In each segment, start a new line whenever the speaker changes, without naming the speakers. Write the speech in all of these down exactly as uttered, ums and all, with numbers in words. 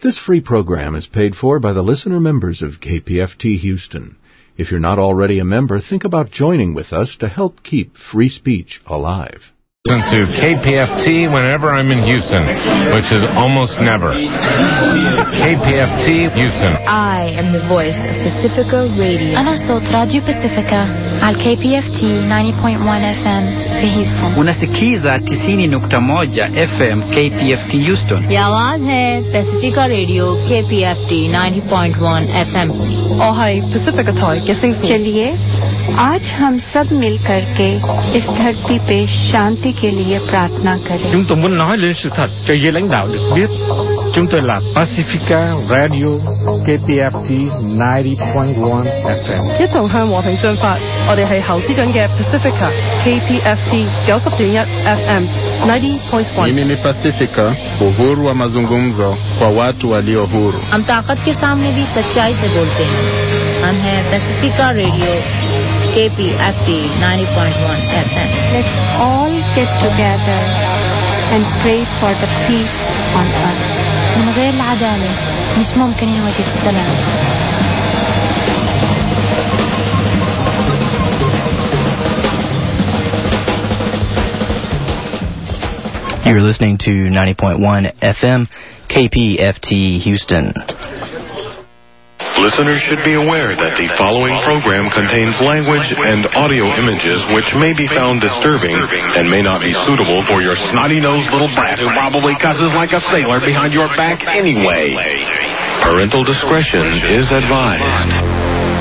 This free program is paid for by the listener members of K P F T Houston. If you're not already a member, think about joining with us to help keep free speech alive.
Listen to K P F T whenever I'm in Houston, which is almost never. K P F T Houston.
I am the voice of Pacifica Radio.
أنا صوت راديو باسيفيكا على K P F T ninety point one F M في هيوستن.
Unasikiza tisini nukta moja F M K P F T Houston.
ये आवाज है Pacifica Radio K P F T ninety point one F M.
और है Pacifica Toy Guessing.
चलिए आज हम सब मिलकर के इस धरती पे शांति के लिए प्रार्थना करें.
Chúng tôi muốn nói lên sự thật cho giới lãnh đạo được biết. Chúng tôi là Pacifica Radio K P F T ninety point one F M.
一同向和平進發，我哋係侯斯頓嘅 Pacifica K P F T ninety point one F M ninety point one.
Mimi ni Pacifica, uhuru wa mazungumzo kwa watu walio huru.
हम ताकत के सामने भी सच्चाई से बोलते हैं. हम हैं Pacifica Radio K P F T ninety point one F M.
Let's all get together and pray for the peace on earth.
من غير العدالة مش ممكن يوجد السلام.
You're listening to ninety point one F M K P F T Houston.
Listeners should be aware that the following program contains language and audio images which may be found disturbing and may not be suitable for your snotty-nosed little brat who probably cusses like a sailor behind your back anyway. Parental discretion is advised.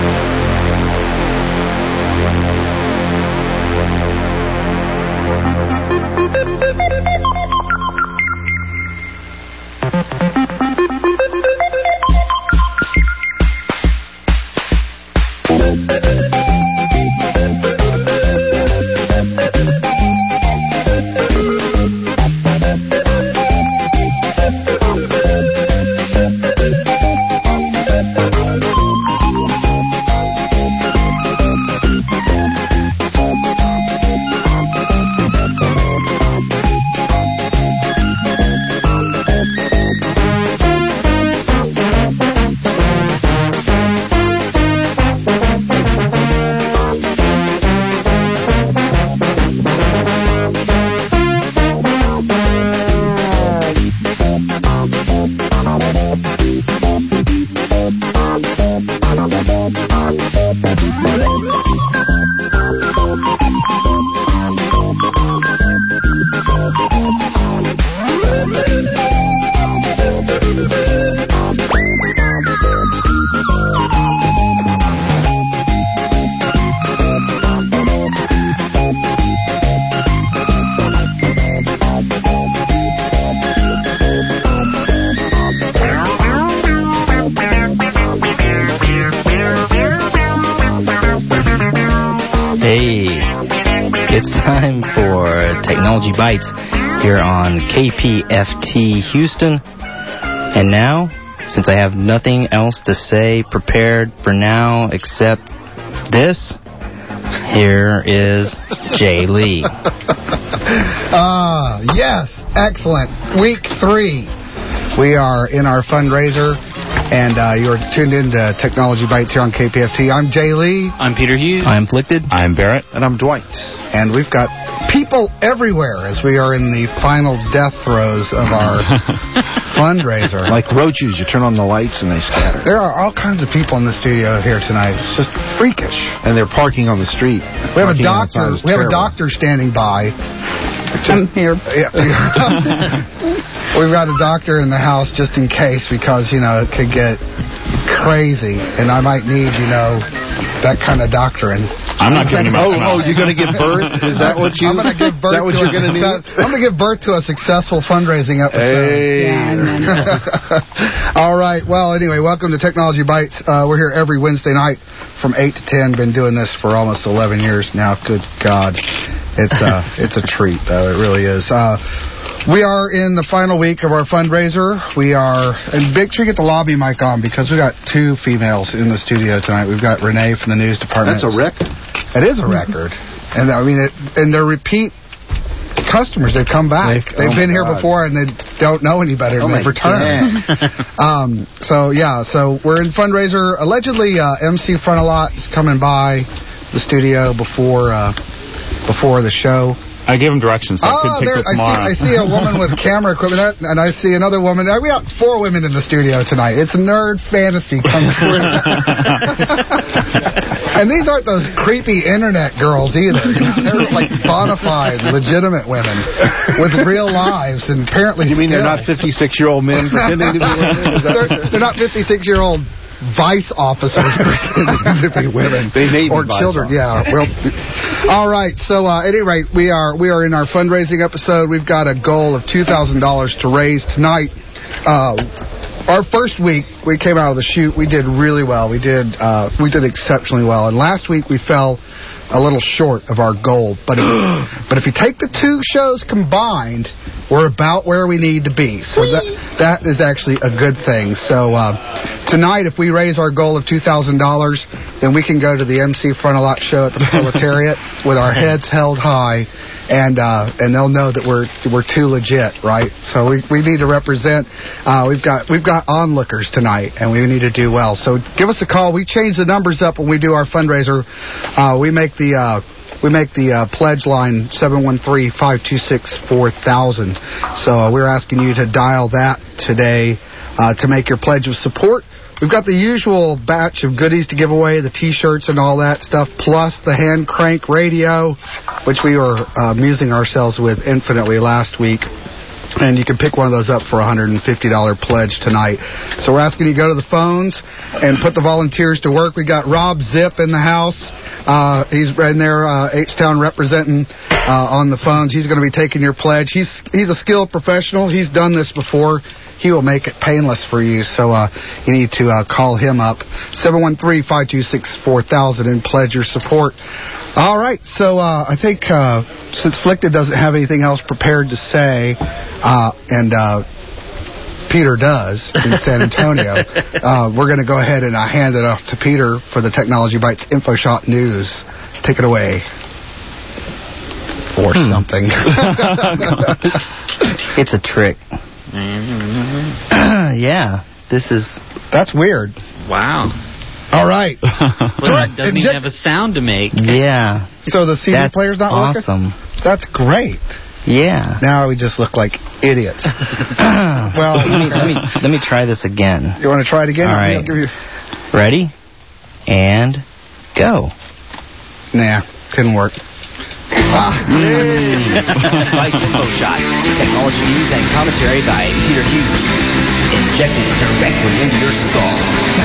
Technology Bites here on K P F T Houston. And now, since I have nothing else to say prepared for now except this, here is Jay Lee.
Ah, uh, yes, excellent. Week three. We are in our fundraiser, and uh, you're tuned in to Technology Bites here on K P F T. I'm Jay Lee.
I'm Peter Hughes.
I'm Afflicted.
I'm Barrett.
And I'm Dwight.
And we've got people everywhere as we are in the final death throes of our fundraiser.
Like roaches, you turn on the lights and they scatter.
There are all kinds of people in the studio here tonight. It's just freakish.
And they're parking on the street.
We have a doctor. We have a doctor standing by.
I'm here.
Yeah. We've got a doctor in the house just in case, because, you know, it could get crazy, and I might need, you know, that kind of doctrine.
I'm not giving him
Oh, oh, you're going to give birth? Is that what you?
I'm going to give birth.
Is that what
to
you're going to need?
I'm going to give birth to a successful fundraising episode.
Hey.
Yeah, all right. Well, anyway, welcome to Technology Bites. Uh, we're here every Wednesday night from eight to ten. Been doing this for almost eleven years now. Good God, it's uh, it's a treat, though. It really is. Uh, We are in the final week of our fundraiser. We are, and make sure you get the lobby mic on, because we've got two females in the studio tonight. We've got Renee from the news department.
That's a record.
It is a record. And I mean, it, and they're repeat customers. They've come back. They, They've oh been here God. before, and they don't know any better, and oh they've returned. um, so, yeah, so we're in fundraiser. Allegedly, uh, M C Frontalot is coming by the studio before uh, before the show.
I gave him directions. So oh, I could take there, it tomorrow.
I see, I see a woman with camera equipment, and I see another woman. We got four women in the studio tonight. It's nerd fantasy come true. And these aren't those creepy internet girls either. They're like bona fide, legitimate women with real lives and apparently.
You mean
skills.
They're not fifty-six-year-old men pretending to be women?
they're, they're not fifty-six-year-old. Vice officers to be women
they may
or
be vice
children.
officers.
Yeah. Well, all right. So uh, at any rate, we are we are in our fundraising episode. We've got a goal of two thousand dollars to raise tonight. Uh, our first week we came out of the chute. We did really well. We did uh, we did exceptionally well. And last week we fell a little short of our goal. But if, but if you take the two shows combined, we're about where we need to be. So that that is actually a good thing. So uh, tonight, if we raise our goal of two thousand dollars, then we can go to the M C Frontalot show at the Proletariat with our heads held high, and uh, and they'll know that we're we're too legit, right? So we, we need to represent. Uh, we've got we've got onlookers tonight, and we need to do well. So give us a call. We change the numbers up when we do our fundraiser. Uh, we make the uh, we make the uh, pledge line seven one three, five two six, four thousand. So uh, we're asking you to dial that today uh, to make your pledge of support. We've got the usual batch of goodies to give away, the T-shirts and all that stuff, plus the hand crank radio, which we were uh, amusing ourselves with infinitely last week. And you can pick one of those up for a one hundred fifty dollars pledge tonight. So we're asking you to go to the phones and put the volunteers to work. We got Rob Zip in the house. Uh, he's in there, uh, H-Town representing uh, on the phones. He's going to be taking your pledge. He's he's a skilled professional. He's done this before. He will make it painless for you. So uh, you need to uh, call him up, seven one three, five two six, four thousand, and pledge your support. All right, so uh, I think uh, since Flickted doesn't have anything else prepared to say, uh, and uh, Peter does in San Antonio, uh, we're going to go ahead and uh, hand it off to Peter for the Technology Bites InfoShot News. Take it away. Or hmm. something.
It's a trick. Yeah, this is...
That's weird.
Wow.
All right.
Well, it doesn't even have a sound to make.
Yeah.
So the C D
That's
player's not
awesome.
working? That's great.
Yeah.
Now we just look like idiots. Well,
let me, let me let me try this again.
You want to try it again?
All right.
I'll give you...
Ready? And go.
Nah, couldn't work. Ah.
Bites InfoShot. Technology news and commentary by Peter Hughes. Injecting it directly into your skull.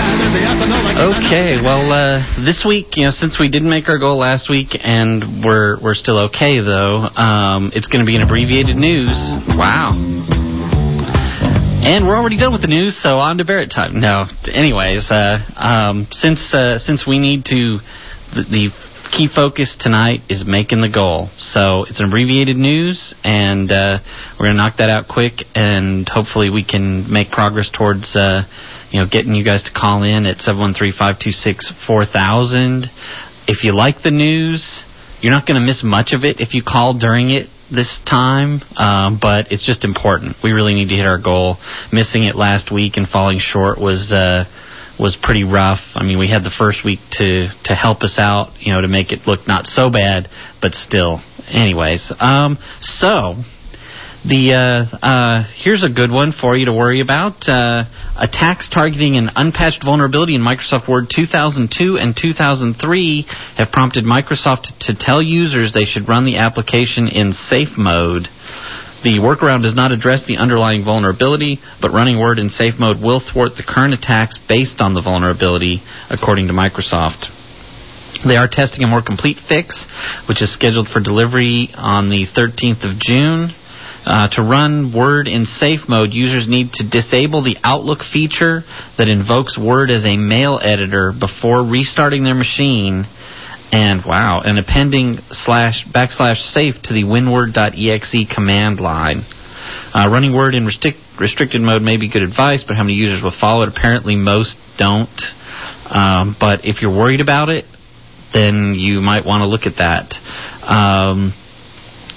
Okay, well, uh, this week, you know, since we didn't make our goal last week, and we're we're still okay though, um, it's going to be an abbreviated news. Wow. And we're already done with the news, so on to Barrett time. No, anyways, uh, um, since uh, since we need to, the, the key focus tonight is making the goal. So it's an abbreviated news, and uh, we're going to knock that out quick, and hopefully we can make progress towards uh, you know, getting you guys to call in at seven one three, five two six, four thousand. If you like the news, you're not going to miss much of it if you call during it this time, um, but it's just important. We really need to hit our goal. Missing it last week and falling short was... Uh, was pretty rough. I mean, we had the first week to, to help us out, you know, to make it look not so bad, but still. Anyways, um, so the uh, uh, here's a good one for you to worry about. Uh, attacks targeting an unpatched vulnerability in Microsoft Word two thousand two and two thousand three have prompted Microsoft to tell users they should run the application in safe mode. The workaround does not address the underlying vulnerability, but running Word in safe mode will thwart the current attacks based on the vulnerability, according to Microsoft. They are testing a more complete fix, which is scheduled for delivery on the thirteenth of June. Uh, to run Word in safe mode, users need to disable the Outlook feature that invokes Word as a mail editor before restarting their machine. And, wow, and appending slash backslash safe to the winword.exe command line. Uh, running Word in restric- restricted mode may be good advice, but how many users will follow it? Apparently most don't. Um, but if you're worried about it, then you might want to look at that. Um,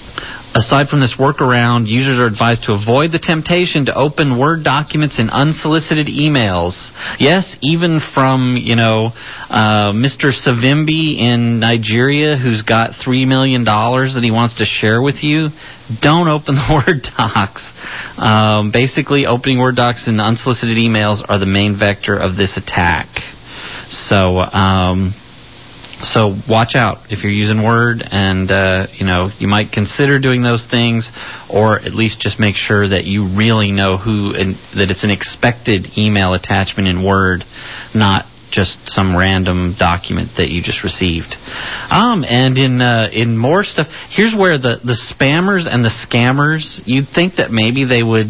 Aside from this workaround, users are advised to avoid the temptation to open Word documents in unsolicited emails. Yes, even from, you know, uh, Mister Savimbi in Nigeria, who's got three million dollars that he wants to share with you. Don't open the Word docs. Um, basically, opening Word docs in unsolicited emails are the main vector of this attack. So, um... So watch out if you're using Word, and uh, you know you might consider doing those things, or at least just make sure that you really know who and that it's an expected email attachment in Word, not just some random document that you just received. Um, and in uh, in more stuff, here's where the the spammers and the scammers, you'd think that maybe they would.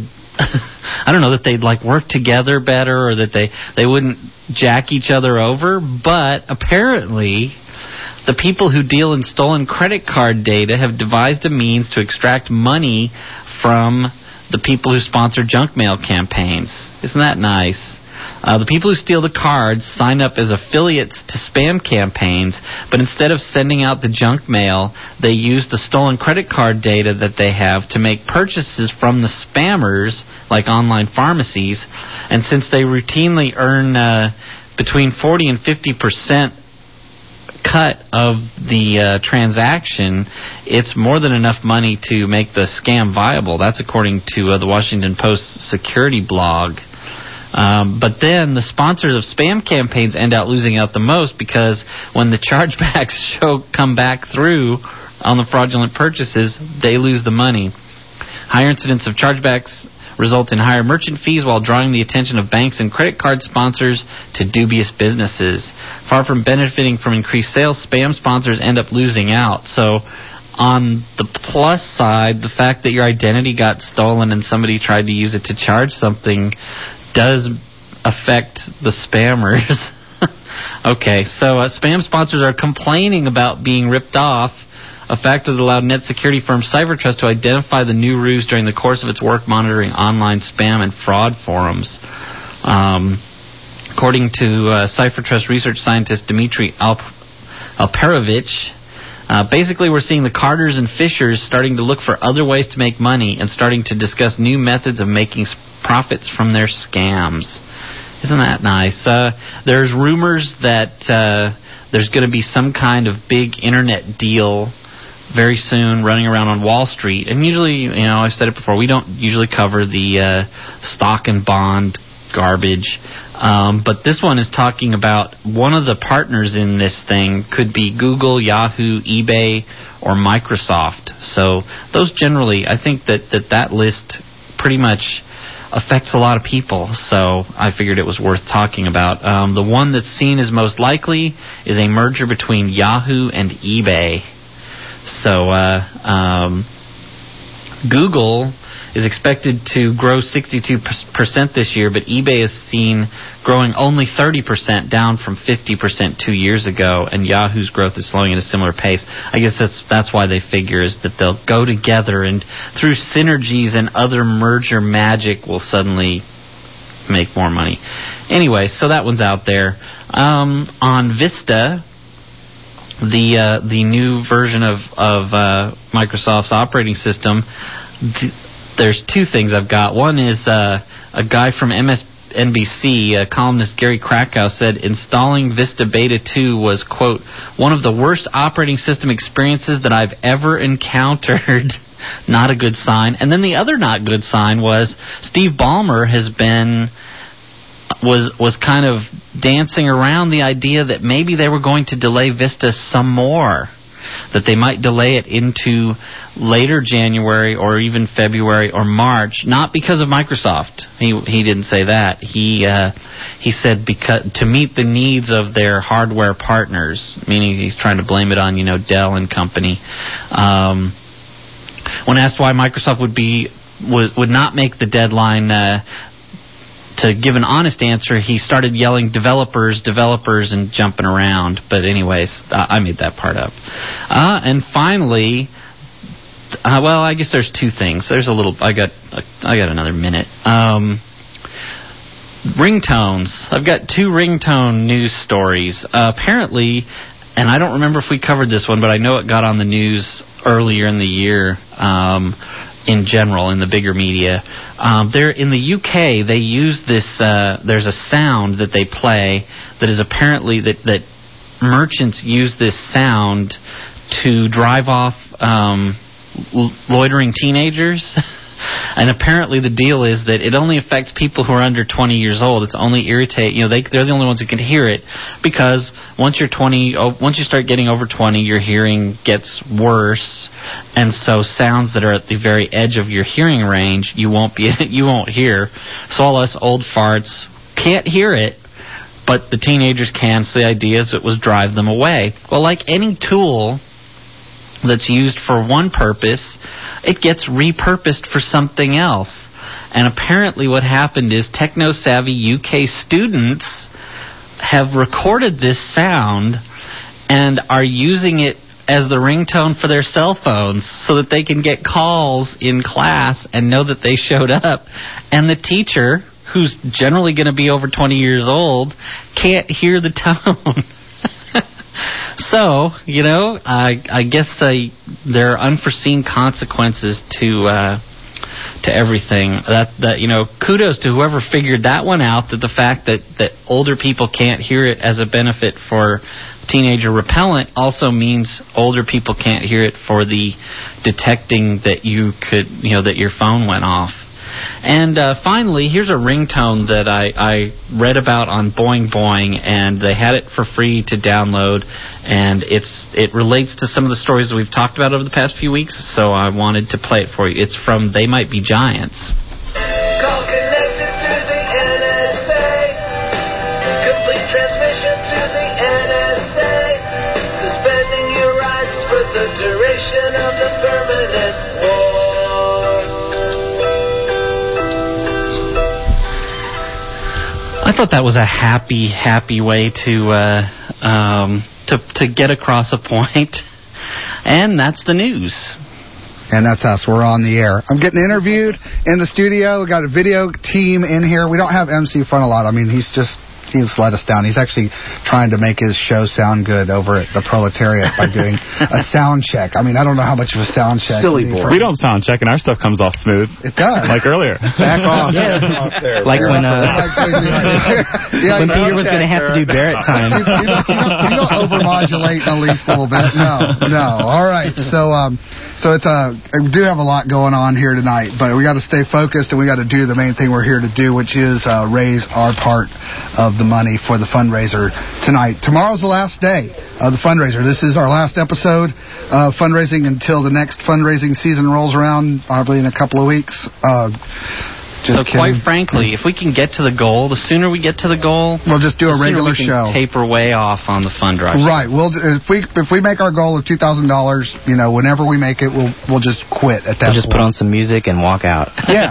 I don't know, that they'd like work together better, or that they, they wouldn't jack each other over, but apparently the people who deal in stolen credit card data have devised a means to extract money from the people who sponsor junk mail campaigns. Isn't that nice? Uh, the people who steal the cards sign up as affiliates to spam campaigns, but instead of sending out the junk mail, they use the stolen credit card data that they have to make purchases from the spammers, like online pharmacies. And since they routinely earn uh, between forty and fifty percent cut of the uh, transaction, it's more than enough money to make the scam viable. That's according to uh, the Washington Post security blog. Um, but then the sponsors of spam campaigns end up losing out the most, because when the chargebacks show come back through on the fraudulent purchases, they lose the money. Higher incidents of chargebacks result in higher merchant fees while drawing the attention of banks and credit card sponsors to dubious businesses. Far from benefiting from increased sales, spam sponsors end up losing out. So on the plus side, the fact that your identity got stolen and somebody tried to use it to charge something does affect the spammers. Okay, so uh, spam sponsors are complaining about being ripped off, a factor that allowed net security firm CipherTrust to identify the new ruse during the course of its work monitoring online spam and fraud forums. Um, according to uh, CipherTrust research scientist Dmitry Alp- Alperovich, Uh, basically, we're seeing the Carters and Fishers starting to look for other ways to make money and starting to discuss new methods of making profits from their scams. Isn't that nice? Uh, there's rumors that uh, there's going to be some kind of big internet deal very soon running around on Wall Street. And usually, you know, I've said it before, we don't usually cover the uh, stock and bond garbage. Um, but this one is talking about one of the partners in this thing could be Google, Yahoo, eBay, or Microsoft. So those generally, I think that that, that list pretty much affects a lot of people. So I figured it was worth talking about. Um, the one that's seen as most likely is a merger between Yahoo and eBay. So uh, um, Google is expected to grow sixty-two percent this year, but eBay is seen growing only thirty percent, down from fifty percent two years ago, and Yahoo's growth is slowing at a similar pace. I guess that's that's why they figure is that they'll go together, and through synergies and other merger magic will suddenly make more money. Anyway, so that one's out there. Um, on Vista, the uh, the new version of, of uh, Microsoft's operating system, th- there's two things I've got. One is uh, a guy from M S N B C, uh, columnist Gary Krakow, said installing Vista Beta two was, quote, one of the worst operating system experiences that I've ever encountered. Not a good sign. And then the other not good sign was Steve Ballmer has been was was kind of dancing around the idea that maybe they were going to delay Vista some more, that they might delay it into later January or even February or March, not because of Microsoft. He he didn't say that. He uh, he said because to meet the needs of their hardware partners, meaning he's trying to blame it on, you know, Dell and company. Um, when asked why Microsoft would be would would not make the deadline, uh, to give an honest answer, he started yelling developers, developers, and jumping around. But anyways, I made that part up. Uh, and finally, uh, well, I guess there's two things. There's a little. I got. I got another minute. Um, ringtones. I've got two ringtone news stories. Uh, apparently, and I don't remember if we covered this one, but I know it got on the news earlier in the year. Um, in general, in the bigger media, um, there in the U K, they use this. Uh, there's a sound that they play that is apparently that that merchants use this sound to drive off um, loitering teenagers. And apparently the deal is that it only affects people who are under twenty years old. It's only irritate, you know, they, they're the only ones who can hear it, because once you're twenty, oh, once you start getting over twenty, your hearing gets worse, and so sounds that are at the very edge of your hearing range, you won't be, you won't hear. So all us old farts can't hear it, but the teenagers can. So the idea is it was drive them away. Well, like any tool that's used for one purpose, it gets repurposed for something else. And apparently what happened is techno-savvy U K students have recorded this sound and are using it as the ringtone for their cell phones so that they can get calls in class and know that they showed up. And the teacher, who's generally going to be over twenty years old, can't hear the tone. So, you know, I, I guess uh, there are unforeseen consequences to uh, to everything. That that you know, kudos to whoever figured that one out. That the fact that, that older people can't hear it as a benefit for teenager repellent also means older people can't hear it for the detecting that you could, you know, that your phone went off. And uh, finally, here's a ringtone that I, I read about on Boing Boing, and they had it for free to download, and it's it relates to some of the stories that we've talked about over the past few weeks, so I wanted to play it for you. It's from They Might Be Giants.
Call connected to the N S A. Complete transmission to the N S A. Suspending your rights for the duration of the permanent war.
I thought that was a happy, happy way to uh, um, to to get across a point, and that's the news.
And that's us. We're on the air. I'm getting interviewed in the studio. We got a video team in here. We don't have M C Frontalot. I mean, he's just he's let us down. He's actually trying to make his show sound good over at the Proletariat by doing a sound check. I mean, I don't know how much of a sound check.
Silly boy. We don't sound check, and our stuff comes off smooth.
It does.
Like earlier.
Back off.
Yeah.
off there.
Like when, uh,
yeah,
when Peter was going to have to do Barrett time.
You, you, don't, you, don't, you don't overmodulate at least a little bit. No, no. All right. So, um, so it's a, we do have a lot going on here tonight, but we got to stay focused, and we got to do the main thing we're here to do, which is uh, raise our part of the money for the fundraiser tonight. Tomorrow's the last day of the fundraiser. This is our last episode of fundraising until the next fundraising season rolls around, probably in a couple of weeks. Uh, Just
so
kidding.
quite frankly, if we can get to the goal, the sooner we get to the goal,
we'll just do a regular
we can
show.
Taper way off on the fund drive.
Right. We'll if we if we make our goal of two thousand dollars, you know, whenever we make it, we'll we'll just quit at that.
We'll just
point.
put on some music and walk out.
Yeah.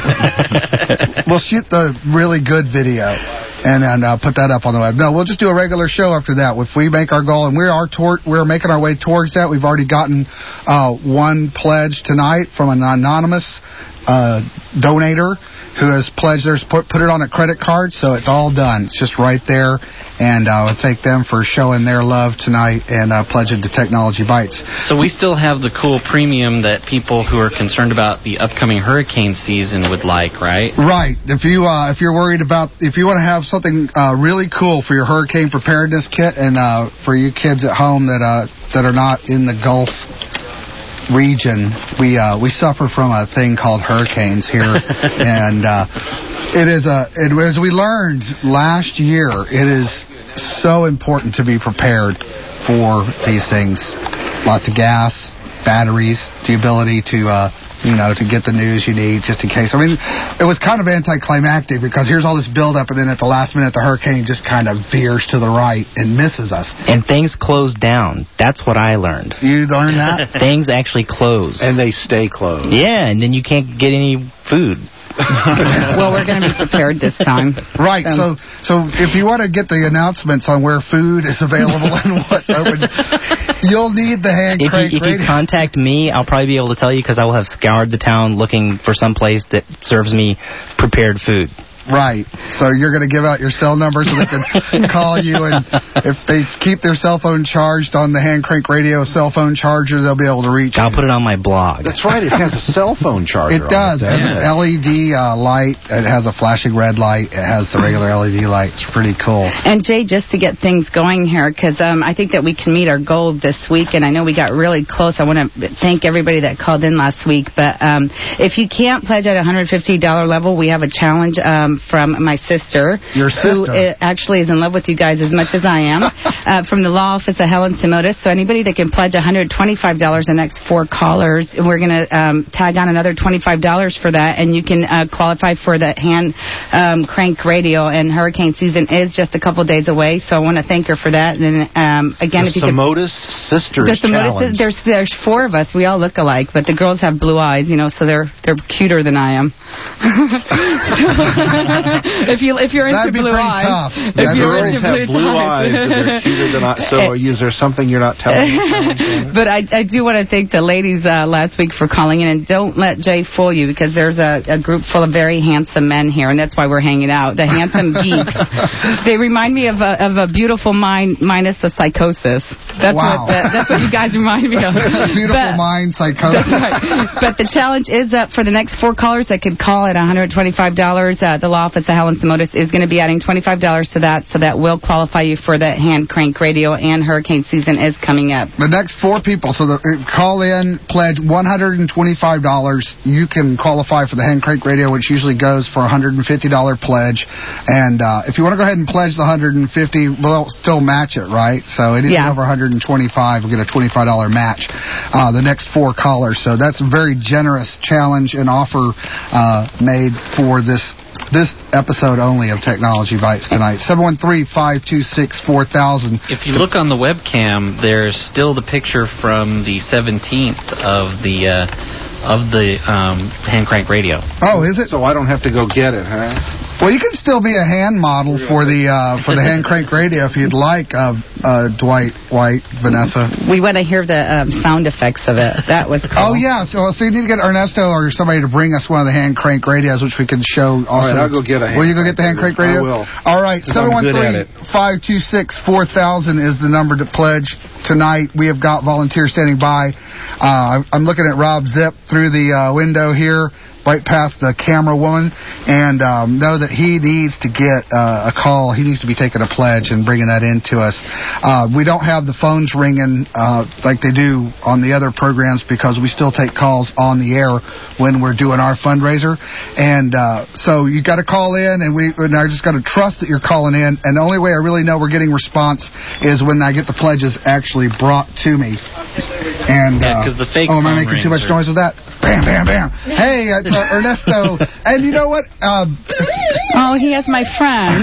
We'll shoot the really good video and then uh, put that up on the web. No, we'll just do a regular show after that. If we make our goal, and we are tor- we're making our way towards that. We've already gotten uh, one pledge tonight from an anonymous uh, donator who has pledged theirs, put, put it on a credit card, so it's all done. It's just right there, and uh, we'll take them for showing their love tonight and uh, pledging to Technology Bites.
So we still have the cool premium that people who are concerned about the upcoming hurricane season would like, right?
Right. If you uh, if you're worried about, if you want to have something uh, really cool for your hurricane preparedness kit, and uh, for you kids at home that uh, that are not in the Gulf region, we uh, we suffer from a thing called hurricanes here, and uh, it is a it, as we learned last year, it is so important to be prepared for these things. Lots of gas, batteries, the ability to uh, you know to get the news you need just in case. I mean, it was kind of anticlimactic because here's all this buildup, and then at the last minute, the hurricane just kind of veers to the right and misses us.
And things close down. That's what I learned.
You learned that?
Things actually close.
And they stay closed.
Yeah, and then you can't get any food.
Well, we're going to be prepared this time.
Right. Um, so, so if you want to get the announcements on where food is available and what's open, you'll need the hand
if
crank
you, If
radio.
you contact me, I'll probably be able to tell you because I will have scoured the town looking for some place that serves me prepared food.
Right. So you're going to give out your cell number so they can call you, and if they keep their cell phone charged on the Hand Crank Radio cell phone charger, they'll be able to reach
I'll
you.
put it on my blog.
That's right. It has a cell phone charger.
It does.
On
It has an L E D uh, light. It has a flashing red light. It has the regular L E D light. It's pretty cool.
And Jay, just to get things going here, because um, I think that we can meet our goal this week, and I know we got really close. I want to thank everybody that called in last week. But um, if you can't pledge at one hundred fifty dollars level, we have a challenge um, from my sister.
Your sister?
Who uh, actually is in love with you guys as much as I am, uh, from the law office of Helen Simotis. So anybody that can pledge one hundred twenty-five dollars the next four callers, we're going to um, tag on another twenty-five dollars for that, and you can uh, qualify for the Hand um, Crank Radio. And hurricane season is just a couple days away, so I want to thank her for that. And um, again,
the
if you
Simotis Sisters
the Simotis,
Challenge.
there's there's four of us. We all look alike, but the girls have blue eyes, you know, so they're they're cuter than I am. if you if you're into
That'd be
blue
pretty
eyes,
tough.
if
That
you're
girls
into
have
blue,
blue eyes and they're cuter than I. So is there something you're not telling me?
But I, I do want to thank the ladies uh, last week for calling in, and don't let Jay fool you, because there's a, a group full of very handsome men here, and that's why we're hanging out. The handsome geeks. They remind me of a, of a beautiful mind minus a psychosis. That's
Wow.
what the, that's what you guys remind me of.
Beautiful
But-
mind psychosis.
That's right. But the challenge is up for the next four callers that could call at one hundred twenty-five dollars. Uh, the law office of Helen Simotis is going to be adding twenty-five dollars to that, so that will qualify you for the Hand Crank Radio, and hurricane season is coming up.
The next four people, so the, uh, call in, pledge one hundred twenty-five dollars. You can qualify for the Hand Crank Radio, which usually goes for a one hundred fifty dollars pledge. And uh, if you want to go ahead and pledge the one hundred fifty dollars, we'll still match it, right? So anything
Yeah.
over one hundred twenty-five dollars, we'll get a twenty-five dollars match. Uh, the next four callers. So that's a very generous challenge and offer uh, made for this this episode only of Technology Bites tonight. seven one three, five two six, four thousand.
If you look on the webcam, there's still the picture from the seventeenth of the uh, of the um, Hand Crank Radio.
Oh, is it?
So I don't have to go get it, huh?
Well, you can still be a hand model for the uh, for the Hand Crank Radio if you'd like, uh, uh, Dwight, White, Vanessa.
We want to hear the um, sound effects of it. That was
Oh,
cool.
yeah. So, so you need to get Ernesto or somebody to bring us one of the Hand Crank Radios, which we can show also.
All right, I'll go get a Hand
Will you go
Crank
get the Hand Crank
Radio.
Radio?
I will.
All right.
'Cause I'm
seven one
good at
three,
it.
five two six, four thousand is the number to pledge tonight. We have got volunteers standing by. Uh, I'm looking at Rob Zip through the uh, window here, right past the camera woman, and um, know that he needs to get uh, a call. He needs to be taking a pledge and bringing that in to us. Uh, we don't have the phones ringing uh, like they do on the other programs, because we still take calls on the air when we're doing our fundraiser. And uh, so you got to call in, and we and I just got to trust that you're calling in. And the only way I really know we're getting response is when I get the pledges actually brought to me. And
Yeah, 'cause the fake
oh, am I
phone
making too much
rings are-
noise with that? Bam, bam, bam. Hey, it's uh, Ernesto. And you know what? Uh,
Oh, he has my friend.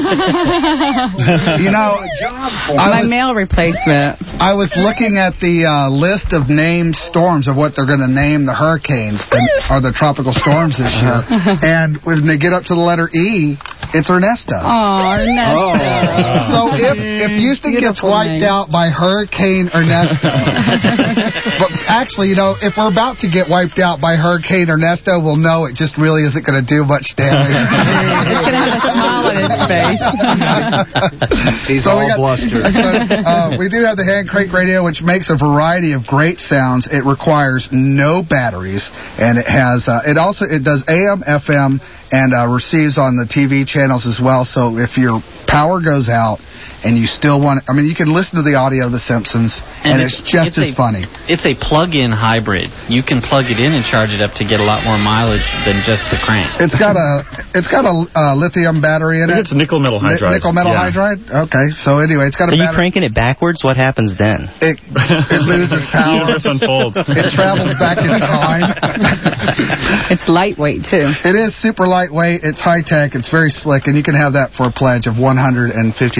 you know, I
my
was,
mail replacement.
I was looking at the uh, list of named storms of what they're going to name the hurricanes and, or the tropical storms this year. And when they get up to the letter E, it's Ernesto.
Oh, Ernesto.
So if, if Houston gets
Beautiful
wiped
name.
out by Hurricane Ernesto, but actually, you know, if we're about to get wiped out by Hurricane Ernesto, we'll know it just really isn't going to do much damage.
He's going to have a smile on his face.
He's
So
all
we got-
blustered.
So, uh, we do have the Hand Crank Radio, which makes a variety of great sounds. It requires no batteries, and it has uh, it also it does A M, F M, and uh, receives on the T V channels as well. So if your power goes out and you still want, I mean, you can listen to the audio of The Simpsons, and, it's, just
it's
as
a,
funny.
It's a plug-in hybrid. You can plug it in and charge it up to get a lot more mileage than just the crank.
It's got a it's got a uh, lithium battery in it.
It's nickel metal
Ni-
hydride.
Nickel metal
Yeah.
hydride. Okay, so anyway, it's got a
Are you
battery.
cranking it backwards? What happens then?
It, it loses
The
power.
universe unfolds.
It travels back in time.
It's lightweight, too.
It is super lightweight. It's high tech. It's very slick, and you can have that for a pledge of one hundred fifty dollars tonight.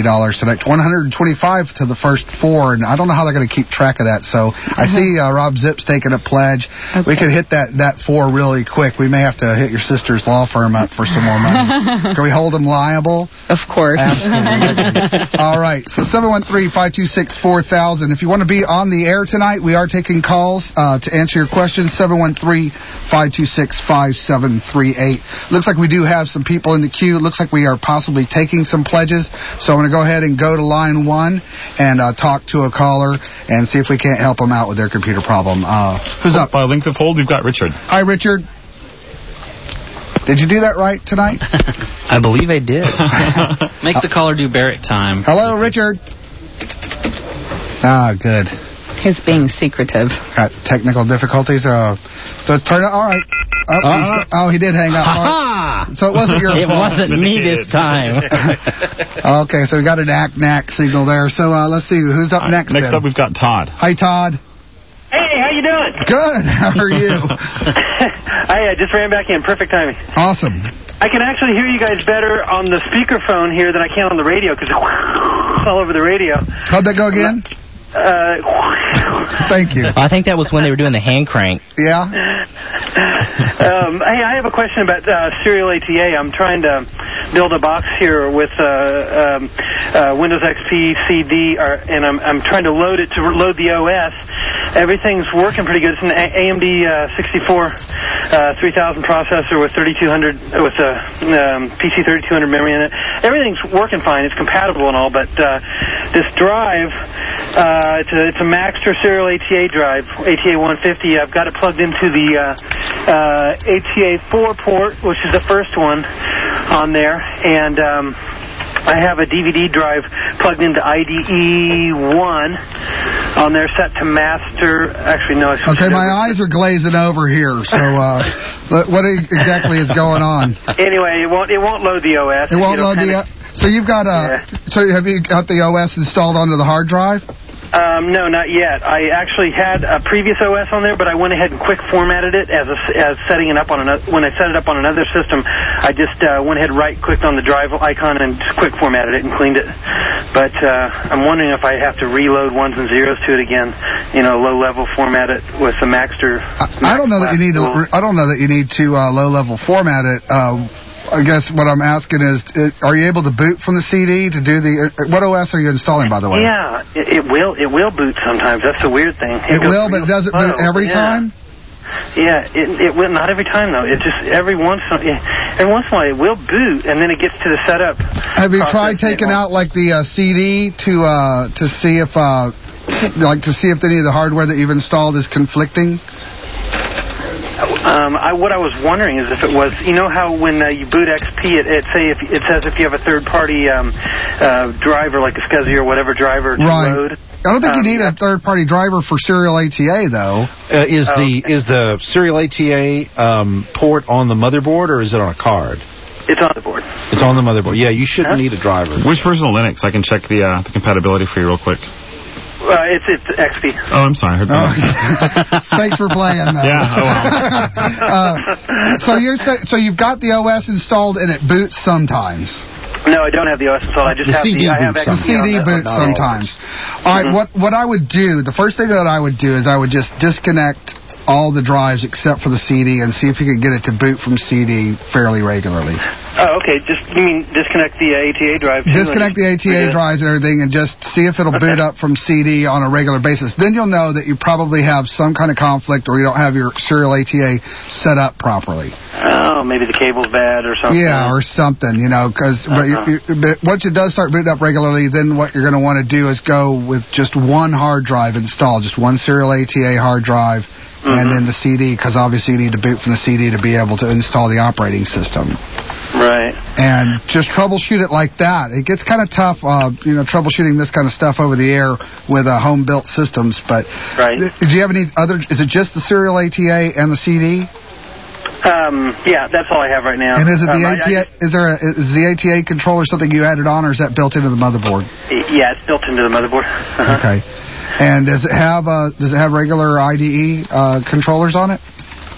predict one hundred twenty-five to the first four, and I don't know how they're going to keep track of that. So I see uh, Rob Zipp's taking a pledge. Okay. We could hit that, that four really quick. We may have to hit your sister's law firm up for some more money. Can we hold them liable?
Of course.
Absolutely. All right. So seven one three, five two six, four thousand. If you want to be on the air tonight, we are taking calls uh, to answer your questions. seven one three, five two six, five seven three eight. Looks like we do have some people in the queue. Looks like we are possibly taking some pledges. So I'm going to go ahead and go to line one and uh, talk to a caller and see if we can't help them out with their computer problem. Uh, who's up?
By length of hold, we've got Richard.
Hi, Richard. Did you do that right tonight?
I believe I did.
Make the caller do Barrett time.
Hello, Richard. Ah, good.
He's being secretive.
Got technical difficulties. Uh, so it's turned out. All right. Oh, uh-huh. oh, he did hang up. Right. So it wasn't your
it
fault.
It wasn't me this time.
Okay, so we got an ack-knack signal there. So uh, let's see. Who's up
right,
next?
Next
then?
up, we've got Todd.
Hi, Todd.
Hey, how you doing?
Good. How are you?
I uh, just ran back in. Perfect timing.
Awesome.
I can actually hear you guys better on the speakerphone here than I can on the radio because it's all over the radio.
How'd that go again?
Uh,
Thank you.
I think that was when they were doing the hand crank.
Yeah?
um, hey, I have a question about uh, Serial A T A. I'm trying to build a box here with uh, um, uh, Windows X P C D, or, and I'm, I'm trying to load it to load the O S. Everything's working pretty good. It's an A M D uh, sixty-four uh, three thousand processor with thirty-two hundred with a um, P C thirty-two hundred memory in it. Everything's working fine. It's compatible and all, but uh, this drive. Uh, it's, a, it's a Maxter Serial A T A drive, A T A one fifty. I've got it plugged into the uh, uh, A T A four port, which is the first one on there, and um, I have a D V D drive plugged into I D E one on there, set to master. Actually, no.
Okay, my eyes are glazing over here. So, uh, what exactly is going on?
Anyway, it won't. It won't load the O S.
It won't load the. Uh, so you've got a. Yeah. So have you got the O S installed onto the hard drive?
Um, no, not yet. I actually had a previous O S on there, but I went ahead and quick formatted it as a, as setting it up on another. When I set it up on another system, I just uh, went ahead, right clicked on the drive icon, and just quick formatted it and cleaned it. But uh, I'm wondering if I have to reload ones and zeros to it again. You know, low level format it with the Maxter.
I, I don't know that you need to. I don't know that you need to uh, low level format it. Uh, I guess what I'm asking is, are you able to boot from the C D to do the... Uh, what O S are you installing, by the way?
Yeah, it, it will It will boot sometimes. That's the weird thing.
It, it will, but does it boot every
yeah.
time?
Yeah, it, it will. Not every time, though. It just, every once every once in a while, it will boot, and then it gets to the setup.
Have you tried taking out, like, the uh, C D to uh, to see if... Uh, like, to see if any of the hardware that you've installed is conflicting?
Um, I, what I was wondering is if it was, you know how when uh, you boot X P, it, it say if it says if you have a third-party um, uh, driver like a SCSI or whatever driver to
right.
load.
I don't think um, you need a third-party driver for Serial A T A though.
Uh, is
oh,
the
okay.
is the Serial A T A um, port on the motherboard or is it on a card?
It's on the board.
It's on the motherboard. Yeah, you shouldn't huh? need a driver.
Which version of Linux? I can check the uh, the compatibility for you real quick.
Uh, it's it's X P.
Oh, I'm sorry. I heard
oh. Thanks for playing. Uh,
yeah. Oh, well.
uh, so you're so you've got the O S installed and it boots sometimes.
No, I don't have the O S installed. I just
the
have
C D
the, I have
the C D boots sometimes. All right. Mm-hmm. What what I would do? The first thing that I would do is I would just disconnect all the drives except for the C D and see if you could get it to boot from C D fairly regularly.
Oh, okay. Just you mean disconnect the A T A drive? Too,
disconnect the A T A drives and everything, and just see if it'll okay. boot up from C D on a regular basis. Then you'll know that you probably have some kind of conflict, or you don't have your Serial A T A set up properly.
Oh, maybe the cable's bad or something.
Yeah, or something, you know, because uh-huh. but, you, you, but once it does start booting up regularly, then what you're going to want to do is go with just one hard drive installed, just one Serial A T A hard drive. Mm-hmm. And then the C D, because obviously you need to boot from the C D to be able to install the operating system.
Right.
And just troubleshoot it like that. It gets kind of tough, uh, you know, troubleshooting this kind of stuff over the air with uh, home-built systems. But
right.
do you have any other? Is it just the Serial A T A and the C D?
Um, yeah, that's all I have right now.
And is it the
um,
A T A? I, I, is there a, is the A T A controller something you added on, or is that built into the motherboard?
Yeah, it's built into the motherboard. Uh-huh.
Okay. And does it have uh, does it have regular I D E uh, controllers on it?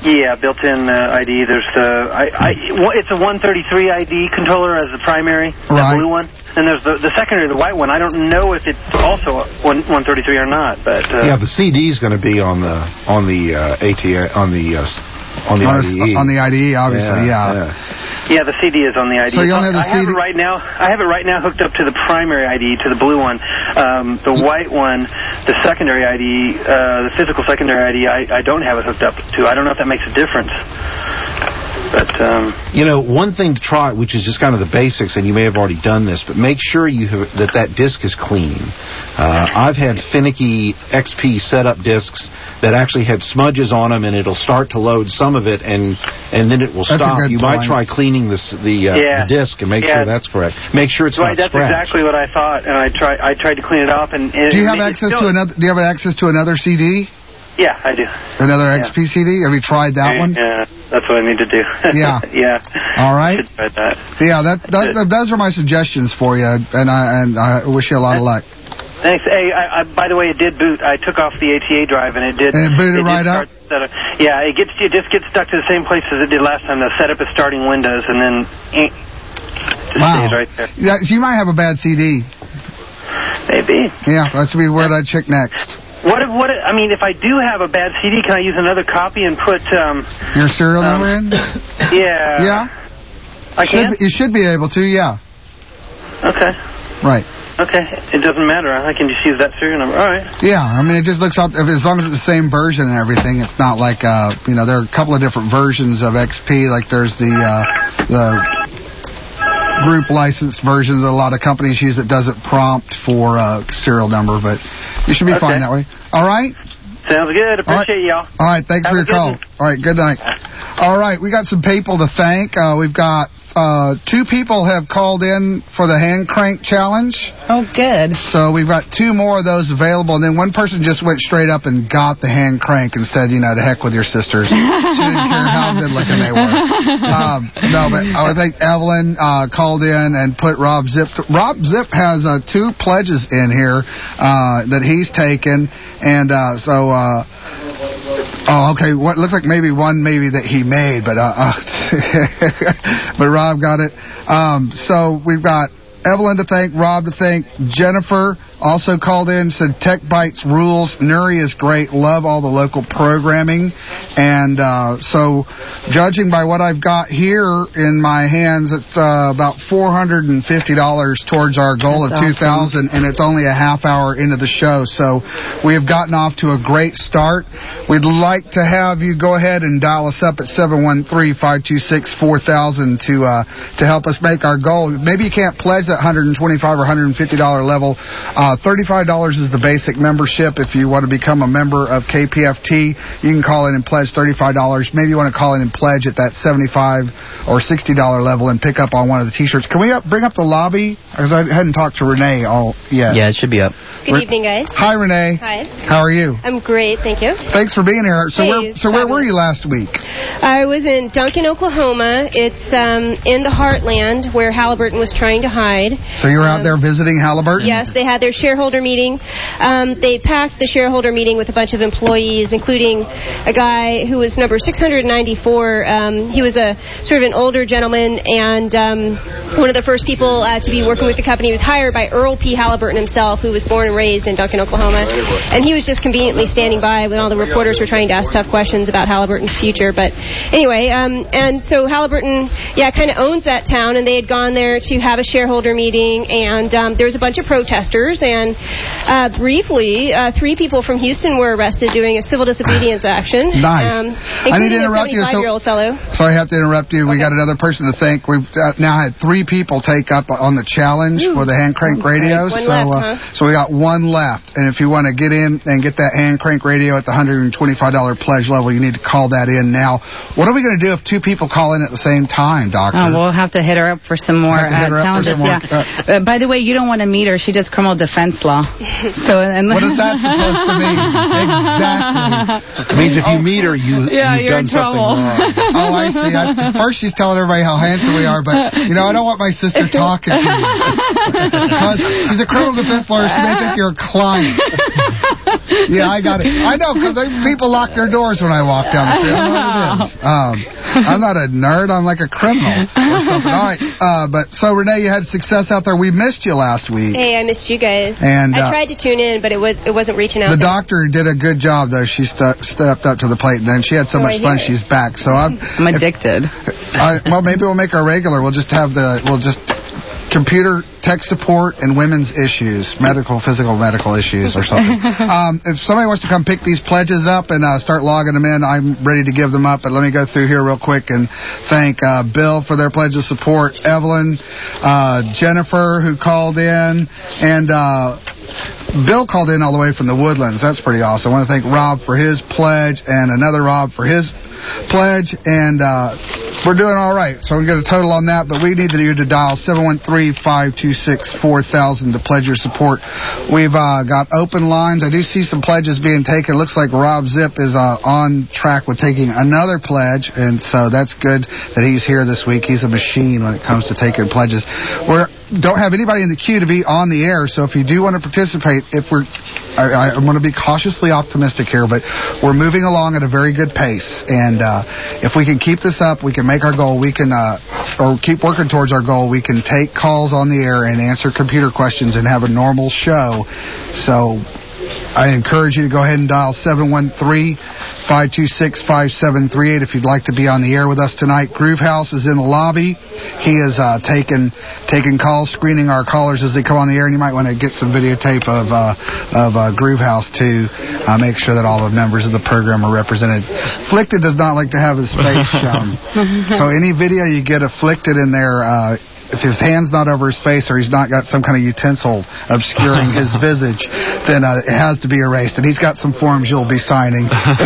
Yeah, built-in uh, I D. There's the I, I, well, it's a one thirty-three I D controller as the primary, the
right.
blue one, and there's the, the secondary, the white one. I don't know if it's also one one thirty-three or not, but uh,
yeah, the C D is going to be on the on the uh, A T A on the uh, on the
on
I D E
on the I D E, obviously, yeah.
yeah.
Yeah, the C D is on the I D.
So you only have the
I have
C D?
it right now. I have it right now hooked up to the primary I D, to the blue one. Um, the white one, the secondary I D, uh, the physical secondary I D, I, I don't have it hooked up to. I don't know if that makes a difference. But um,
you know, one thing to try, which is just kind of the basics, and you may have already done this, but make sure you have, that that disc is clean. Uh, I've had finicky X P setup discs that actually had smudges on them, and it'll start to load some of it, and and then it will
that's
stop. You
point.
might try cleaning this, the uh,
yeah.
the disc and make
yeah.
sure that's correct. Make sure it's
right,
not
that's
scratched.
exactly what I thought, and I tried I tried to clean it off. And, and
do you have
it,
access
still,
to another? Do you have access to another C D?
Yeah, I do.
Another
yeah.
X P C D? Have you tried that
yeah,
one?
Yeah, that's what I need to do.
Yeah.
yeah.
All right.
Try that.
Yeah, that, that, that those are my suggestions for you, and I and I wish you a lot of luck.
Thanks. Hey, I, I, by the way, it did boot. I took off the A T A drive, and it did.
And it booted
it
right up?
Up. Yeah, it gets it just gets stuck to the same place as it did last time. The setup is starting Windows, and then eh, just
wow.
stays right there.
Yeah, so you might have a bad C D.
Maybe.
Yeah, that's be where I'd check next.
What if, what if, I mean, if I do have a bad C D, can I use another copy and put um,
your serial
um,
number in?
Yeah.
Yeah.
I can.
You should be able to. Yeah.
Okay.
Right.
Okay. It doesn't matter. I can just use that serial number. All right.
Yeah. I mean, it just looks up. If, as long as it's the same version and everything, it's not like uh, you know, there are a couple of different versions of X P. Like there's the uh, the group licensed versions that a lot of companies use that doesn't prompt for uh, serial number, but you should be
okay.
fine that way. All right?
Sounds good. Appreciate
All right.
y'all.
All right, thanks
Have
for your call.
One.
All right, good night. All right, we got some people to thank. Uh, we've got uh, two people have called in for the hand crank challenge.
Oh, good.
So we've got two more of those available, and then one person just went straight up and got the hand crank and said, you know, to heck with your sisters. She didn't care how good looking they were. Um, no, but I think Evelyn uh, called in and put Rob Zip. To, Rob Zip has uh, two pledges in here uh, that he's taken, and uh, so. Uh, Oh, okay. What looks like maybe one maybe that he made, but uh, uh but Rob got it. Um, so we've got Evelyn to thank, Rob to thank, Jennifer also called in, said Tech Bites rules. Nuri is great. Love all the local programming. And uh, so judging by what I've got here in my hands, it's uh, about four hundred fifty dollars towards our goal That's of two thousand dollars, awesome. And it's only a half hour into the show. So we have gotten off to a great start. We'd like to have you go ahead and dial us up at seven one three, five two six, four thousand to uh, to help us make our goal. Maybe you can't pledge that one hundred twenty-five dollars or one hundred fifty dollars level. Uh, thirty-five dollars is the basic membership. If you want to become a member of K P F T, you can call in and pledge thirty-five dollars. Maybe you want to call in and pledge at that seventy-five dollars or sixty dollars level and pick up on one of the T-shirts. Can we up, bring up the lobby? Because I hadn't talked to Renee all yet.
Yeah, it should be up.
Good Re- evening, guys.
Hi, Renee.
Hi.
How are you?
I'm great, thank you.
Thanks for being here. So,
hey,
where, so where were you last week?
I was in Duncan, Oklahoma. It's um, in the heartland where Halliburton was trying to hide.
So you were
um,
out there visiting Halliburton?
Yes, they had their shareholder meeting. Um, they packed the shareholder meeting with a bunch of employees, including a guy who was number six hundred ninety-four. Um, he was a sort of an older gentleman and um, one of the first people uh, to be working with the company. He was hired by Earl P. Halliburton himself, who was born and raised in Duncan, Oklahoma. And he was just conveniently standing by when all the reporters were trying to ask tough questions about Halliburton's future. But anyway, um, and so Halliburton, yeah, kind of owns that town, and they had gone there to have a shareholder meeting, and um, there was a bunch of protesters, and uh, briefly, uh, three people from Houston were arrested doing a civil disobedience action.
Nice.
Um,
I need to interrupt you.
So, seventy-five-year-old fellow.
So I have to interrupt you. We okay. got another person to thank. We've uh, now had three people take up on the challenge Ooh. for the hand crank radio.
One
so,
left,
uh,
huh?
so we got one left, and if you want to get in and get that hand crank radio at the one hundred twenty-five dollars pledge level, you need to call that in now. What are we going to do if two people call in at the same time, Doctor?
Oh, we'll have to hit her up for some more uh, challenges.
Some more,
yeah. Uh, by the way, you don't want to meet her. She does criminal defense law. So, and
what is that supposed to mean? Exactly.
It means if you meet her, you,
yeah,
you've
you're
done
in trouble.
something wrong.
Oh, I see. I, first she's telling everybody how handsome we are, but, you know, I don't want my sister talking to you. Because she's a criminal defense lawyer. She may think you're a client. Yeah, I got it. I know, because people lock their doors when I walk down the street. I don't know what it is. Um, I'm not a nerd. I'm like a criminal or something. All right. Uh, but so, Renee, you had success out there. We missed you last week.
Hey, I missed you guys.
And, uh,
I tried to tune in, but it was it wasn't reaching out.
The
there.
doctor did a good job, though. She stu- stepped up to the plate, and then she had so
Oh,
much
I
fun,
hear it.
she's back. So I'm,
I'm addicted.
I, well, maybe we'll make our regular. We'll just have the, we'll just computer tech support and women's issues, medical, physical, medical issues or something. um, if somebody wants to come pick these pledges up and uh, start logging them in, I'm ready to give them up. But let me go through here real quick and thank uh, Bill for their pledge of support, Evelyn, uh, Jennifer, who called in, and uh, Bill called in all the way from the Woodlands. That's pretty awesome. I want to thank Rob for his pledge and another Rob for his pledge, and uh, we're doing all right. So we get a total on that, but we need you to dial seven one three, five two six, four thousand to pledge your support. We've uh, got open lines. I do see some pledges being taken. It looks like Rob Zip is uh, on track with taking another pledge, and so that's good that he's here this week. He's a machine when it comes to taking pledges. We don't have anybody in the queue to be on the air, so if you do want to participate, if we're I, I'm going to be cautiously optimistic here, but we're moving along at a very good pace, and uh, if we can keep this up, we can make our goal. We can, uh, or keep working towards our goal. We can take calls on the air and answer computer questions and have a normal show. So I encourage you to go ahead and dial seven one three, five two six, five seven three eight if you'd like to be on the air with us tonight. Groove House is in the lobby. He is uh, taking taking calls, screening our callers as they come on the air, and you might want to get some videotape of uh, of uh, Groove House to uh, make sure that all the members of the program are represented. Afflicted does not like to have his face shown, so any video you get Afflicted in there. Uh, If his hand's not over his face or he's not got some kind of utensil obscuring his visage, then uh, it has to be erased. And he's got some forms you'll be signing.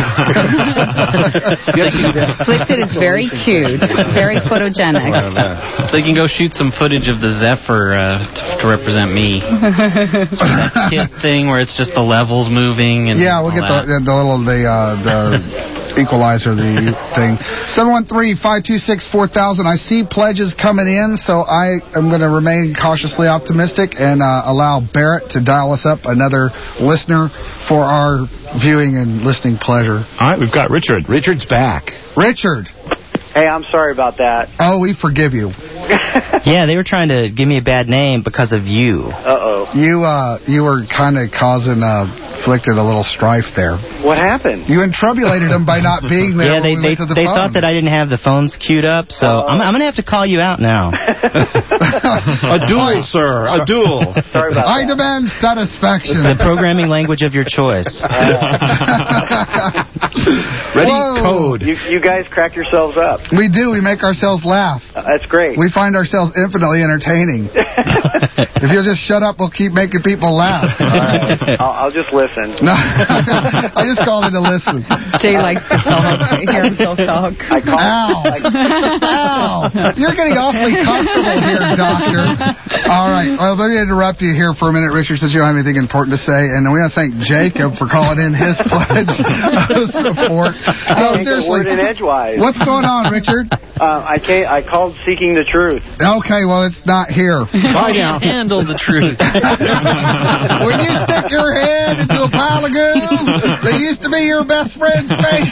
Afflicted is very cute, very photogenic.
So you can go shoot some footage of the Zephyr uh, to, to represent me. Sort of that kit thing where it's just the levels moving. And
yeah, we'll
all
get
that.
the, the little the uh, the. equalizer, the thing. seven one three, five two six, four thousand. I see pledges coming in, so I am going to remain cautiously optimistic and uh, allow Barrett to dial us up, another listener, for our viewing and listening pleasure.
All right, we've got Richard.
Richard's back.
Richard.
Hey, I'm sorry about that.
Oh, we forgive you.
Yeah, they were trying to give me a bad name because of you.
Uh-oh.
You, uh, you were kind of causing, uh, Afflicted a little strife there.
What happened?
You entrubulated him by not being there
Yeah, they
when we
they,
went to the
they
phone.
thought that I didn't have the phones queued up, so
Uh-oh.
I'm, I'm going to have to call you out now.
A duel, sir. A duel.
Sorry about
I
that.
demand satisfaction.
The programming language of your choice.
Ready,
Whoa.
code.
You, you guys crack yourselves up.
We do. We make ourselves laugh.
Uh, that's great.
We find ourselves infinitely entertaining. If you'll just shut up, we'll keep making people laugh.
All right. I'll, I'll just listen.
No, I just called in to listen.
Jay likes to talk. Hear himself talk.
I call,
Ow!
I,
Ow! You're getting awfully comfortable here, Doctor. All right. Well, let me interrupt you here for a minute, Richard, since you don't have anything important to say. And we want to thank Jacob for calling in his pledge of support. No,
I
seriously.
word in edgewise.
What's going on, Richard?
Uh, I came, I called seeking the truth.
Okay, well, it's not here.
Bye now. Handle the truth.
When you stick your head into a pile of goo that used to be your best friend's face.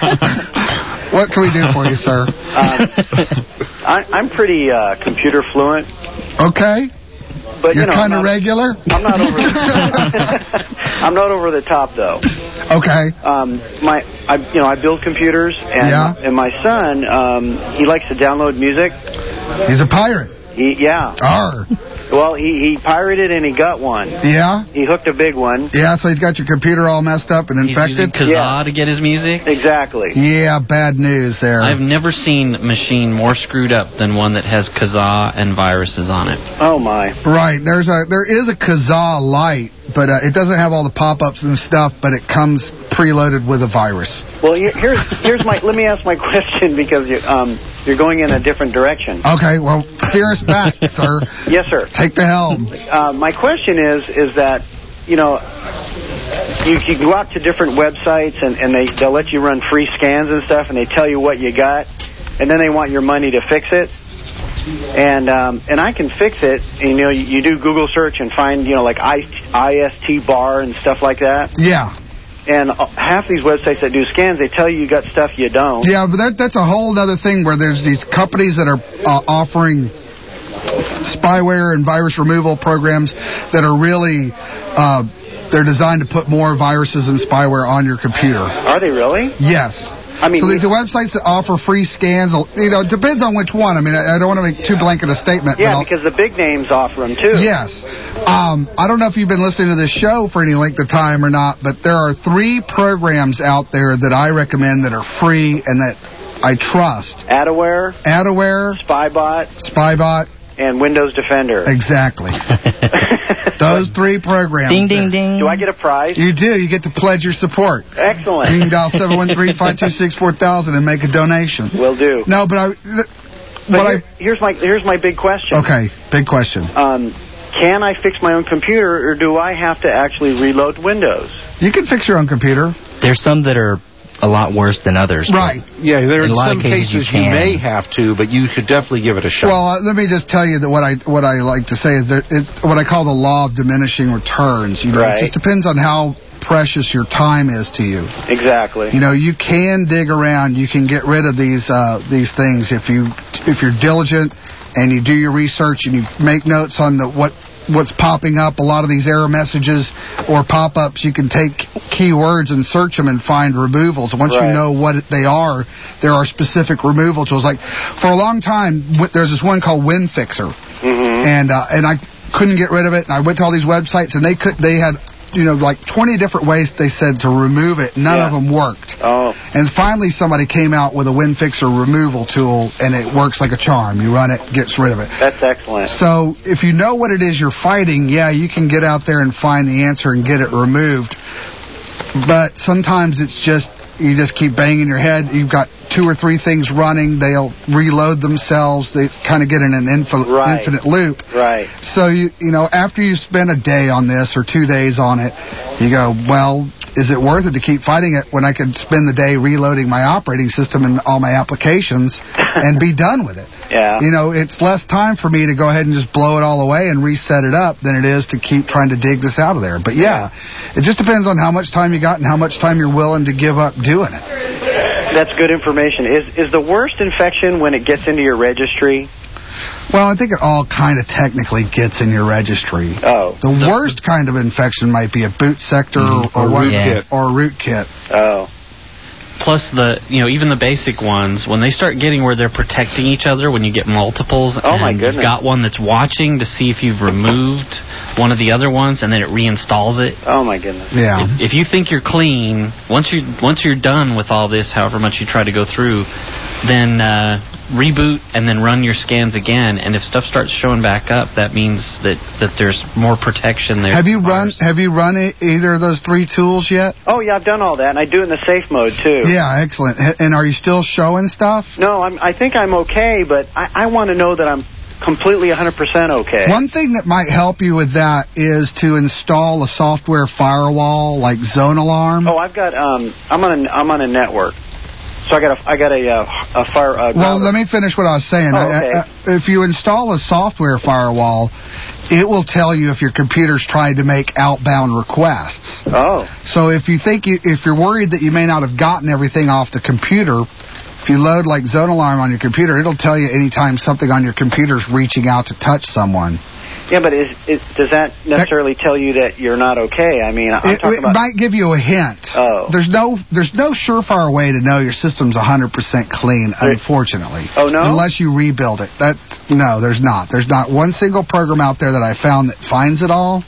What can we do for you, sir?
Um, I, I'm pretty uh, computer fluent.
Okay.
But,
You're
you know,
kind of
I'm not-
regular?
I'm not over the I'm not over the top, though.
Okay.
Um, my, I, you know, I build computers, and
Yeah.
and my son, um, he likes to download music.
He's a pirate.
He, yeah.
Arr.
Well, he, he pirated and he got one.
Yeah?
He hooked a big one.
Yeah, so he's got your computer all messed up and
He's using
infected?
Kazaa
Yeah.
to get his music.
Exactly.
Yeah, bad news there.
I've never seen a machine more screwed up than one that has Kazaa and viruses on it.
Oh my.
Right. There's a there is a Kazaa Lite, but uh, it doesn't have all the pop-ups and stuff, but it comes preloaded with a virus.
Well, here, here's here's my. Let me ask my question because you um you're going in a different direction.
Okay, well, steer us back, sir.
Yes, sir.
Take the helm.
Uh, my question is is that you know you you go out to different websites and and they they'll let you run free scans and stuff and they tell you what you got and then they want your money to fix it. And um, and I can fix it. And, you know, you, you do Google search and find, you know, like I, I S T bar and stuff like that.
Yeah.
and uh, half these websites that do scans, they tell you you got stuff you don't.
Yeah, but that, that's a whole other thing where there's these companies that are uh, offering spyware and virus removal programs that are really, uh, they're designed to put more viruses and spyware on your computer.
Are they really?
Yes.
I mean,
so these are websites that offer free scans. You know, it depends on which one. I mean, I, I don't want to make too blanket a statement.
Yeah,
but
because the big names offer them, too.
Yes. Um, I don't know if you've been listening to this show for any length of time or not, but there are three programs out there that I recommend that are free and that I trust.
Adaware.
Adaware.
Spybot.
Spybot.
And Windows Defender.
Exactly. Those three programs.
Ding, ding, ding. Do I get a prize?
You do. You get to pledge your support.
Excellent.
You can dial seven one three, five two six, four thousand and make a donation.
Will do.
No, but I... Th-
but
what
here,
I
here's my here's my big question.
Okay, big question.
Um, can I fix my own computer, or do I have to actually reload Windows?
You can fix your own computer.
There's some that are a lot worse than others.
Right.
Yeah, there are
in a lot
some
of cases,
cases
you,
you
can.
may have to, but you could definitely give it a shot.
Well, uh, let me just tell you that what I what I like to say is that it's what I call the law of diminishing returns. You know,
Right.
it just depends on how precious your time is to you.
Exactly.
You know, you can dig around. You can get rid of these uh, these things if you if you're diligent and you do your research and you make notes on the what. what's popping up. A lot of these error messages or pop-ups, you can take keywords and search them and find removals. Once
Right.
you know what they are, there are specific removal tools. Like, for a long time, w- there's this one called WinFixer.
Mm-hmm.
And uh, and I couldn't get rid of it. And I went to all these websites, and they could they had, you know, like twenty different ways they said to remove it. None
Yeah.
of them worked.
Oh.
And finally, somebody came out with a WinFixer removal tool, and it works like a charm. You run it, gets rid of it.
That's excellent.
So if you know what it is you're fighting, yeah, you can get out there and find the answer and get it removed. But sometimes it's just, you just keep banging your head. You've got two or three things running. They'll reload themselves. They kind of get in an infin-
Right.
infinite loop.
Right.
So, you you know, after you spend a day on this or two days on it, you go, well, is it worth it to keep fighting it when I could spend the day reloading my operating system and all my applications and be done with it?
Yeah.
You know, it's less time for me to go ahead and just blow it all away and reset it up than it is to keep trying to dig this out of there. But yeah, it just depends on how much time you got and how much time you're willing to give up doing it.
That's good information. Is is the worst infection when it gets into your registry?
Well, I think it all kind of technically gets in your registry.
Oh.
The worst kind of infection might be a boot sector
Mm-hmm.
or,
Or
what,
rootkit.
or a rootkit.
Oh.
Plus the, you know, even the basic ones, when they start getting where they're protecting each other, when you get multiples,
Oh, my
and
goodness.
you've got one that's watching to see if you've removed one of the other ones, and then it reinstalls it.
Oh my goodness.
Yeah.
If, if you think you're clean, once you once you're done with all this, however much you try to go through, then uh, reboot and then run your scans again. And if stuff starts showing back up, that means that, that there's more protection there.
Have you run Have you run e- either of those three tools yet?
Oh yeah, I've done all that, and I do it in the safe mode too.
Yeah, excellent. H- And are you still showing stuff?
No, I'm, I think I'm okay, but I, I want to know that I'm completely one hundred percent okay.
One thing that might help you with that is to install a software firewall like Zone Alarm.
Oh, I've got um, I'm on a I'm on a network, so I got a I got a uh, a fire. Uh,
Well,
router.
let me finish what I was saying.
Oh,
I-
okay.
I- if you install a software firewall, it will tell you if your computer's trying to make outbound requests.
Oh.
So if you think you, if you're worried that you may not have gotten everything off the computer, if you load like Zone Alarm on your computer, it'll tell you anytime something on your computer's reaching out to touch someone.
Yeah, but is, is does that necessarily tell you that you're not okay? I mean, I'm
It,
talking
it
about.
might give you a hint.
Oh.
There's no there's no surefire way to know your system's one hundred percent clean, unfortunately.
Oh, no?
Unless you rebuild it. That's no, there's not. There's not one single program out there that I found that finds it all.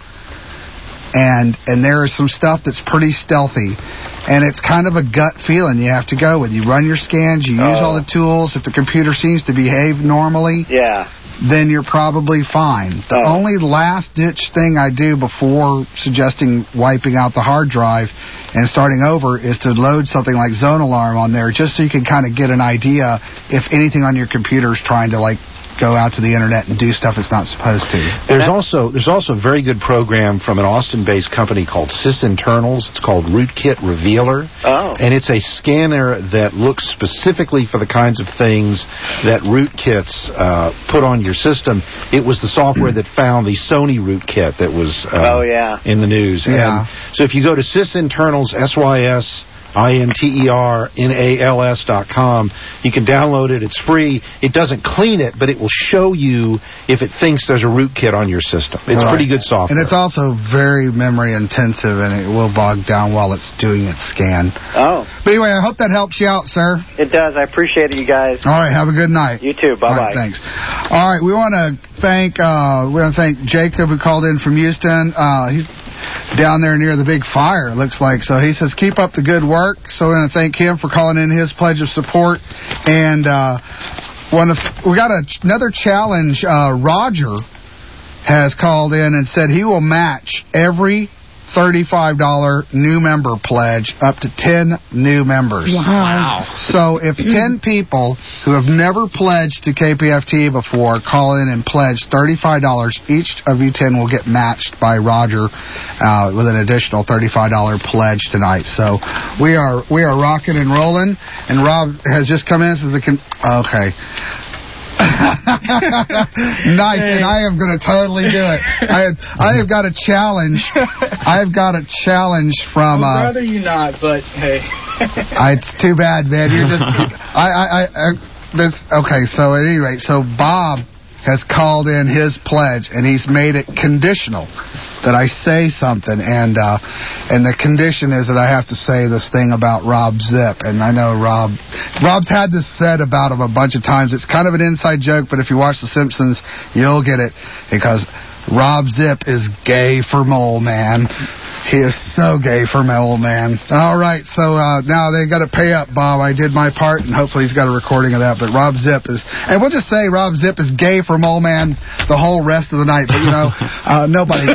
And and there is some stuff that's pretty stealthy. And it's kind of a gut feeling you have to go with. You run your scans, you use
Oh.
all the tools. If the computer seems to behave normally,
Yeah.
then you're probably fine. The
Oh.
only last-ditch thing I do before suggesting wiping out the hard drive and starting over is to load something like Zone Alarm on there, just so you can kind of get an idea if anything on your computer is trying to, like, go out to the internet and do stuff it's not supposed to.
There's also there's also a very good program from an Austin-based company called SysInternals. It's called Rootkit Revealer.
Oh.
And it's a scanner that looks specifically for the kinds of things that rootkits uh, put on your system. It was the software that found the Sony rootkit that was uh,
oh, yeah.
in the news.
Yeah.
And so if you go to SysInternals, S Y S I N T E R N A L S dot com. You can download it. It's free. It doesn't clean it, but it will show you if it thinks there's a rootkit on your system. It's
Right.
pretty good software.
And it's also very memory intensive, and it will bog down while it's doing its scan.
Oh.
But anyway, I hope that helps you out, sir.
It does. I appreciate it, you guys.
All right, have a good night.
You too. Bye-bye.
All right, thanks. All right, we want to thank uh, we want to thank Jacob, who called in from Houston. Uh, he's down there near the big fire, it looks like. So he says, keep up the good work. So we're going to thank him for calling in his pledge of support. And uh, one of, we got a, another challenge. Uh, Roger has called in and said he will match every thirty-five dollars new member pledge up to ten new members.
Wow.
So if ten people who have never pledged to K P F T before call in and pledge thirty-five dollars, each of you ten will get matched by Roger uh, with an additional thirty-five dollars pledge tonight. So we are we are rocking and rolling. And Rob has just come in and says, the con- okay. Nice, and I am going to totally do it. I have, I have got a challenge. I've got a challenge from.
I'd
Uh,
rather you not, but hey.
I, it's too bad, man. You're just. I, I, I, I. This. Okay. So at any rate, so Bob has called in his pledge, and he's made it conditional that I say something, and uh, and the condition is that I have to say this thing about Rob Zip. And I know Rob, Rob's had this said about him a bunch of times. It's kind of an inside joke, but if you watch The Simpsons, you'll get it, because Rob Zip is gay for Mole Man. He is so gay for my old man. All right, so uh, now they got to pay up, Bob. I did my part, and hopefully he's got a recording of that. But Rob Zip is, and we'll just say Rob Zip is gay for Mole Man the whole rest of the night. But you know, uh, nobody,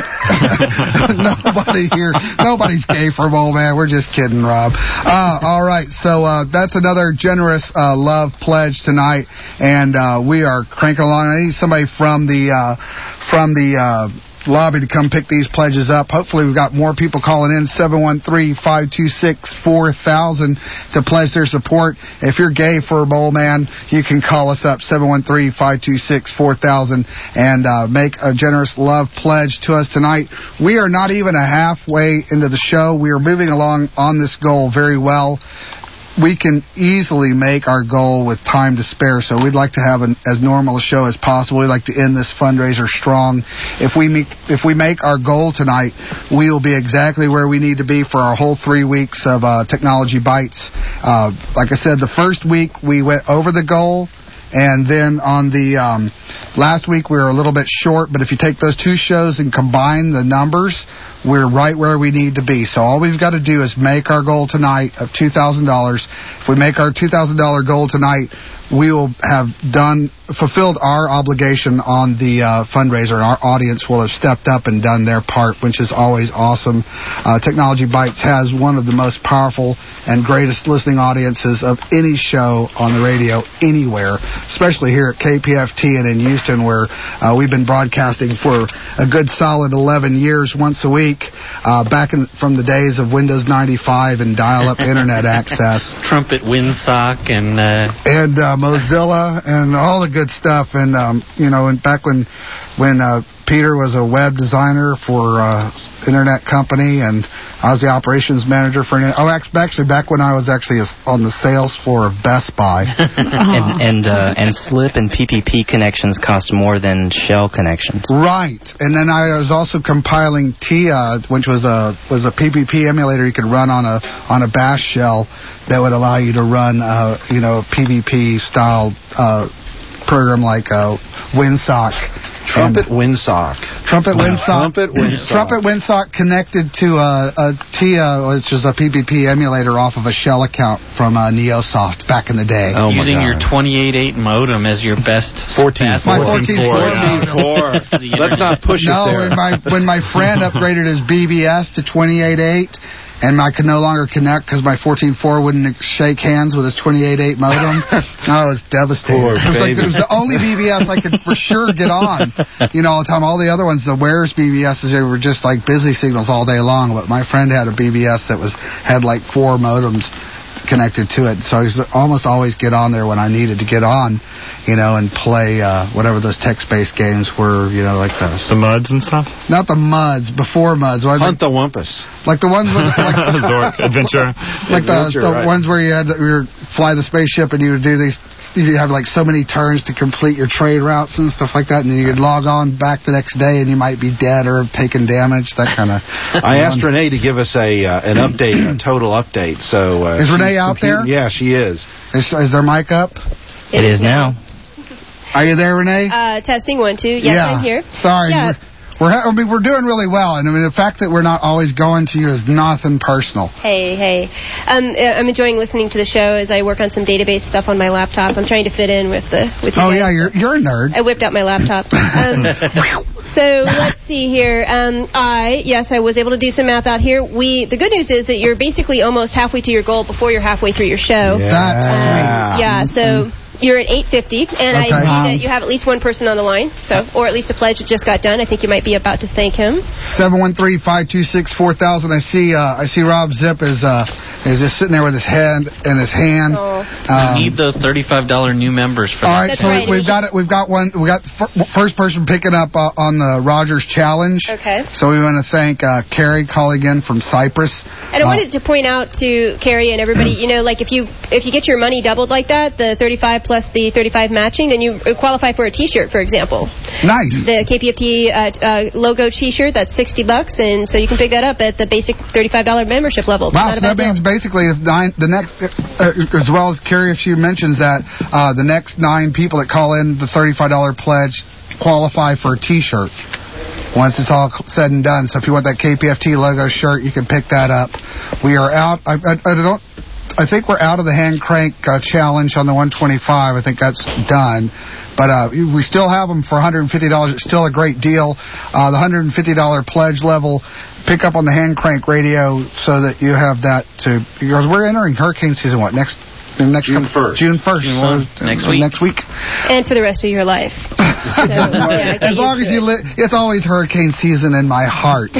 nobody here, nobody's gay for Mole Man. We're just kidding, Rob. Uh, all right, so uh, that's another generous uh, love pledge tonight, and uh, we are cranking along. I need somebody from the uh, from the. Uh, lobby to come pick these pledges up. Hopefully we've got more people calling in, seven one three, five two six, four thousand to pledge their support. If you're gay for a Mole Man, you can call us up, seven one three, five two six, four thousand, and uh, make a generous love pledge to us tonight. We are not even a halfway into the show. We are moving along on this goal very well. We can easily make our goal with time to spare, so we'd like to have an, as normal a show as possible. We'd like to end this fundraiser strong. If we make, if we make our goal tonight, we will be exactly where we need to be for our whole three weeks of uh, Technology Bites. Uh, like I said, the first week we went over the goal, and then on the um, last week we were a little bit short, but if you take those two shows and combine the numbers, we're right where we need to be. So all we've got to do is make our goal tonight of two thousand dollars. If we make our two thousand dollars goal tonight, we will have done fulfilled our obligation on the uh, fundraiser. Our audience will have stepped up and done their part, which is always awesome. Uh, Technology Bites has one of the most powerful and greatest listening audiences of any show on the radio anywhere, especially here at K P F T and in Houston, where uh, we've been broadcasting for a good solid eleven years once a week, uh, back in, from the days of Windows ninety-five and dial-up internet access.
Trumpet Windsock and... Uh...
And uh, Mozilla and all the good stuff. And, um, you know, and back when when uh, Peter was a web designer for uh, internet company, and I was the operations manager for an... Oh, actually, back when I was actually on the sales floor of Best Buy.
and and, uh, and SLIP and P P P connections cost more than shell connections.
Right. And then I was also compiling T I A, which was a was a P P P emulator you could run on a on a bash shell that would allow you to run, uh, you know, a P V P style uh, program like uh, Windsock.
Trumpet Windsock.
Trumpet Windsock.
Trumpet Windsock.
Trumpet Windsock connected to a, a T I A, which is a P P P emulator off of a shell account from uh, Neosoft back in the day.
Oh Using your twenty-eight eight modem as your best...
fourteen.
My fourteen
four. Let's not push
no,
it there.
when my, when my friend upgraded his B B S to twenty-eight eight, and I could no longer connect because my fourteen four wouldn't shake hands with his twenty-eight eight modem. I was devastated.
Poor
it, was like,
baby.
it was the only B B S I could for sure get on. You know, all the time. All the other ones, the Wares B B Ss, they were just like busy signals all day long. But my friend had a B B S that was had like four modems connected to it, so I used to almost always get on there when I needed to get on, you know, and play uh, whatever those text-based games were, you know, like the...
The Muds and stuff?
Not the Muds, before Muds.
Hunt the Wumpus.
Like the ones with... Like the,
Zork, Adventure.
Like the,
Adventure,
the
right.
ones where you had to you would fly the spaceship and you would do these... You have like so many turns to complete your trade routes and stuff like that, and you could log on back the next day and you might be dead or taking damage, that kind of...
I asked Renee to give us a uh, an update, a total update. So uh,
Is Renee
she's
out
computer-
there?
Yeah, she is.
Is, is their mic up?
It is now.
Are you there, Renee?
Uh, testing one, two. Yes,
yeah.
I'm here.
Sorry.
Yeah.
We're, we're, I mean, we're doing really well, and I mean, the fact that we're not always going to you is nothing personal.
Hey, hey. Um, uh, I'm enjoying listening to the show as I work on some database stuff on my laptop. I'm trying to fit in with the with you
Oh,
guys.
yeah, you're, you're a nerd.
I whipped out my laptop. Um, so let's see here. Um, I yes, I was able to do some math out here. We the good news is that you're basically almost halfway to your goal before you're halfway through your show.
Yeah. That's
Um, yeah. So. You're at eight fifty, and
Okay.
I see that you have at least one person on the line, so or at least a pledge that just got done. I think you might be about to thank him.
seven one three, five two six, four thousand. I see uh, I see Rob Zip is uh, is just sitting there with his head in his hand.
Oh.
Um,
We need those thirty-five dollar new members for
all
that.
right, so
right.
we've got it. We've got one. We got f- first person picking up uh, on the Rogers Challenge.
Okay.
So we want to thank uh, Carrie calling in from Cyprus.
And I
Uh,
wanted to point out to Carrie and everybody, you know, like if you if you get your money doubled like that, the thirty-five plus the thirty-five matching, then you qualify for a T-shirt, for example.
Nice.
The K P F T uh, uh, logo T-shirt, that's sixty bucks, and so you can pick that up at the basic thirty-five dollar membership level.
Wow,
Not
so
a bad
that means
deal.
basically if nine, the next, uh, as well as Carrie, if she mentions that, uh, the next nine people that call in the thirty-five dollar pledge qualify for a T-shirt once it's all said and done. So if you want that K P F T logo shirt, you can pick that up. We are out. I, I, I don't. I think we're out of the hand crank uh, challenge on the one twenty-five. I think that's done. But uh, we still have them for one hundred fifty dollars. It's still a great deal. Uh, the one hundred fifty dollar pledge level, pick up on the hand crank radio so that you have that to... Because we're entering hurricane season, what, next... Next
June first.
June first. So,
Next
uh,
week.
Next week.
And for the rest of your life. So, yeah,
As long as you live, it's always hurricane season in my heart.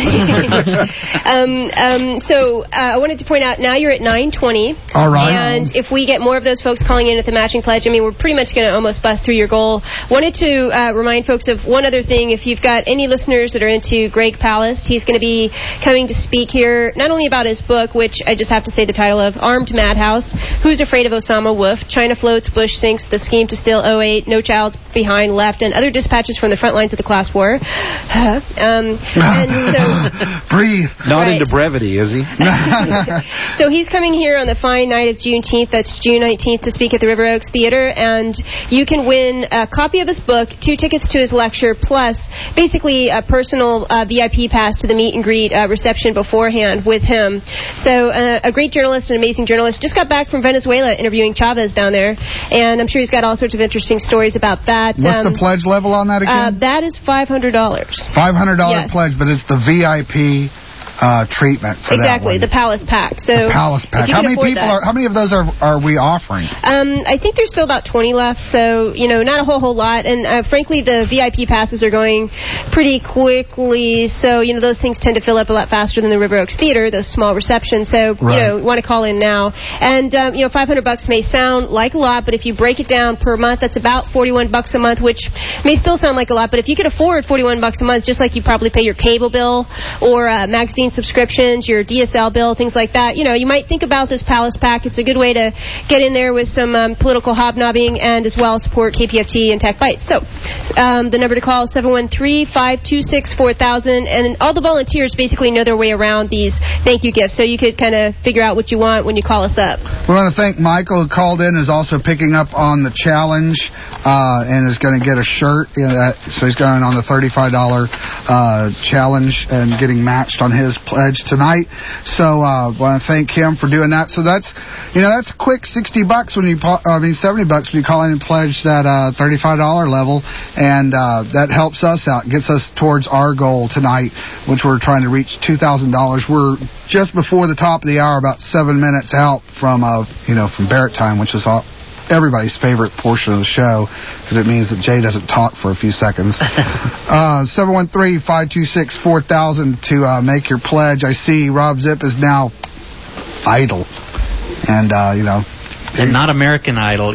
um, um, so uh, I wanted to point out, now you're at nine twenty.
All right.
And if we get more of those folks calling in at the matching pledge, I mean, we're pretty much going to almost bust through your goal. Wanted to uh, remind folks of one other thing. If you've got any listeners that are into Greg Palast, he's going to be coming to speak here, not only about his book, which I just have to say the title of, Armed Madhouse, Who's Afraid of Osama Wolf, China Floats, Bush Sinks, The Scheme to Steal oh eight, No Child Behind Left, and other dispatches from the front lines of the class war. um, and so,
Breathe.
Not
Right.
into brevity, is he?
so he's coming here on the fine night of Juneteenth, that's June nineteenth, to speak at the River Oaks Theater, and you can win a copy of his book, two tickets to his lecture, plus basically a personal uh, V I P pass to the meet and greet uh, reception beforehand with him. So uh, a great journalist, an amazing journalist, just got back from Venezuela interviewing Chavez down there, and I'm sure he's got all sorts of interesting stories about that.
What's
Um,
the pledge level on that
uh,
again?
that is five hundred dollars.
five hundred dollars
yes.
pledge, but it's the V I P uh, treatment for
Exactly,
that one.
the Palace Pack. So
The Palace Pack.
if you
How
can
many
afford
people
that-
are? How many of those are are we offering?
Um, I think there's still about twenty left, so, you know, not a whole, whole lot. And, uh, frankly, the V I P passes are going pretty quickly, so, you know, those things tend to fill up a lot faster than the River Oaks Theater, those small receptions. So,
Right.
you know, you want to call in now. And, um, you know, five hundred bucks may sound like a lot, but if you break it down per month, that's about forty-one bucks a month, which may still sound like a lot, but if you could afford forty-one bucks a month, just like you probably pay your cable bill or uh, magazine subscriptions, your D S L bill, things like that, you know, you might think about this Palace Pack. It's a good way to get in there with some um, political hobnobbing and as well support K P F T and Tech Bites. So um, the number to call is seven one three, five two six, four thousand, and all the volunteers basically know their way around these thank you gifts, so you could kind of figure out what you want when you call us up.
We want to thank Michael, who called in, is also picking up on the challenge uh, and is going to get a shirt. You know, that, so he's going on the thirty-five dollar uh, challenge and getting matched on his pledge tonight. So I uh, want to thank him for doing that. So that's, you know, that's a quick sixty bucks when you, I mean, seventy bucks when you call in and pledge that uh, thirty-five dollars level. And uh, that helps us out, gets us towards our goal tonight, which we're trying to reach two thousand dollars. We're just before the top of the hour, about seven minutes out from, uh, you know, from Barrett time, which is all, everybody's favorite portion of the show, because it means that Jay doesn't talk for a few seconds. uh, seven one three, five two six, four thousand to uh, make your pledge. I see Rob Zip is now idle. And, uh, you know...
And not American Idol.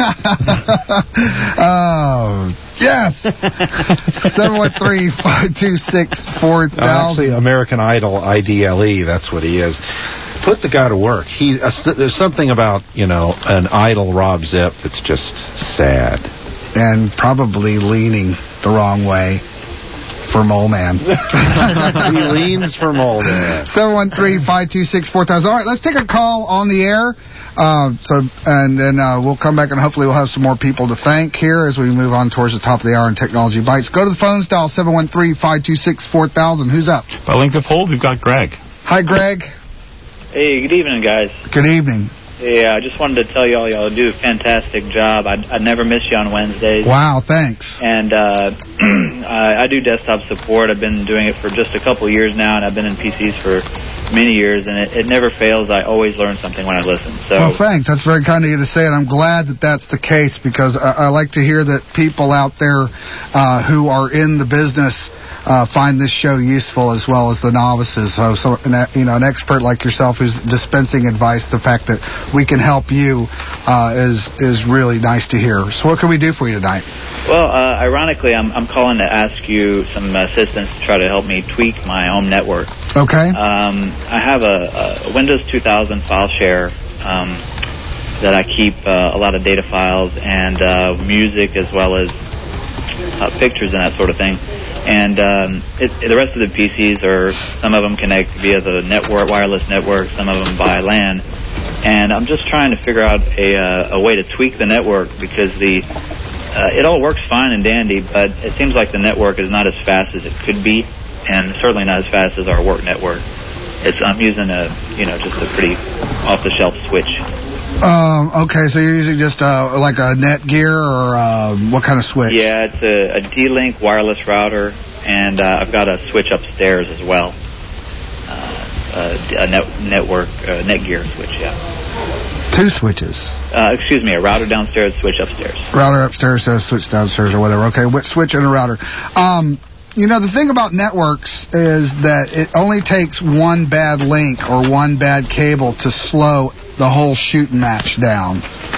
Oh, yes! seven one three, five two six, four thousand.
Uh, actually, American Idol, I D L E, that's what he is. Put the guy to work. He uh, There's something about, you know, an idle Rob Zip that's just sad.
And probably leaning the wrong way for Mole Man.
He leans for Mole Man.
seven one three, five two six, four thousand. All right, let's take a call on the air. Uh, so, and then uh, we'll come back and hopefully we'll have some more people to thank here as we move on towards the top of the hour in Technology Bites. Go to the phones, dial seven one three, five two six, four thousand. Who's up?
By length of hold, we've got Greg.
Hi, Greg.
Hey, good evening, guys.
Good evening.
Yeah, I just wanted to tell y'all y'all do a fantastic job. I I never miss you on Wednesdays.
Wow, thanks.
And uh, I, I do desktop support. I've been doing it for just a couple of years now, and I've been in P Cs for many years, and it, it never fails. I always learn something when I listen. So.
Well, thanks. That's very kind of you to say, and I'm glad that that's the case, because I, I like to hear that people out there uh, who are in the business Uh, find this show useful as well as the novices. So, so an, you know, an expert like yourself who's dispensing advice, the fact that we can help you uh, is is really nice to hear. So, what can we do for you tonight?
Well, uh, ironically, I'm I'm calling to ask you some assistance to try to help me tweak my home network.
Okay.
Um, I have a, a Windows two thousand file share um, that I keep uh, a lot of data files and uh, music as well as uh, pictures and that sort of thing. And um, it, the rest of the P Cs are, some of them connect via the network, wireless network, some of them by LAN. And I'm just trying to figure out a, uh, a way to tweak the network, because the uh, it all works fine and dandy, but it seems like the network is not as fast as it could be, and certainly not as fast as our work network. It's I'm using a you know just a pretty off-the-shelf switch.
Um, okay, so you're using just uh, like a Netgear or uh, what kind of switch?
Yeah, it's a, a D-Link wireless router, and uh, I've got a switch upstairs as well. Uh, a net, network, uh, Netgear switch, yeah.
Two switches?
Uh, excuse me, a router downstairs, switch upstairs.
Router upstairs, says switch downstairs or whatever. Okay, switch and a router. Um, you know, the thing about networks is that it only takes one bad link or one bad cable to slow the whole shooting match down.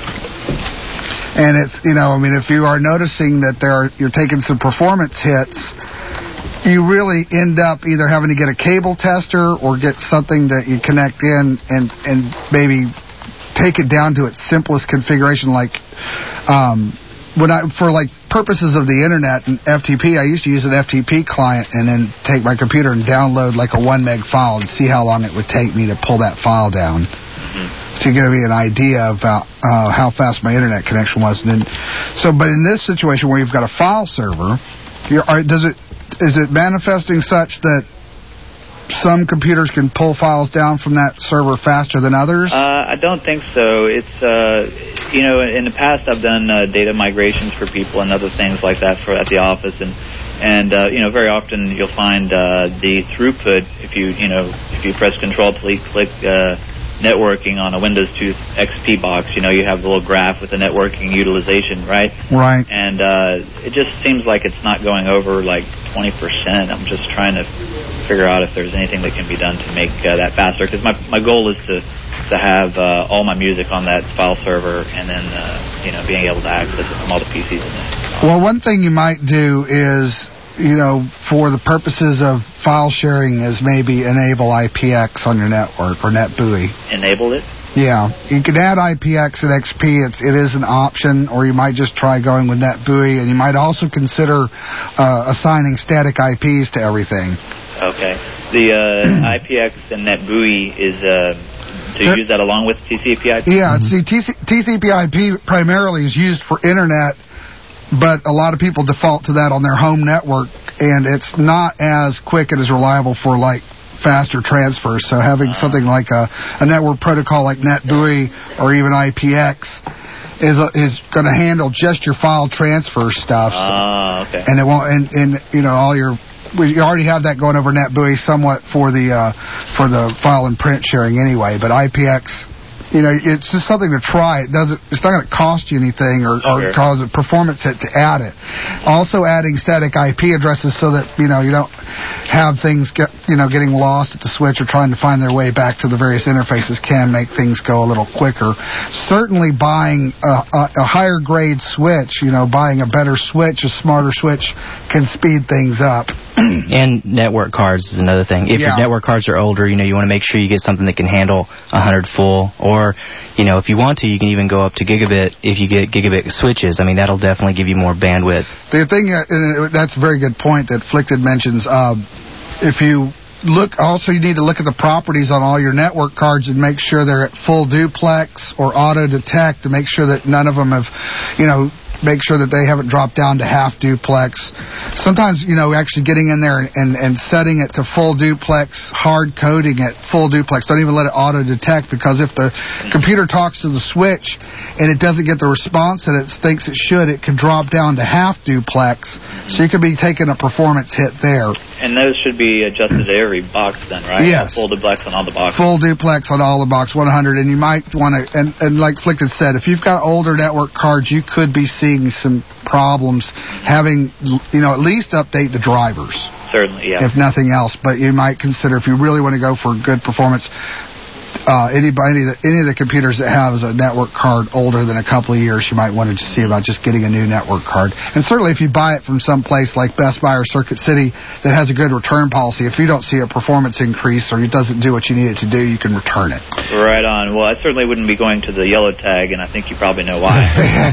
And it's, you know, I mean, if you are noticing that there are, you're taking some performance hits, you really end up either having to get a cable tester or get something that you connect in and, and maybe take it down to its simplest configuration. Like, um, when I, for like purposes of the internet and F T P, I used to use an F T P client and then take my computer and download like a one meg file and see how long it would take me to pull that file down. To give me an idea about uh, how fast my internet connection was. And then, so, but in this situation where you've got a file server, you're, are, does it is it manifesting such that some computers can pull files down from that server faster than others?
Uh, I don't think so. It's uh, you know, in the past I've done uh, data migrations for people and other things like that for at the office, and and uh, you know, very often you'll find uh, the throughput if you you know if you press Control Delete click. Uh, networking on a Windows two X P box, you know, you have the little graph with the networking utilization, right?
Right.
And uh, it just seems like it's not going over like twenty percent. I'm just trying to figure out if there's anything that can be done to make uh, that faster, because my my goal is to to have uh, all my music on that file server, and then uh, you know, being able to access it from all the P Cs in there.
Well, one thing you might do is, you know, for the purposes of file sharing, is maybe enable I P X on your network or NetBEUI.
Enable it?
Yeah. You can add I P X at X P. It's, it is an option, or you might just try going with NetBEUI, and you might also consider uh, assigning static I Ps to everything.
Okay. The uh, I P X and NetBEUI is uh, to it, use that along with T C P I P?
Yeah. See, T C P I P primarily is used for Internet, but a lot of people default to that on their home network, and it's not as quick and as reliable for, like, faster transfers. So having something like a, a network protocol like NetBEUI or even I P X is uh, is going to handle just your file transfer stuff.
Ah, okay.
And it won't, and, and you know, all your, we already have that going over NetBEUI somewhat for the uh, for the file and print sharing anyway. But I P X, you know, it's just something to try. It doesn't. It's not going to cost you anything or, or
Sure.
cause a performance hit to add it. Also, adding static I P addresses so that you know you don't have things get you know getting lost at the switch or trying to find their way back to the various interfaces can make things go a little quicker. Certainly, buying a, a, a higher grade switch, you know, buying a better switch, a smarter switch, can speed things up.
And network cards is another thing. If
Yeah.
your network cards are older, you know, you want to make sure you get something that can handle one hundred full. Or, you know, if you want to, you can even go up to gigabit if you get gigabit switches. I mean, that'll definitely give you more bandwidth.
The thing, uh, that's a very good point that Flickted mentions. Uh, if you look, also you need to look at the properties on all your network cards and make sure they're at full duplex or auto detect to make sure that none of them have, you know, make sure that they haven't dropped down to half duplex. Sometimes, you know, actually getting in there and, and, and setting it to full duplex, hard coding it full duplex. Don't even let it auto detect, because if the computer talks to the switch and it doesn't get the response that it thinks it should, it can drop down to half duplex. So you could be taking a performance hit there.
And those should be adjusted to every box then, right?
Yes.
Full duplex on all the boxes.
Full duplex on all the box one hundred, and you might want to, and, and like Flickted said, if you've got older network cards, you could be seeing some problems having, you know, at least update the drivers.
Certainly, yeah.
If nothing else, but you might consider, if you really want to go for good performance, uh, anybody, any of the computers that have a network card older than a couple of years, you might want to see about just getting a new network card. And certainly if you buy it from some place like Best Buy or Circuit City that has a good return policy, if you don't see a performance increase or it doesn't do what you need it to do, you can return it.
Right on. Well, I certainly wouldn't be going to the yellow tag, and I think you probably know why.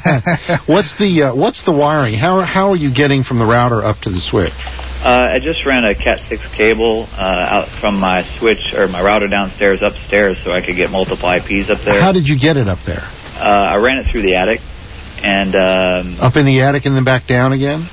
What's the uh, what's the wiring? How how are you getting from the router up to the switch?
Uh, I just ran a cat six cable uh, out from my switch or my router downstairs upstairs so I could get multiple I Ps up there.
How did you get it up there?
Uh, I ran it through the attic, and um,
Up in the attic and then back down again?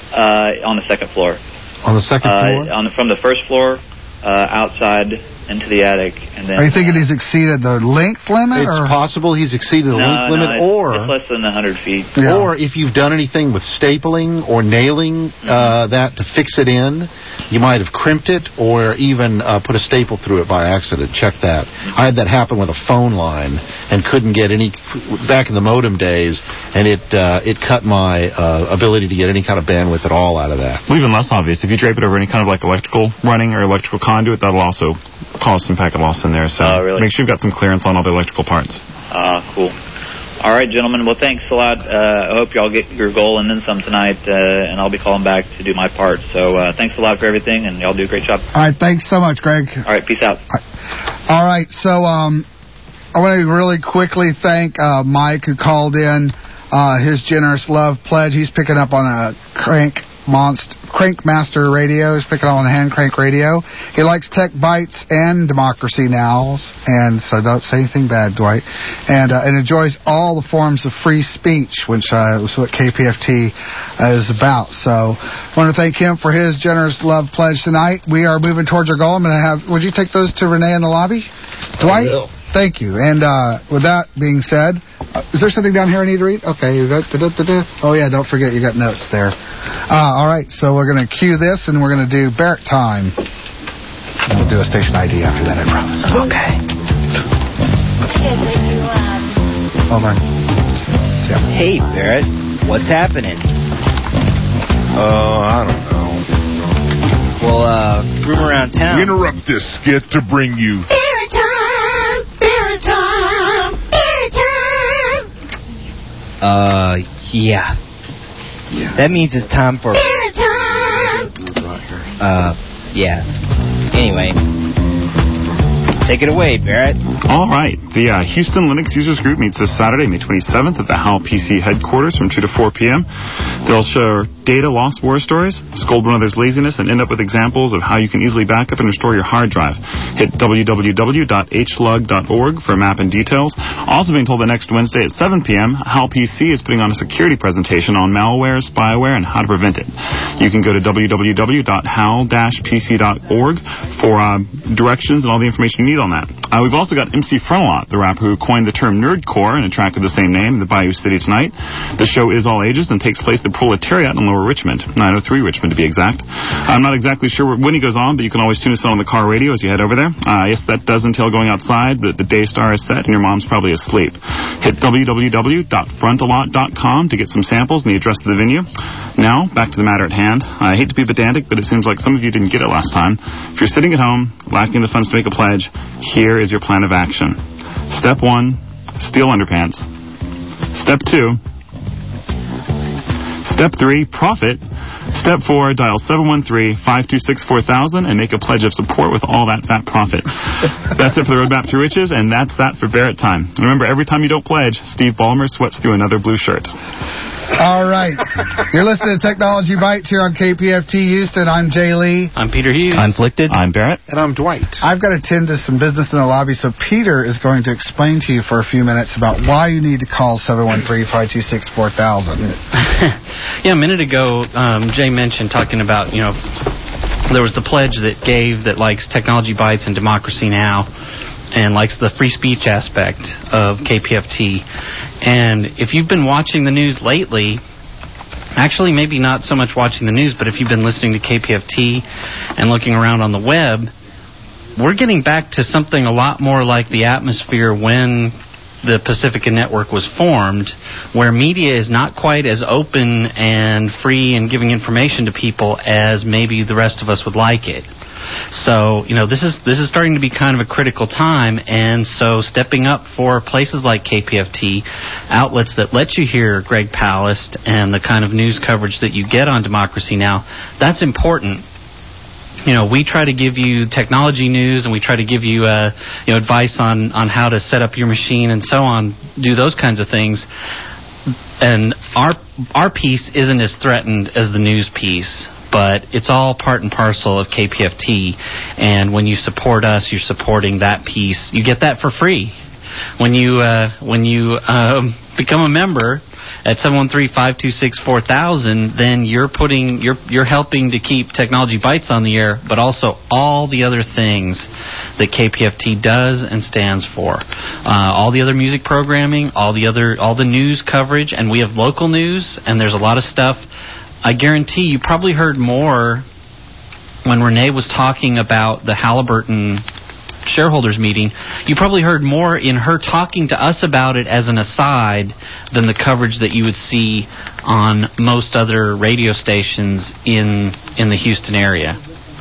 uh, on the second floor.
On the second
Uh,
floor?
on the, from the first floor uh, outside into the attic, and then.
Are you thinking he's exceeded the length limit?
It's
or?
possible he's exceeded the
no,
length
no,
limit,
it's,
or
it's less than one hundred feet.
or if you've done anything with stapling or nailing uh, that to fix it in, you might have crimped it or even uh, put a staple through it by accident. Check that. I had that happen with a phone line and couldn't get any back in the modem days, and it uh, it cut my uh, ability to get any kind of bandwidth at all out of that.
Well, even less obvious, if you drape it over any kind of like electrical running or electrical conduit, that'll also cause some packet loss in there. So
Oh, really?
make sure you've got some clearance on all the electrical parts.
Ah, cool. All right, gentlemen. Well, thanks a lot. Uh, I hope y'all get your goal and then some tonight, uh, and I'll be calling back to do my part. So uh, thanks a lot for everything, and y'all do a great job.
All right, thanks so much, Greg.
All right, peace out.
All right, so um, I want to really quickly thank uh, Mike who called in uh, his generous love pledge. He's picking up on a crank monster, crank master radio. He's picking up on a hand crank radio. He likes Tech Bites and Democracy Now!, and so don't say anything bad, Dwight. And uh, and enjoys all the forms of free speech, which uh, is what K P F T uh, is about. So I want to thank him for his generous love pledge tonight. We are moving towards our goal. I'm going to have. Would you take those to Renee in the lobby, Dwight?
I will.
Thank you. And uh, with that being said, uh, is there something down here I need to read? Okay. Da, da, da, da. Oh, yeah, don't forget you got notes there. Uh, all right, so we're going to cue this, and we're going to do Barrett time. And we'll do a station I D after that, I promise.
Okay.
Hold on. Yeah.
Hey, Barrett, what's happening?
Oh, I don't know.
Well, uh, room around town.
We interrupt this skit to bring you...
Barrett time! Barrett time! Barrett time!
Uh, yeah.
Yeah.
That means it's time for...
Barrett time!
Uh, yeah. Anyway, take it away, Barrett.
All right. The uh, Houston Linux Users Group meets this Saturday, May twenty-seventh, at the H A L P C headquarters from two to four p.m. They'll share data loss war stories? Scold one another's laziness and end up with examples of how you can easily back up and restore your hard drive. Hit w w w dot h lug dot org for a map and details. Also being told that next Wednesday at seven p.m., H A L P C is putting on a security presentation on malware, spyware, and how to prevent it. You can go to w w w dot h a l dash p c dot org for uh, directions and all the information you need on that. Uh, we've also got M C Frontalot, the rapper who coined the term nerdcore in a track of the same name in the Bayou City tonight. The show is all ages and takes place at the Proletariat in Lower Richmond, nine oh three Richmond to be exact. I'm not exactly sure when he goes on, but you can always tune us on the car radio as you head over there. Uh, yes, that does entail going outside, but the day star is set and your mom's probably asleep. Hit w w w dot frontalot dot com to get some samples and the address to the venue. Now, back to the matter at hand. I hate to be pedantic, but it seems like some of you didn't get it last time. If you're sitting at home, lacking the funds to make a pledge, here is your plan of action. Step one, steal underpants. Step two, Step three, profit. Step four, dial seven one three, five two six, four thousand and make a pledge of support with all that fat profit. That's it for the Roadmap to Riches, and that's that for Barrett Time. Remember, every time you don't pledge, Steve Ballmer sweats through another blue shirt.
All right. You're listening to Technology Bites here on K P F T Houston. I'm Jay Lee.
I'm Peter Hughes.
I'm Flicted.
I'm Barrett.
And I'm Dwight.
I've got to tend to some business in the lobby, so Peter is going to explain to you for a few minutes about why you need to call seven one three, five two six, four thousand.
Yeah, a minute ago, um, Jay mentioned talking about, you know, there was the pledge that gave that likes Technology Bites and Democracy Now! And likes the free speech aspect of K P F T. And if you've been watching the news lately, actually maybe not so much watching the news, but if you've been listening to K P F T and looking around on the web, we're getting back to something a lot more like the atmosphere when the Pacifica Network was formed, where media is not quite as open and free and giving information to people as maybe the rest of us would like it. So, you know, this is this is starting to be kind of a critical time, and so stepping up for places like K P F T, outlets that let you hear Greg Palast and the kind of news coverage that you get on Democracy Now!, that's important. You know, we try to give you technology news, and we try to give you, uh, you know, advice on, on how to set up your machine and so on, do those kinds of things. And our our piece isn't as threatened as the news piece, but it's all part and parcel of K P F T. And when you support us, you're supporting that piece. You get that for free. When you uh, when you um, become a member at seven one three, five two six, four thousand, then you're putting you're you're helping to keep Technology Bites on the air, but also all the other things that K P F T does and stands for. Uh, all the other music programming, all the other all the news coverage, and we have local news, and there's a lot of stuff. I guarantee you probably heard more when Renee was talking about the Halliburton shareholders meeting. You probably heard more in her talking to us about it as an aside than the coverage that you would see on most other radio stations in in the Houston area.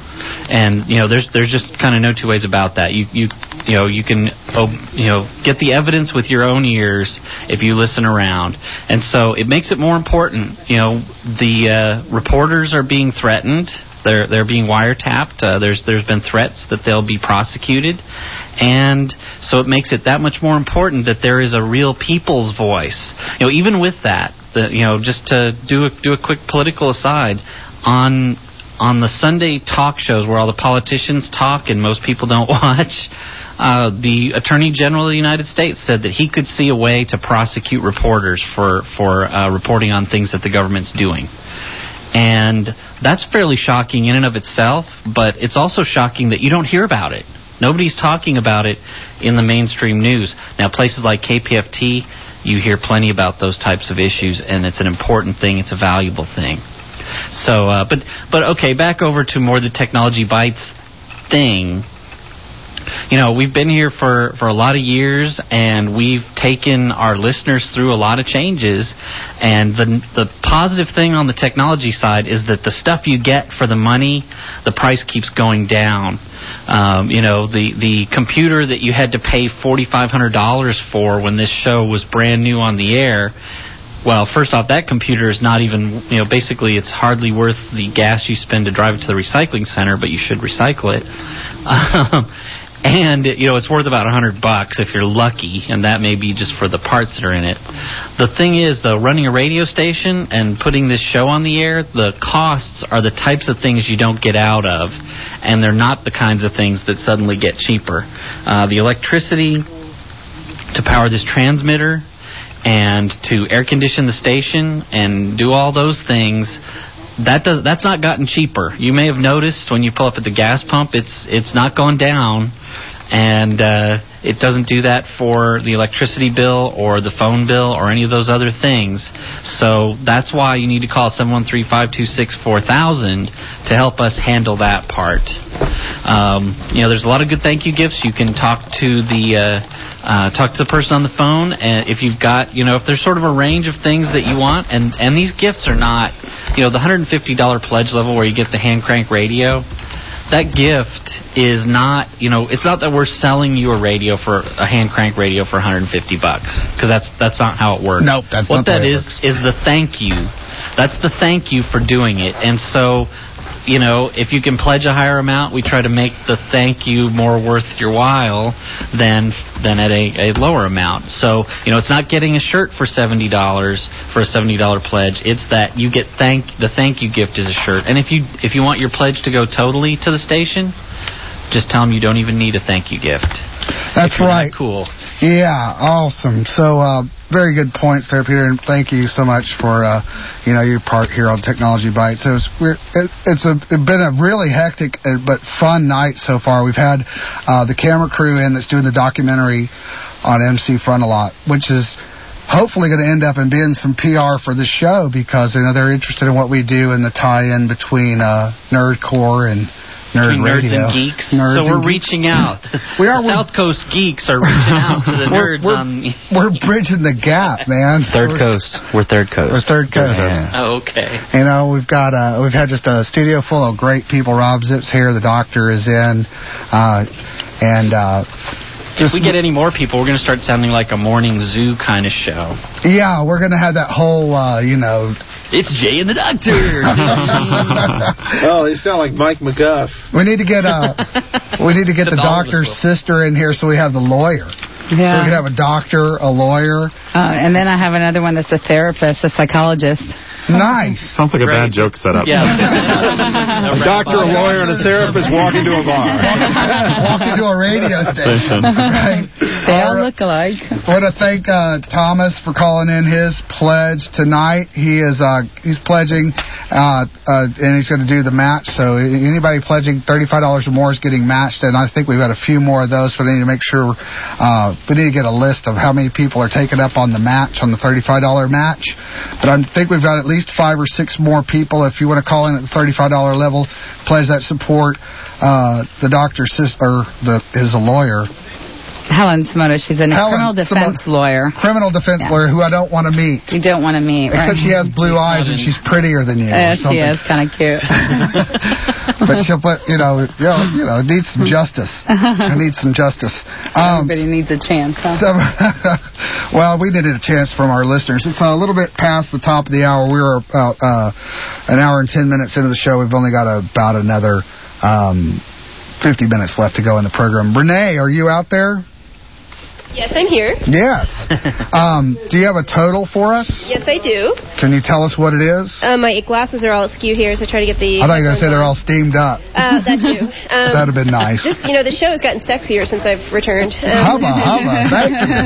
And you know, there's there's just kind of no two ways about that. You you you know you can oh, you know get the evidence with your own ears if you listen around, and so it makes it more important. You know, the uh, reporters are being threatened. They're they're being wiretapped. Uh, there's there's been threats that they'll be prosecuted, and so it makes it that much more important that there is a real people's voice. You know, even with that, the, you know, just to do a, do a quick political aside on. On the Sunday talk shows where all the politicians talk and most people don't watch, uh, the Attorney General of the United States said that he could see a way to prosecute reporters for, for uh, reporting on things that the government's doing. And that's fairly shocking in and of itself, but it's also shocking that you don't hear about it. Nobody's talking about it in the mainstream news. Now, places like K P F T, you hear plenty about those types of issues, and it's an important thing. It's a valuable thing. So, uh, but but okay, back over to more the Technology Bites thing. You know, we've been here for, for a lot of years, and we've taken our listeners through a lot of changes. And the the positive thing on the technology side is that the stuff you get for the money, the price keeps going down. Um, you know, the, the computer that you had to pay forty-five hundred dollars for when this show was brand new on the air, well, first off, that computer is not even, you know, basically it's hardly worth the gas you spend to drive it to the recycling center, but you should recycle it. Um, And, you know, it's worth about a hundred bucks if you're lucky, and that may be just for the parts that are in it. The thing is, though, running a radio station and putting this show on the air, the costs are the types of things you don't get out of, and they're not the kinds of things that suddenly get cheaper. Uh, the electricity to power this transmitter and to air condition the station and do all those things, that does that's not gotten cheaper. You may have noticed when you pull up at the gas pump, it's it's not going down, and uh, it doesn't do that for the electricity bill or the phone bill or any of those other things. So that's why you need to call seven one three, five two six, four thousand to help us handle that part. Um, you know, there's a lot of good thank you gifts. You can talk to the uh, uh, talk to the person on the phone, and if you've got, you know, if there's sort of a range of things that you want, and and these gifts are not, you know, the one hundred fifty dollars pledge level where you get the hand crank radio. That gift is not, you know, it's not that we're selling you a radio for a hand crank radio for one hundred fifty bucks, because that's that's not how it works.
Nope, that's
what
not
that
the way it
is is the thank you. That's the thank you for doing it. And so, you know, if you can pledge a higher amount, we try to make the thank you more worth your while than than at a, a lower amount. So, you know, it's not getting a shirt for seventy dollars for a seventy dollars pledge. It's that you get thank the thank you gift is a shirt. And if you if you want your pledge to go totally to the station, just tell them you don't even need a thank you gift.
That's right.
Cool.
Yeah, awesome. So, uh, very good points there, Peter, and thank you so much for, uh, you know, your part here on Technology Bites. So it's, we're, it, it's, a, it's been a really hectic uh, but fun night so far. We've had uh, the camera crew in that's doing the documentary on M C Front-A-Lot, which is hopefully going to end up in being some P R for the show, because, you know, they're interested in what we do and the tie-in between uh, Nerdcore and Nerd
Between nerds
Radio.
and geeks.
Nerds
so we're
and
reaching out.
We are.
The South Coast geeks are reaching out to the
we're,
nerds
we're,
on.
We're bridging the gap, man.
Third
we're,
Coast. We're Third Coast.
We're Third Coast.
Yeah.
Oh, okay.
You know, we've got uh, we've had just a studio full of great people. Rob Zips here. The doctor is in, uh, and. Uh,
If we get any more people, we're going to start sounding like a morning zoo kind of show.
Yeah, we're going to have that whole, uh, you know...
It's Jay and the Doctor.
Oh, you sound like Mike McGuff.
We need to get uh, we need to get the doctor's sister in here, so we have the lawyer.
Yeah.
So we can have a doctor, a lawyer.
Uh, and then I have another one that's a therapist, a psychologist.
Nice.
Sounds like a bad joke setup.
Yeah.
A doctor, a lawyer, and a therapist walk into a bar.
Walk into a radio station. Right.
They all look alike.
I want to thank uh, Thomas for calling in his pledge tonight. He is uh, he's pledging, uh, uh, and he's going to do the match. So anybody pledging thirty-five dollars or more is getting matched, and I think we've got a few more of those, but we need to make sure uh, we need to get a list of how many people are taking up on the match, on the thirty-five dollars match. But I think we've got at least five or six more people. If you want to call in at the thirty-five dollars level, pledge that support. Uh, the doctor's sister, or the, is a lawyer.
Helen Simoda. She's a
Helen
criminal defense
Simoda,
lawyer.
Criminal defense yeah. lawyer who I don't want to meet.
You don't want to meet.
Except
right?
she has blue eyes and she's prettier than you.
Yeah,
or something.
she is kind of cute.
But she'll put, you know, you know, you know, needs some justice. I need some justice. Um,
Everybody needs a chance. Huh?
So, well, we needed a chance from our listeners. It's a little bit past the top of the hour. We were about uh, an hour and ten minutes into the show. We've only got about another um, fifty minutes left to go in the program. Renee, are you out there?
Yes, I'm here.
Yes. Um, do you have a total for us?
Yes, I do.
Can you tell us what it is?
Uh, my glasses are all askew here, so I try to get the...
I thought you were going to say they're all steamed up.
Uh, that too. Um,
that would have been nice.
This, you know, the show has gotten sexier since I've returned. Um,
hubba, hubba. Thank you.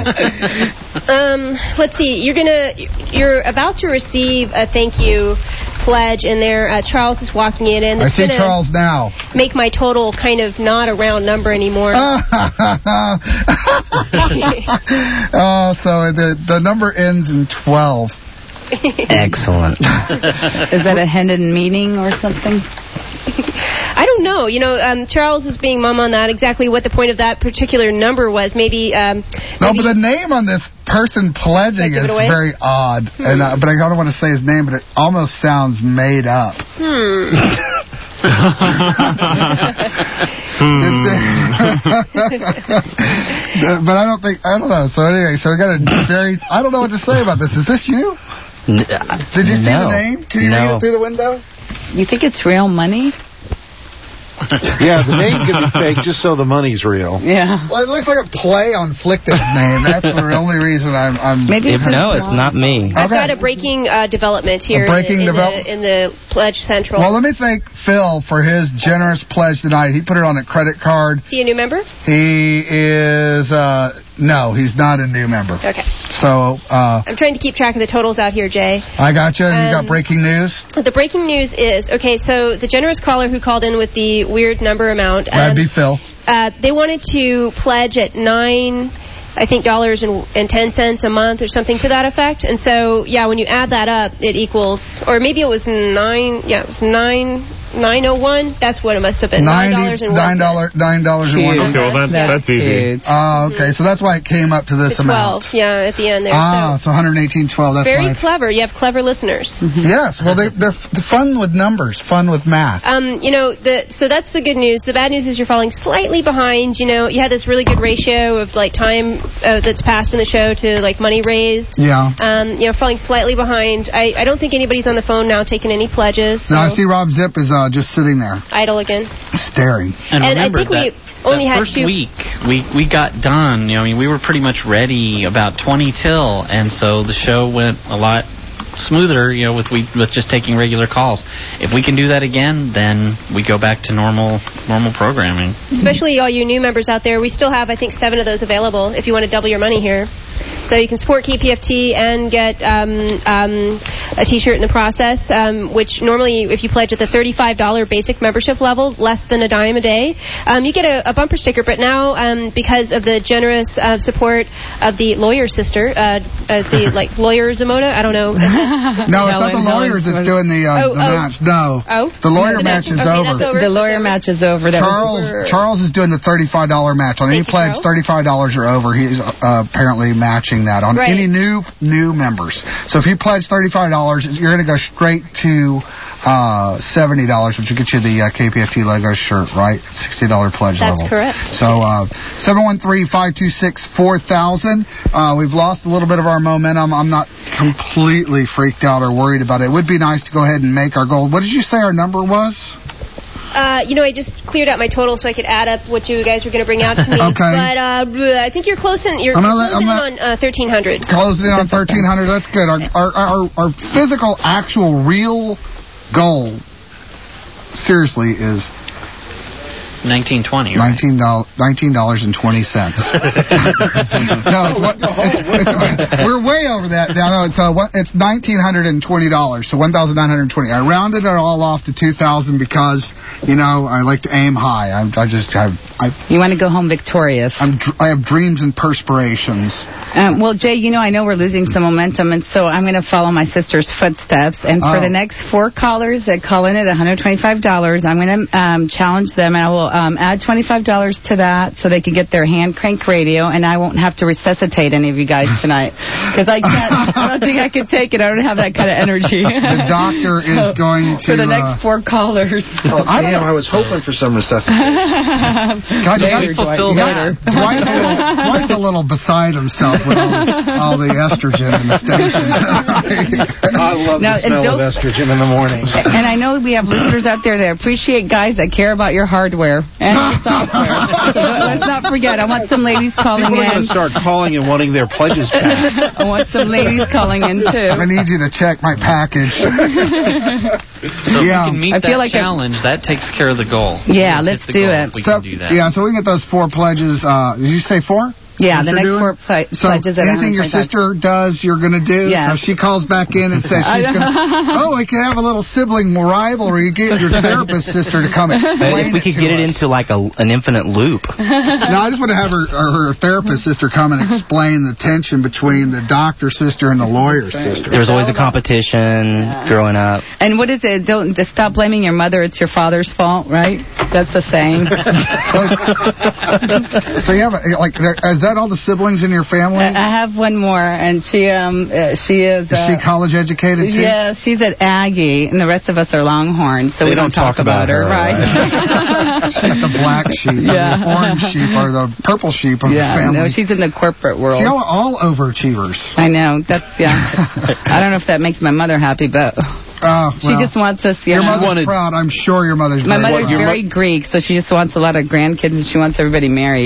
Um, let's see. You're gonna, you're about to receive a thank you pledge in there. Uh, Charles is walking it in.
I see Charles now.
Make my total kind of not a round number anymore.
Oh, so the the number ends in twelve.
Excellent.
Is that a hidden meaning or something?
I don't know. You know, um, Charles is being mum on that. Exactly what the point of that particular number was. Maybe. Um,
no,
maybe
but the name on this person pledging is very odd. Hmm. And uh, but I don't want to say his name, but it almost sounds made up.
Hmm.
But I don't think I don't know. So anyway, so we got a very. I don't know what to say about this. Is this you?
N-
Did you see
no.
the name? Can you
no.
read it through the window?
You think it's real money?
Yeah, the name can be fake just so the money's real.
Yeah.
Well, it looks like a play on Flickton's name. That's the only reason I'm... I'm
Maybe if, no, it's not me.
I've got a breaking uh, development here
A breaking
in, the, in,
develop-
the, in the Pledge Central.
Well, let me thank Phil for his generous pledge tonight. He put it on a credit card.
Is he a new member?
He is... Uh, no, he's not a new member.
Okay.
So... Uh,
I'm trying to keep track of the totals out here, Jay.
I got you. You got
Um,
breaking news?
The breaking news is, okay, so the generous caller who called in with the weird number amount...
That'd
um,
be Phil.
Uh, they wanted to pledge at nine, I think, dollars and, and ten cents a month or something to that effect. And so, yeah, when you add that up, it equals, or maybe it was nine. Yeah, it was nine. Nine oh one. That's what it must have been. Nine dollars and
Nine dollars. Nine dollars and one.
Okay, well that, that's, that's easy.
Oh, okay. So that's why it came up to this
twelve.
amount.
Yeah, at the end there.
Ah,
so
so one eighteen twelve. That's
very
why.
clever. You have clever listeners.
Yes. Well, they, they're, they're fun with numbers, fun with math.
Um, you know, the so that's the good news. The bad news is you're falling slightly behind. You know, you had this really good ratio of like time uh, that's passed in the show to like money raised.
Yeah.
Um, you know, falling slightly behind. I, I don't think anybody's on the phone now taking any pledges. So
No, I see Rob Zip is uh, just sitting there.
idle again.
Staring.
And,
And I
remember
think we
that,
only
that
had
first
two-
week we we got done. You know, I mean, we were pretty much ready about twenty till, and so the show went a lot smoother. You know, with we with just taking regular calls. If we can do that again, then we go back to normal normal programming.
Especially all you new members out there, we still have, I think, seven of those available if you want to double your money here. So you can support K P F T and get um, um, a T-shirt in the process, um, which normally, if you pledge at the thirty-five dollars basic membership level, less than a dime a day, um, you get a, a bumper sticker. But now, um, because of the generous uh, support of the lawyer sister, uh, uh, see, like Lawyer Zamota, I don't know.
No, it's not the lawyers that's doing the, uh,
Oh,
the
oh.
match. No.
Oh?
The lawyer
The
match
match-
is
okay,
over.
that's over.
The lawyer match is over. That
Charles
was
Charles is doing the thirty-five dollars match. On any
Thank you,
pledge,
Charles.
thirty-five dollars or over, he's uh, apparently matching that on
Right.
any new new members. So if you pledge thirty-five dollars, you're going to go straight to uh, seventy dollars, which will get you the uh, K P F T Lego shirt, right? sixty dollars pledge
That's
level.
correct.
So uh, seven one three, five two six, four thousand. Uh, we've lost a little bit of our momentum. I'm not completely freaked out or worried about it. It would be nice to go ahead and make our goal. What did you say our number was?
Uh, you know, I just cleared out my total so I could add up what you guys were going to bring out to me.
Okay.
But uh, I think you're closing. You're,
I'm
you're
gonna let-
closing
I'm
in on uh, thirteen hundred.
Closing in on thirteen hundred. That's good. Our, our, our, our physical, actual, real goal, seriously, is
nineteen twenty. Right?
nineteen dollars nineteen dollars and twenty cents. No, it's what, it's, it's, we're way over that. No, no, it's uh, what, it's nineteen hundred and twenty dollars. So one thousand nine hundred twenty. I rounded it all off to two thousand because, you know, I like to aim high. I, I just have. I,
You want to go home victorious.
I'm, dr- I have dreams and perspirations.
Um, well, Jay, you know, I know we're losing some momentum, and so I'm going to follow my sister's footsteps. And for
Oh.
the next four callers that call in at one hundred twenty-five dollars, I'm going to um, challenge them, and I will um, add twenty-five dollars to that so they can get their hand crank radio, and I won't have to resuscitate any of you guys tonight. Because I can't, I don't think I can take it. I don't have that kind of energy.
The doctor is going to...
For the
uh,
next four callers.
Oh, damn, I was hoping for some resuscitation.
God, you
Later,
got,
Dwight.
you got, Dwight's, a little, Dwight's a little beside himself with all, all the estrogen in the station.
I love
Now,
the smell
and
of
don't-
estrogen in the morning.
And I know we have listeners out there that appreciate guys that care about your hardware and your software. So let's not forget, I want some ladies calling
People are going
in.
to start calling and wanting their pledges back.
I want some ladies calling in, too.
I need you to check my package.
So
Yeah.
if we can meet
I feel
that
like I-
challenge, that takes care of the goal.
Yeah,
Hit
let's
the
do
goal
it.
if We
So,
can do that.
yeah, so we can get those four pledges. Uh, did you say four?
Yeah,
That
the
you're
next
doing?
four ple-
So
pledges at
anything your
one hundred twenty-five.
sister does, you're going to do.
Yes.
So she calls back in and says she's going to. Oh, we can have a little sibling rivalry. You get your therapist sister to come explain
If we could
to
get it
us.
into like a, an infinite loop.
No, I just want to have her, her therapist sister come and explain the tension between the doctor sister and the lawyer sister.
There's always a competition growing up.
And what is it? Don't just stop blaming your mother. It's your father's fault, right? That's the saying.
So you have a, like, there- is that all the siblings in your family?
I have one more, and she um uh, she is.
Is she
Uh,
college educated too?
yeah, she's at Aggie, and the rest of us are Longhorns, so
They
we don't,
don't talk
about,
about
her,
her,
right?
She's the black sheep, or
Yeah.
the orange sheep, or the purple sheep of
yeah,
the family.
no, she's in the corporate world.
See, y'all are all overachievers.
I know. That's yeah. I don't know if that makes my mother happy, but
Oh,
She
well,
just wants us, you
Your
know.
mother's proud. I'm sure your mother's
My
very
mother's
proud.
very Greek, so she just wants a lot of grandkids, and she wants everybody married.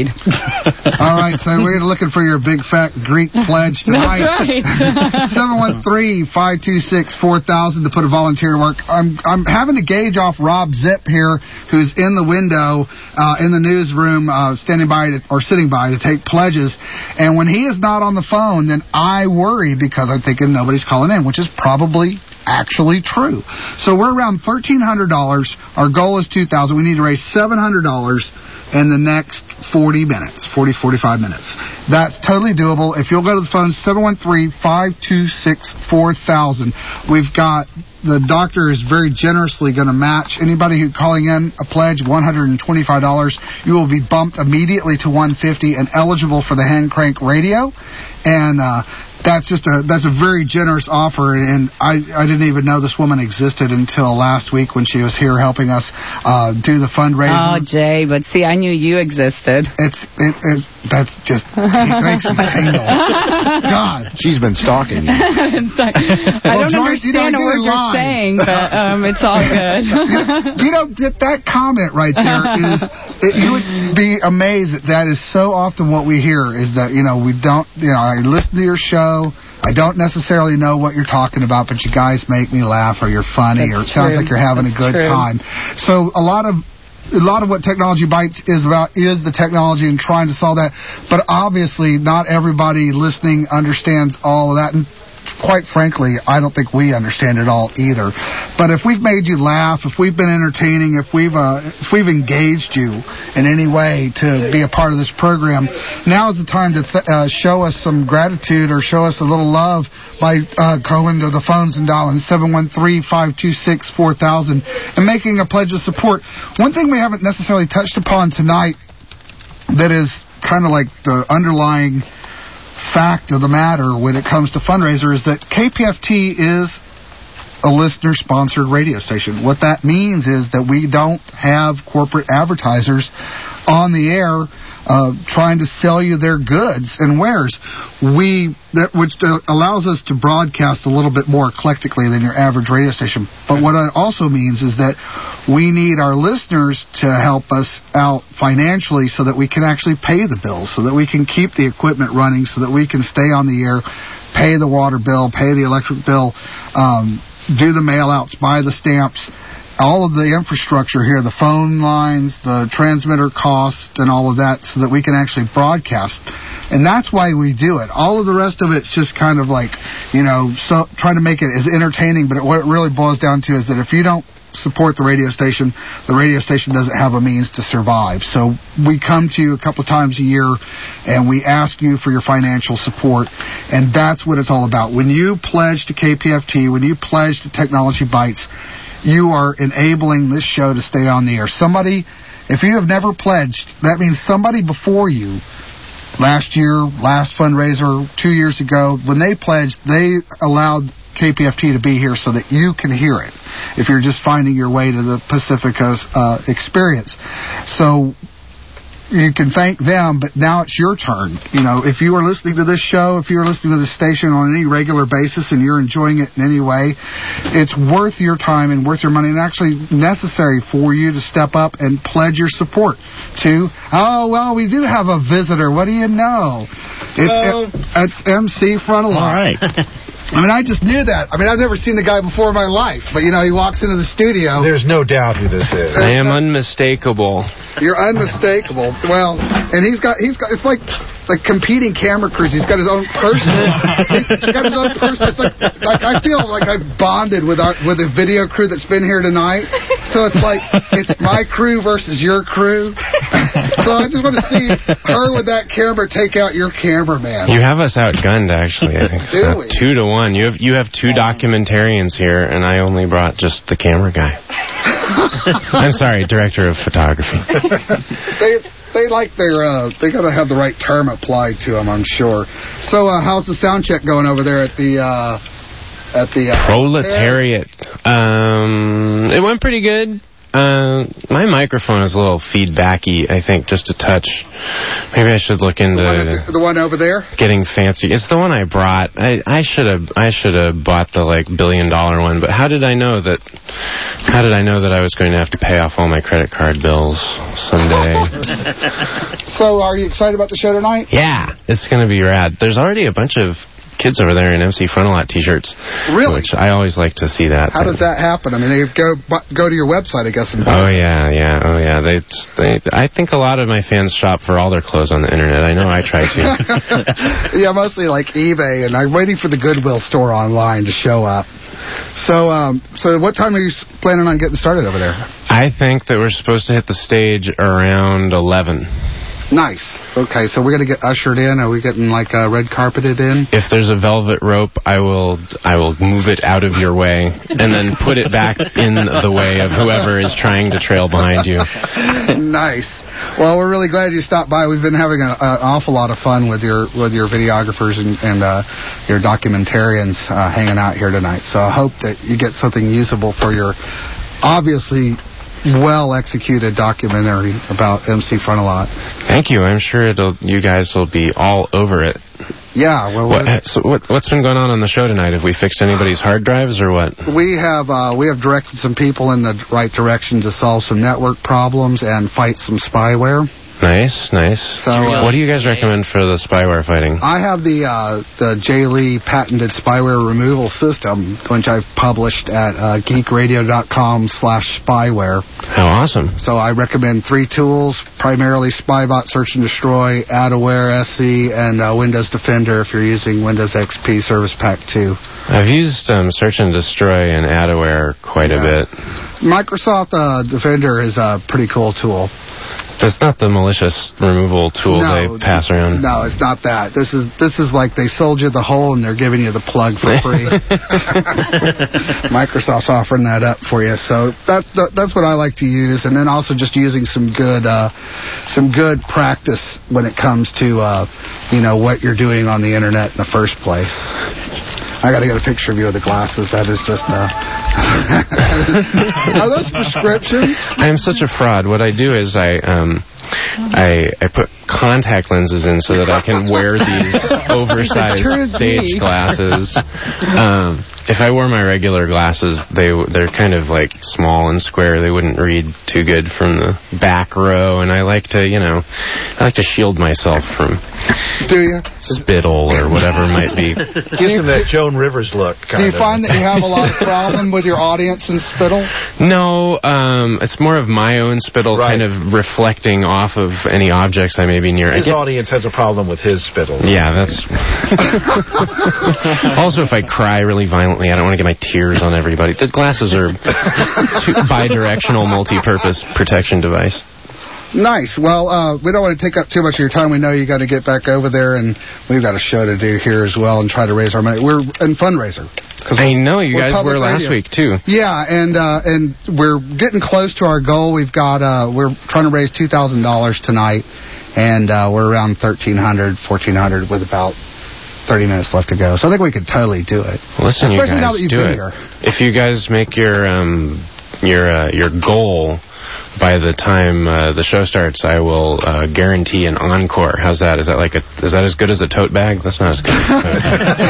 All right, so we're looking for your big fat Greek pledge tonight.
That's right.
seven one three, five two six, four thousand to put a volunteer to work. I'm I'm having to gauge off Rob Zip here, who's in the window uh, in the newsroom, uh, standing by to, or sitting by to take pledges. And when he is not on the phone, then I worry because I'm thinking nobody's calling in, which is probably actually true. So we're around thirteen hundred dollars. Our goal is two thousand dollars. We need to raise seven hundred dollars in the next forty minutes, forty, forty-five minutes. That's totally doable. If you'll go to the phone, seven one three, five two six, four thousand. We've got, the doctor is very generously going to match anybody who's calling in a pledge, one hundred twenty-five dollars. You will be bumped immediately to one hundred fifty dollars and eligible for the hand crank radio. And uh, that's just a that's a very generous offer, and I, I didn't even know this woman existed until last week when she was here helping us uh, do the fundraiser.
Oh, Jay, but see, I knew you existed.
It's it, it's that's just it makes me tingle. God,
she's been stalking you.
It's like, I
Well,
don't
Joyce, you
understand
know,
a
you
word you're
lied.
saying, but um, it's all good.
You know, that, that comment right there is, it, you would be amazed that that is so often what we hear is that, you know, we don't, you know, I listen to your show, I don't necessarily know what you're talking about, but you guys make me laugh, or you're funny, or it
That's
sounds
true.
like you're having
That's
a good
true.
time. So a lot of A lot of what Technology Bites is about is the technology and trying to solve that. But obviously, not everybody listening understands all of that. And quite frankly, I don't think we understand it all either. But if we've made you laugh, if we've been entertaining, if we've uh, if we've engaged you in any way to be a part of this program, now is the time to th- uh, show us some gratitude or show us a little love by uh, going to the phones and dialing seven one three, five two six, four thousand and making a pledge of support. One thing we haven't necessarily touched upon tonight that is kind of like the underlying fact of the matter when it comes to fundraiser is that K P F T is a listener-sponsored radio station. What that means is that we don't have corporate advertisers on the air uh, trying to sell you their goods and wares. We that which uh, allows us to broadcast a little bit more eclectically than your average radio station. But what it also means is that we need our listeners to help us out financially so that we can actually pay the bills, so that we can keep the equipment running, so that we can stay on the air, pay the water bill, pay the electric bill, um, do the mail-outs, buy the stamps, all of the infrastructure here, the phone lines, the transmitter cost, and all of that, so that we can actually broadcast. And that's why we do it. All of the rest of it's just kind of like, you know, so trying to make it as entertaining, but it, what it really boils down to is that if you don't support the radio station, the radio station doesn't have a means to survive. So we come to you a couple of times a year and we ask you for your financial support, and that's what it's all about. When you pledge to K P F T, when you pledge to Technology Bites, you are enabling this show to stay on the air. Somebody, if you have never pledged, that means somebody before you, last year, last fundraiser, two years ago, when they pledged, they allowed K P F T to be here so that you can hear it if you're just finding your way to the Pacifica's uh, experience. So you can thank them, but now it's your turn. You know, if you are listening to this show, if you're listening to this station on any regular basis and you're enjoying it in any way, it's worth your time and worth your money and actually necessary for you to step up and pledge your support to, oh, well, we do have a visitor. What do you know? It's,
Hello.
it's M C Frontalot.
All right.
I mean, I just knew that. I mean, I've never seen the guy before in my life, but, you know, he walks into the studio.
There's no doubt who this is.
I am unmistakable.
You're unmistakable. Well, and he's got, he's got, it's like, like competing camera crews. He's got his own person. He's got his own person. It's like, like I feel like I've bonded with our, with the video crew that's been here tonight. So it's like, it's my crew versus your crew. So I just want to see her with that camera take out your cameraman.
You have us outgunned, actually, I think.
Do
So
we?
two to one. You have you have two documentarians here, and I only brought just the camera guy. I'm sorry, director of photography.
they they like their uh, they gotta have the right term applied to them, I'm sure. So uh, how's the sound check going over there at the uh, at the uh,
Proletariat. Um, it went pretty good. Uh, my microphone is a little feedbacky, I think, just a touch. Maybe I should look into
The one, the, the one over there?
getting fancy. It's the one I brought. I I should have I should have bought the like billion dollar one. But how did I know that? How did I know that I was going to have to pay off all my credit card bills someday?
So, are you excited about the show tonight?
Yeah, it's going to be rad. There's already a bunch of kids over there in M C Frontalot T-shirts.
Really?
Which I always like to see that.
How does that happen? I mean, they go bu- go to your website, I guess. And
Oh yeah, yeah, oh yeah. They, they, I think a lot of my fans shop for all their clothes on the internet. I know I try to.
Yeah, mostly like eBay, and I'm waiting for the Goodwill store online to show up. So, um, so what time are you s- planning on getting started over there?
I think that we're supposed to hit the stage around eleven.
Nice. Okay, so we're gonna get ushered in. Are we getting like uh, red carpeted in?
If there's a velvet rope, I will I will move it out of your way and then put it back in the way of whoever is trying to trail behind you.
Nice. Well, we're really glad you stopped by. We've been having a, an awful lot of fun with your with your videographers and, and uh, your documentarians uh, hanging out here tonight. So I hope that you get something usable for your obviously well-executed documentary about M C Frontalot.
Thank you. I'm sure it'll. You guys will be all over it.
Yeah. Well,
what, so what, what's been going on on the show tonight? Have we fixed anybody's hard drives or what?
we have uh, we have directed some people in the right direction to solve some network problems and fight some spyware.
Nice, nice.
So, uh,
what do you guys recommend for the spyware fighting?
I have the uh, the Jay Lee patented spyware removal system, which I've published at uh, geekradio.com slash spyware.
How awesome.
So I recommend three tools, primarily Spybot Search and Destroy, AdAware S E, and uh, Windows Defender if you're using Windows X P Service Pack two.
I've used um, Search and Destroy and AdAware quite
Yeah.
a bit.
Microsoft uh, Defender is a pretty cool tool.
That's not the malicious removal tool
No,
they pass around.
No, it's not that. This is this is like they sold you the hole and they're giving you the plug for free. Microsoft's offering that up for you, so that's the, that's what I like to use, and then also just using some good uh, some good practice when it comes to uh, you know what you're doing on the internet in the first place. I got to get a picture of you with the glasses. That is just uh Are those prescriptions?
I'm such a fraud. What I do is I um I I put contact lenses in so that I can wear these oversized stage glasses. Um, if I wore my regular glasses, they they're kind of like small and square. They wouldn't read too good from the back row, and I like to, you know, I like to shield myself from
Do you?
spittle or whatever might be.
Gives him that Joan Rivers look.
Do you
kinda.
find that you have a lot of problem with your audience and spittle?
No, um, it's more of my own spittle
Right.
kind of reflecting off of any objects I may be near. I
His
get-
audience has a problem with his spittle.
Yeah, that's... Also, if I cry really violently, I don't want to get my tears on everybody. The glasses are two bi-directional multi-purpose protection device.
Nice. Well, uh, we don't want to take up too much of your time. We know you got to get back over there, and we've got a show to do here as well and try to raise our money. We're in fundraiser.
I know, you
we're
guys
public
were last
radio.
week, too.
Yeah, and uh, and we're getting close to our goal. We've got uh, we're trying to raise two thousand dollars tonight, and uh, we're around thirteen hundred, fourteen hundred with about thirty minutes left to go. So I think we could totally do it.
Listen, you
Especially now
guys,
that you've
do
been
it.
here.
If you guys make your um, your uh, your goal by the time uh, the show starts, I will uh, guarantee an encore. How's that? Is that like a is that as good as a tote bag? That's not as good as a tote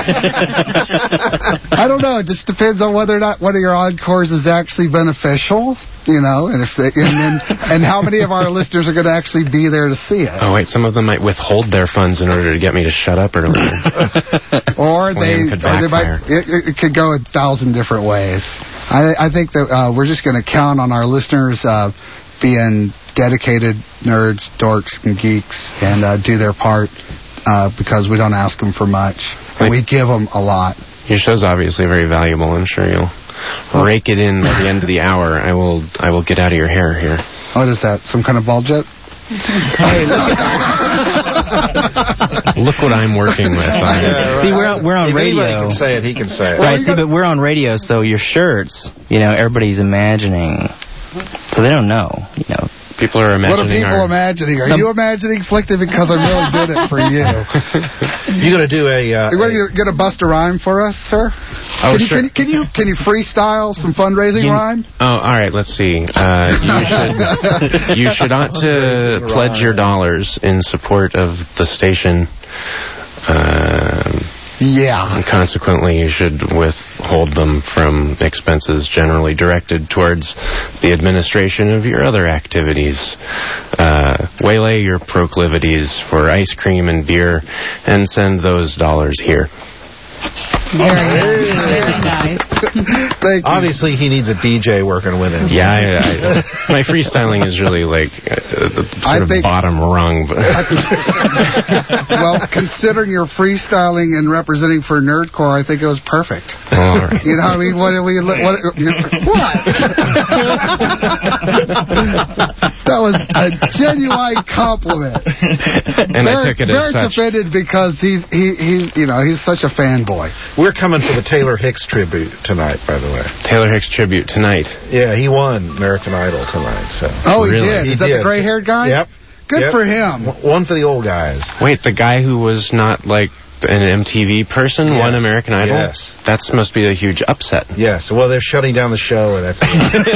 bag.
I don't know. It just depends on whether or not one of your encores is actually beneficial, you know, and if they, and then and how many of our listeners are going to actually be there to see it.
Oh wait, some of them might withhold their funds in order to get me to shut up earlier.
Or they,
Plan could
or they
backfire.
might. It, it could go a thousand different ways. I, I think that uh, we're just going to count on our listeners uh, being dedicated nerds, dorks, and geeks, and uh, do their part uh, because we don't ask them for much, and we give them a lot.
Your show's obviously very valuable. I'm sure you'll rake it in by the end of the hour. I will. I will get out of your hair here.
What is that? Some kind of ball jet?
Look what I'm working with.
Yeah,
See, we're on, we're on
if
radio.
anybody can say it, he can say it.
Right, see, but we're on radio, so your shirts, you know, everybody's imagining. So they don't know, you know.
people are imagining.
What are people
our,
imagining? Are
some,
you imagining, Flicked, because I'm really doing it for you?
You going to do a... Uh,
you going to bust a rhyme for us, sir?
Oh,
can,
sure.
you, can, you, can you can you freestyle some fundraising
you,
rhyme?
Oh, all right. Let's see. Uh, you should you should ought to pledge your dollars in support of the station. Uh,
yeah.
And consequently, you should withhold them from expenses generally directed towards the administration of your other activities. Uh, waylay your proclivities for ice cream and beer, and send those dollars here.
Very nice. Very nice.
Thank you.
Obviously, he needs a D J working with him.
Yeah, I, I, my freestyling is really like uh, the sort
I
of
think,
bottom rung. But
well, considering you're freestyling and representing for Nerdcore, I think it was perfect.
All right.
You know, I mean, what do we... What? What? That was a genuine compliment.
And
Barrett's,
I took it as
Barrett's
such.
offended because he's, he, he's, you know, he's such a fanboy.
We're coming for the Taylor Hicks tribute tonight, by the way.
Taylor Hicks tribute tonight.
Yeah, he won American Idol tonight. So.
Oh, he
Really?
did?
He
Is that
did.
the gray-haired guy?
Yep.
Good
Yep.
for him.
One for the old guys.
Wait, the guy who was not like an M T V person
Yes.
won American Idol?
Yes.
That must be a huge upset.
Yes. Well, they're shutting down the show, and that's.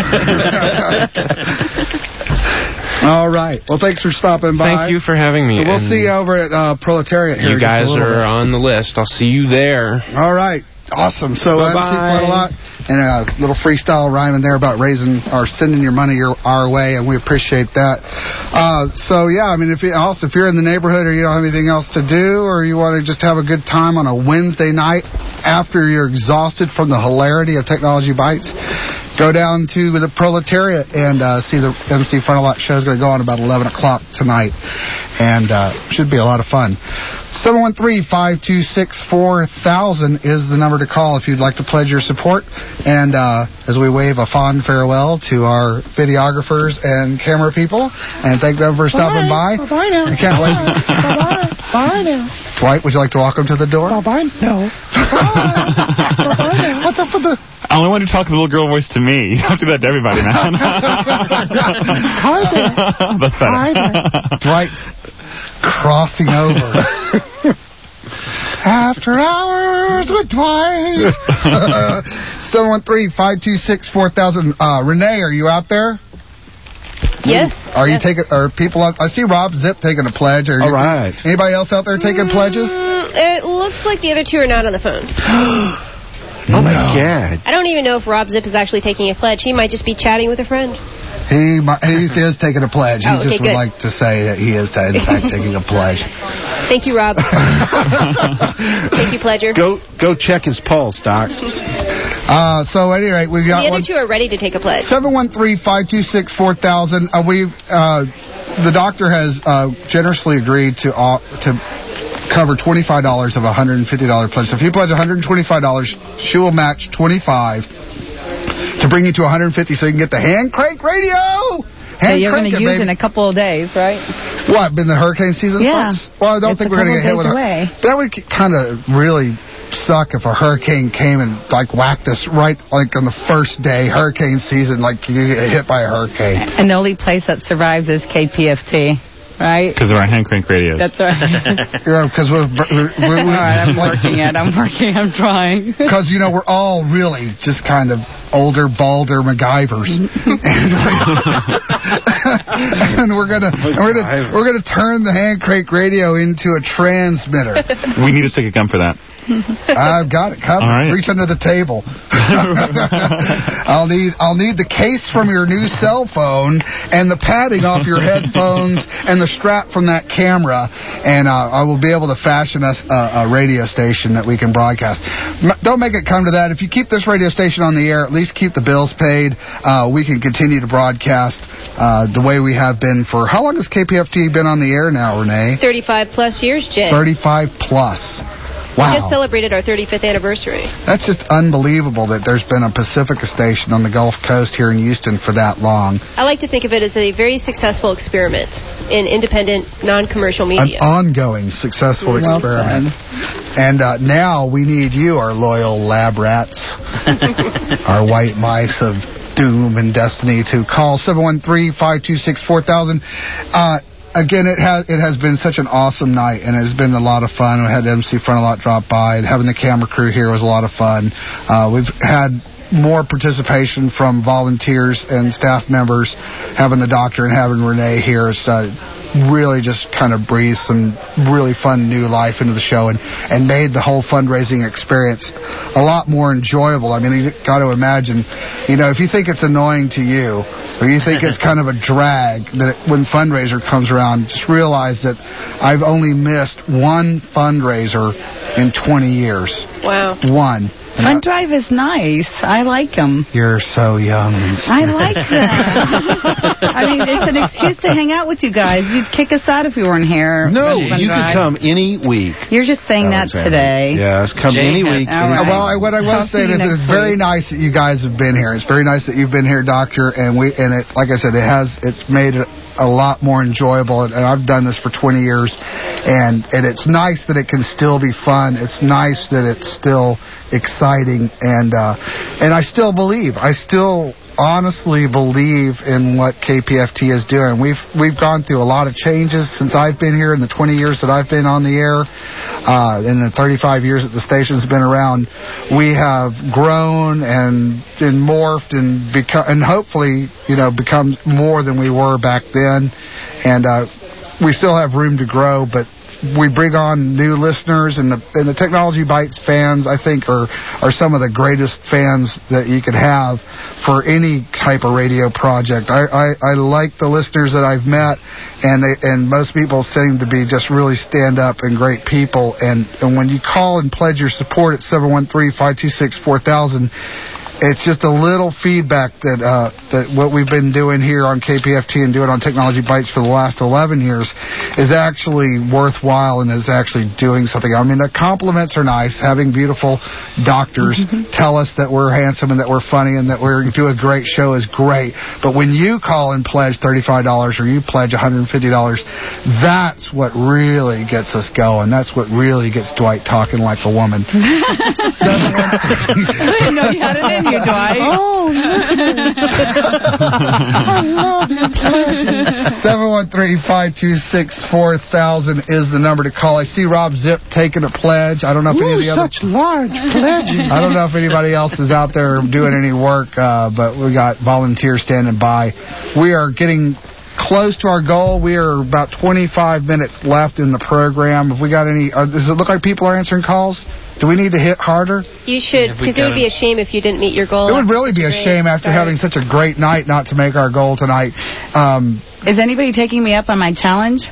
All right. Well, thanks for stopping by.
Thank you for having me.
We'll
and
see you over at uh, Proletariat here.
You
in just a
guys
little
are
bit.
on the list. I'll see you there.
All right. Awesome. So uh,
Bye-bye.
M C quite a lot, and a little freestyle rhyme in there about raising or sending your money your, our way, and we appreciate that. Uh, so yeah, I mean, if you, also if you're in the neighborhood or you don't have anything else to do, or you want to just have a good time on a Wednesday night after you're exhausted from the hilarity of Technology Bites, go down to the Proletariat and uh, see the M C Front a Lot show. Is going to go on about eleven o'clock tonight, and uh, should be a lot of fun. seven one three, five two six, four thousand is the number to call if you'd like to pledge your support. And uh, as we wave a fond farewell to our videographers and camera people, and thank them for stopping by.
Bye-bye now.
I can't wait.
Bye-bye. Bye now.
Dwight, would you like to walk them to the door?
Bye-bye. No. Bye-bye.
What's up with the...
I only want to talk in a little girl voice to me. You don't do that to everybody, man.
Hi there.
That's better.
Hi there.
Dwight crossing over. After hours with Dwight. seven one three, five two six, four thousand. Uh, Renee, are you out there?
Yes.
Are you
yes.
taking? Are people? On, I see Rob Zip taking a pledge. Are you,
All right.
Anybody else out there taking
Mm,
pledges?
It looks like the other two are not on the phone.
Oh, my God.
I don't even know if Rob Zip is actually taking a pledge. He might just be chatting with a friend.
He might, he is taking a pledge. He
Oh, okay,
just would
good.
like to say that he is, in fact, taking a pledge.
Thank you, Rob. Thank you, Pledger.
Go go check his pulse, Doc.
Uh, so, at any rate, we've got
The other
one.
two are ready to take a pledge.
seven one three, five two six, four thousand. Uh, we've, uh, the doctor has uh, generously agreed to uh, to cover twenty-five dollars of a one hundred fifty dollars pledge. So if you pledge one hundred twenty-five dollars, she will match twenty-five dollars to bring you to one hundred fifty dollars so you can get the hand crank radio.
That you're going
crank
to
it,
use
baby.
in a couple of days, right?
What, been the hurricane season
Yeah.
starts? Well, I don't
It's
think
a
we're going to get hit
couple
with
days
a...
away.
That would kind of really suck if a hurricane came and, like, whacked us right, like, on the first day, hurricane season, like, you get hit by a hurricane.
And the only place that survives is K P F T, right?
Because of our hand crank radios.
That's right.
Yeah, because we're... we're, we're, we're
All right, I'm working it. I'm working. I'm trying.
Because, you know, we're all really just kind of older, balder MacGyvers. and, and we're gonna we're gonna we're gonna turn the hand crank radio into a transmitter.
We need to stick a gun for that.
I've got it covered.
All right.
Reach under the table. I'll need I'll need the case from your new cell phone and the padding off your headphones and the strap from that camera, and uh, I will be able to fashion us a, a radio station that we can broadcast. M- don't make it come to that. If you keep this radio station on the air, at least keep the bills paid. Uh, we can continue to broadcast uh, the way we have been for... How long has K P F T been on the air now, Renee?
thirty-five plus years, Jay.
thirty-five plus. Wow.
We just celebrated our thirty-fifth anniversary.
That's just unbelievable that there's been a Pacifica station on the Gulf Coast here in Houston for that long.
I like to think of it as a very successful experiment in independent, non-commercial
An
media.
ongoing successful
Well
experiment. And uh, now we need you, our loyal lab rats, our white mice of doom and destiny to call seven one three, five two six, four thousand. Uh, again, it has it has been such an awesome night, and it's been a lot of fun. We had M C Frontalot drop by, and having the camera crew here was a lot of fun. Uh, we've had more participation from volunteers and staff members. Having the doctor and having Renee here is uh, really just kind of breathed some really fun new life into the show and, and made the whole fundraising experience a lot more enjoyable. I mean, you got to imagine, you know, if you think it's annoying to you or you think it's kind of a drag that it, when fundraiser comes around, just realize that I've only missed one fundraiser in twenty years.
Wow.
One.
Fun Drive is nice. I like them.
You're so young and
I like them. I mean, it's an excuse to hang out with you guys. You'd kick us out if we weren't here.
No,
Fun
you
Drive.
could come any week.
You're just saying that
Alexander.
today.
Yes, come
Jay
any
had-
week.
All
any-
right.
Well, I, what I will
Talk to
say
you
is that
next
it's very
week.
nice that you guys have been here. It's very nice that you've been here, Doctor, and we and it, like I said, it has it's made it a lot more enjoyable. And, and I've done this for twenty years, and and it's nice that it can still be fun. It's nice that it's still exciting, and uh, and I still believe. I still honestly believe in what K P F T is doing. We've we've gone through a lot of changes since I've been here in the twenty years that I've been on the air, uh, in the thirty-five years that the station's been around. We have grown and, and morphed and become and hopefully you know become more than we were back then, and uh, we still have room to grow, but we bring on new listeners, and the and the Technology Bites fans, I think, are are some of the greatest fans that you could have for any type of radio project. I, I, I like the listeners that I've met, and they, and most people seem to be just really stand up and great people. And, and when you call and pledge your support at seven one three, five two six, four thousand, it's just a little feedback that uh, that what we've been doing here on K P F T and doing on Technology Bites for the last eleven years is actually worthwhile and is actually doing something. I mean, the compliments are nice. Having beautiful doctors tell us that we're handsome and that we're funny and that we do a great show is great. But when you call and pledge thirty-five dollars or you pledge one hundred fifty dollars, that's what really gets us going. That's what really gets Dwight talking like a woman.
I didn't know you had it in you, Dwight.
Oh, I love your pledges. seven one three, five two six, four thousand is the number to call. I see Rob Zip taking a pledge. I don't know if any of the other...
such large pledges.
I don't know if anybody else is out there doing any work, uh, but we got volunteers standing by. We are getting close to our goal. We are about twenty-five minutes left in the program. Have we got any... Uh, does it look like people are answering calls? Do we need to hit harder?
You should, because it would be a shame if you didn't meet your goal.
It would really be a shame after having such a great night not to make our goal tonight. Um,
Is anybody taking me up on my challenge?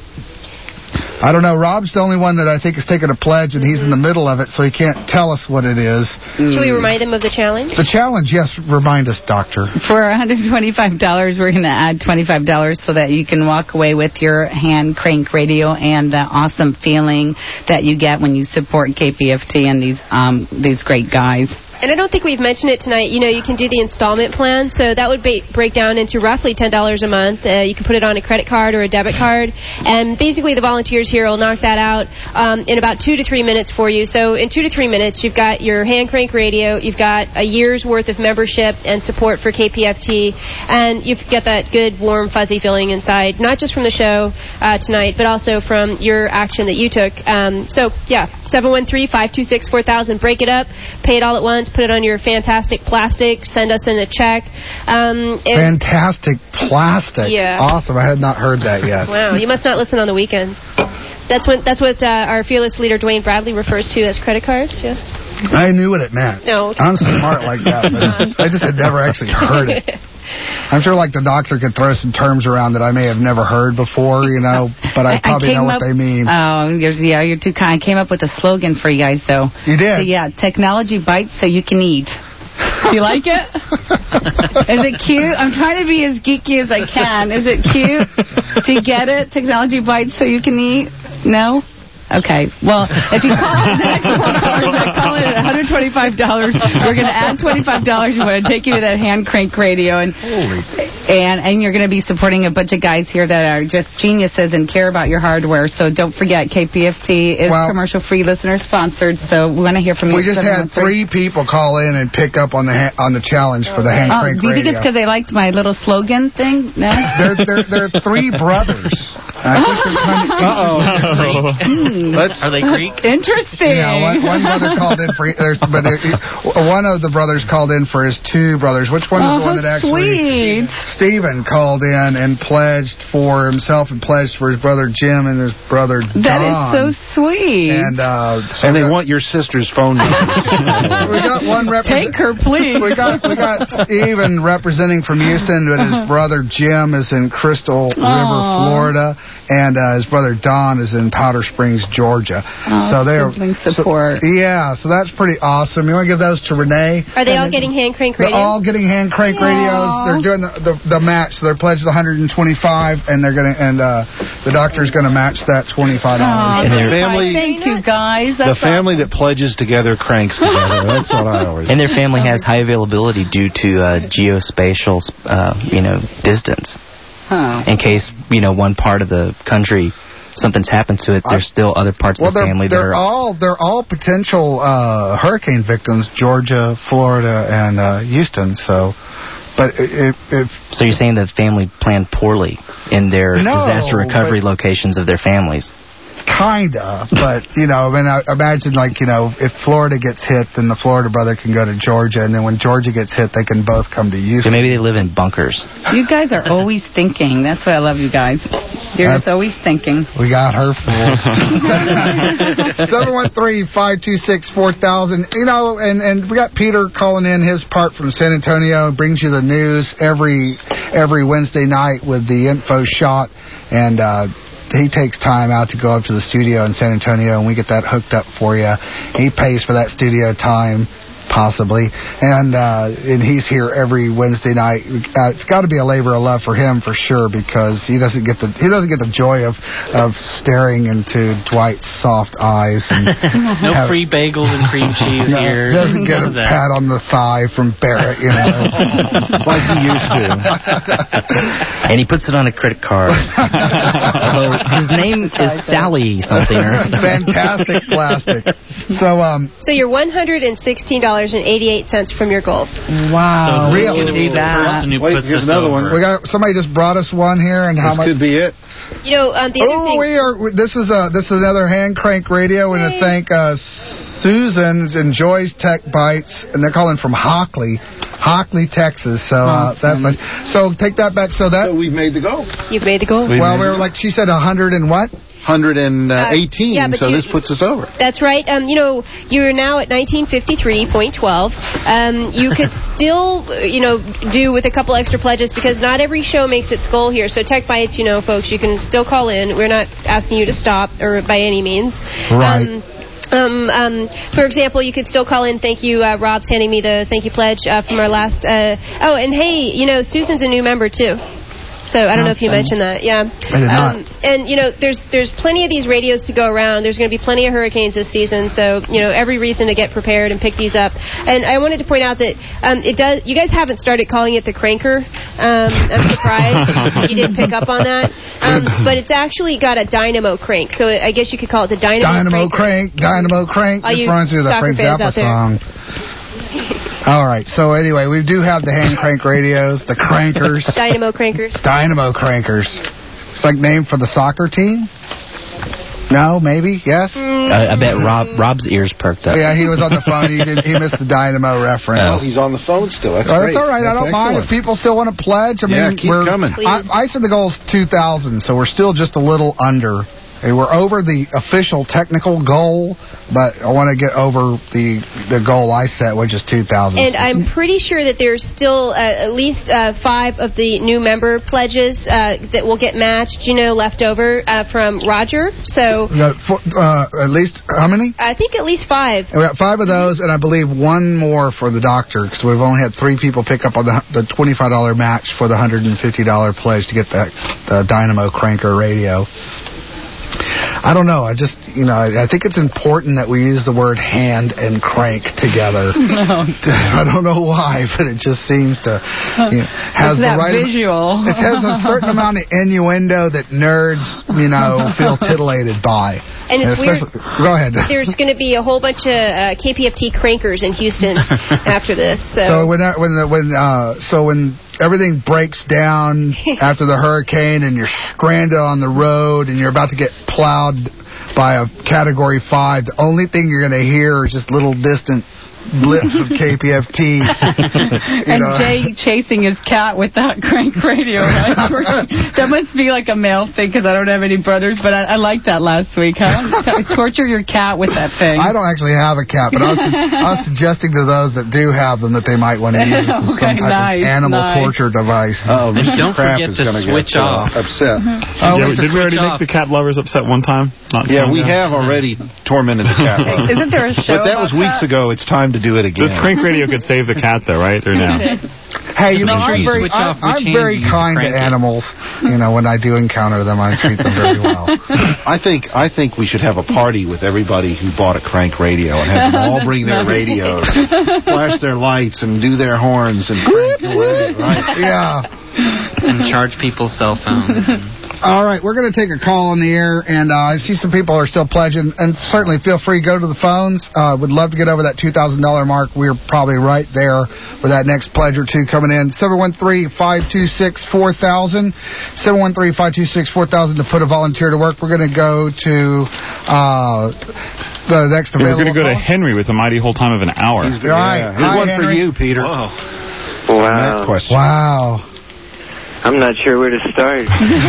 I don't know. Rob's the only one that I think is taking a pledge, and he's in the middle of it, so he can't tell us what it is.
Should we remind them of the challenge?
The challenge, yes. Remind us, Doctor.
For one hundred twenty-five dollars, we're going to add twenty-five dollars so that you can walk away with your hand crank radio and the awesome feeling that you get when you support K P F T and these um, these great guys.
And I don't think we've mentioned it tonight. You know, you can do the installment plan, so that would ba- break down into roughly ten dollars a month. Uh, you can put it on a credit card or a debit card, and basically the volunteers here will knock that out um, in about two to three minutes for you. So in two to three minutes, you've got your hand crank radio, you've got a year's worth of membership and support for K P F T, and you've got that good, warm, fuzzy feeling inside, not just from the show uh, tonight, but also from your action that you took. Um, so, yeah, seven one three, five two six, four thousand. Break it up, pay it all at once. Put it on your fantastic plastic. Send us in a check. Um, if,
fantastic plastic.
Yeah.
Awesome. I had not heard that yet.
Wow. You must not listen on the weekends. That's what that's what uh, our fearless leader Dwayne Bradley refers to as credit cards. Yes.
I knew what it meant.
No. Okay.
I'm smart like that, but I just had never actually heard it. I'm sure, like, the doctor could throw some terms around that I may have never heard before, you know, but I probably I know what
up,
they mean.
Oh, you're, yeah, you're too kind. I came up with a slogan for you guys, though.
You did?
So, yeah, Technology Bites so you can eat. Do you like it? Is it cute? I'm trying to be as geeky as I can. Is it cute? Do you get it? Technology Bites so you can eat? No? Okay. Well, if you call the next four callers that call in at one hundred twenty-five dollars, we're going to add twenty-five dollars. We're going to take you to that hand crank radio, and
Holy.
and and you're going to be supporting a bunch of guys here that are just geniuses and care about your hardware. So don't forget, K P F T is
Well,
commercial-free, listener-sponsored. So we want to hear from you.
We just had three people call in and pick up on the ha- on the challenge for the hand
Oh,
crank
do you think
radio.
it's because they liked my little slogan thing? No.
They're, they're, they're three brothers. I think they're kind of
Uh-oh.
Hmm.
Let's, Are they Greek?
Interesting.
Yeah, one, one brother called in for there's, but it, one of the brothers called in for his two brothers. Which one is
Oh,
the one that actually?
sweet.
Stephen called in and pledged for himself and pledged for his brother Jim and his brother Don.
That is so sweet.
And uh, so
and they
we got,
want your sister's phone number.
we got one represent-
Take her, please.
We got we got Stephen representing from Houston, but his brother Jim is in Crystal River, Florida, and uh, his brother Don is in Powder Springs, Georgia.
Oh,
so they're
sibling support.
So, yeah, so that's pretty awesome. You want to give those to Renee?
Are they all getting hand crank
They're
radios?
all getting hand crank radios. They're doing the, the the match. So they're pledged one hundred twenty-five, and they're gonna and uh, the doctor's gonna match that twenty-five dollars.
And their family,
Thank you, guys.
the
That's
family that pledges together cranks together. That's what I always.
And their family has high availability due to uh, geospatial, uh, you know, distance.
Huh.
In case, you know, one part of the country, something's happened to it, there's still other parts
Well,
of the
they're,
family that
they're
are...
all they're all potential uh, hurricane victims: Georgia, Florida, and uh, Houston. So, but if, if
So you're saying the family planned poorly in their
No,
disaster recovery
but-
locations of their families?
Kinda, but you know, I mean, I imagine like you know, if Florida gets hit, then the Florida brother can go to Georgia, and then when Georgia gets hit, they can both come to
So
Houston.
maybe they live in bunkers.
You guys are always thinking. That's why I love you guys. You're just always thinking.
We got her fooled. seven one three, five two six, four thousand. You know, and, and we got Peter calling in his part from San Antonio. Brings you the news every every Wednesday night with the info shot. And uh, he takes time out to go up to the studio in San Antonio, and we get that hooked up for you. He pays for that studio time. Possibly, and uh, and he's here every Wednesday night. Uh, it's got to be a labor of love for him for sure, because he doesn't get the he doesn't get the joy of of staring into Dwight's soft eyes. And
No
have,
free bagels and cream cheese
no,
here.
doesn't get a
None of that.
pat on the thigh from Barrett, you know,
like he used to.
And he puts it on a credit card. Although his name is Sally something. Or
Fantastic plastic. So um.
So you're one hundred sixteen dollars and eighty-eight cents from your goal.
Wow.
So
Really?
who's gonna be the person who
Wait,
puts
here's
this
another
over?
one.
We got somebody just brought us one here, and how
This
much?
could be it.
You know, um, the other
Oh,
thing.
we are. This is a this is another hand crank radio, and to thank uh, Susan enjoys Tech Bites, and they're calling from Hockley, Hockley, Texas. So uh, that's nice. So take that back. So that
So we've made the goal.
You've made the goal.
We
well,
made
we were like she said, a hundred and what?
one hundred eighteen,
Uh, yeah, but
so
you-
this puts us over.
That's right. Um, you know, you're now at nineteen fifty-three point one two. Um, you could still, uh, you know, do with a couple extra pledges, because not every show makes its goal here. So Tech Bites, you know, folks, you can still call in. We're not asking you to stop or by any means.
Right.
Um, Um, um, for example, you could still call in. Thank you, uh, Rob's handing me the thank you pledge uh, from our last. Uh, oh, and hey, you know, Susan's a new member too. So I don't know if you mentioned that. Yeah.
I did not.
Um, and you know, there's there's plenty of these radios to go around. There's going to be plenty of hurricanes this season, so you know, every reason to get prepared and pick these up. And I wanted to point out that um, it does. You guys haven't started calling it the cranker. Um, I'm surprised you didn't pick up on that. Um, but it's actually got a dynamo crank, so I guess you could call it the dynamo.
Dynamo
cranker.
crank, Dynamo crank.
All
This
you
reminds me of the
soccer
Frank
fans
Zappa
out there.
song. All right. So anyway, we do have the hand crank radios, the crankers.
Dynamo crankers.
Dynamo crankers. It's like named for the soccer team. No, maybe, yes.
I, I bet Rob Rob's ears perked up.
Yeah, he was on the phone. He did, he missed the Dynamo reference.
Well, he's on the phone still. That's
Oh,
great.
that's all right. I
That's
don't mind if
excellent.
people still want to pledge. I
Yeah,
mean,
keep
we're,
coming.
I, I said the goal's two thousand, so we're still just a little under. Hey, we're over the official technical goal, but I want to get over the the goal I set, which is two thousand.
And I'm pretty sure that there's still uh, at least uh, five of the new member pledges uh, that will get matched, you know, left over uh, from Roger. So
We got four, uh, at least how many?
I think at least five.
We got five of those, and I believe one more for the doctor, because we've only had three people pick up on the, the twenty-five dollars match for the one hundred fifty dollars pledge to get that the Dynamo Cranker radio. I don't know. I just, you know, I, I think it's important that we use the word hand and crank together.
No.
I don't know why, but it just seems to you know, has
it's
the
that
right
visual.
It has a certain amount of innuendo that nerds, you know, feel titillated by.
And it's weird.
Go ahead.
There's going to be a whole bunch of uh, K P F T crankers in Houston after this. So,
so when that, when the, when uh, so when everything breaks down after the hurricane and you're stranded on the road and you're about to get plowed by a Category five, the only thing you're going to hear is just little distant blips of K P F T.
And
know.
Jay chasing his cat with that crank radio. Right? That must be like a male thing because I don't have any brothers, but I, I liked that last week. Huh? Torture your cat with that thing.
I don't actually have a cat, but I was, I was suggesting to those that do have them that they might want to use
Okay,
some type
nice,
of animal
nice.
torture device.
Oh,
And
Mister
don't
Kraft
forget
is
to
gonna
switch
get,
off.
Uh, upset.
Oh,
yeah,
Mister
did we already
Switch
make the cat lovers upset one time? Not
Yeah,
so
we
long ago?
have already tormented the cat lovers.
Isn't there a show
But that was
about
weeks
that?
ago. It's time to do it again.
This crank radio could save the cat, though, right? Or no?
Hey, you
Just
know,
make sure
I'm
you
very,
switch
I,
off which
I'm
hand
very
you use to
kind to
crank it.
animals. You know, when I do encounter them, I treat them very well.
I think I think we should have a party with everybody who bought a crank radio and have them all bring their radios, flash their lights, and do their horns and crank away, right?
Yeah.
And charge people's cell phones.
All right, we're going to take a call on the air, and uh, I see some people are still pledging, and certainly feel free to go to the phones. Uh, would love to get over that two thousand dollars mark. We're probably right there with that next pledge or two coming in. seven one three, five two six, four thousand. seven one three, five two six, four thousand to put a volunteer to work. We're going to go to uh, the next
Yeah,
available
we're going to go to
call.
Henry with a mighty whole time of an hour.
He's,
Right.
yeah, here's
Hi,
one
Henry.
for you, Peter.
Whoa.
That
Wow.
question.
Wow.
I'm not sure where to start.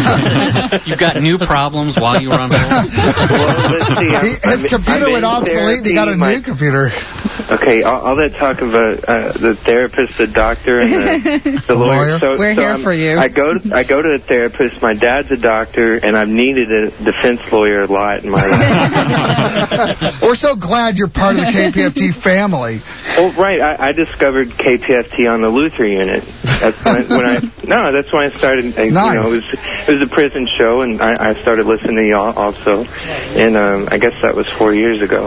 You got new problems while you were on hold?
Well, let's see. I'm,
He, his
I'm,
computer
I'm
went
in
obsolete, and he got a
therapy.
new computer.
Okay, all, all that talk about uh, the therapist, the doctor, and the, the,
The
lawyer.
lawyer?
So,
We're
so
here
I'm-
for you.
I go to I go to a therapist. My dad's a doctor, and I've needed a defense lawyer a lot in my life.
We're so glad you're part of the K P F T family.
Well, right. I, I discovered K P F T on the Luther unit. That's when, when I no. That's when I started. I,
Nice.
You know, it was it was a prison show, and I, I started listening to y'all also. And um, I guess that was four years ago.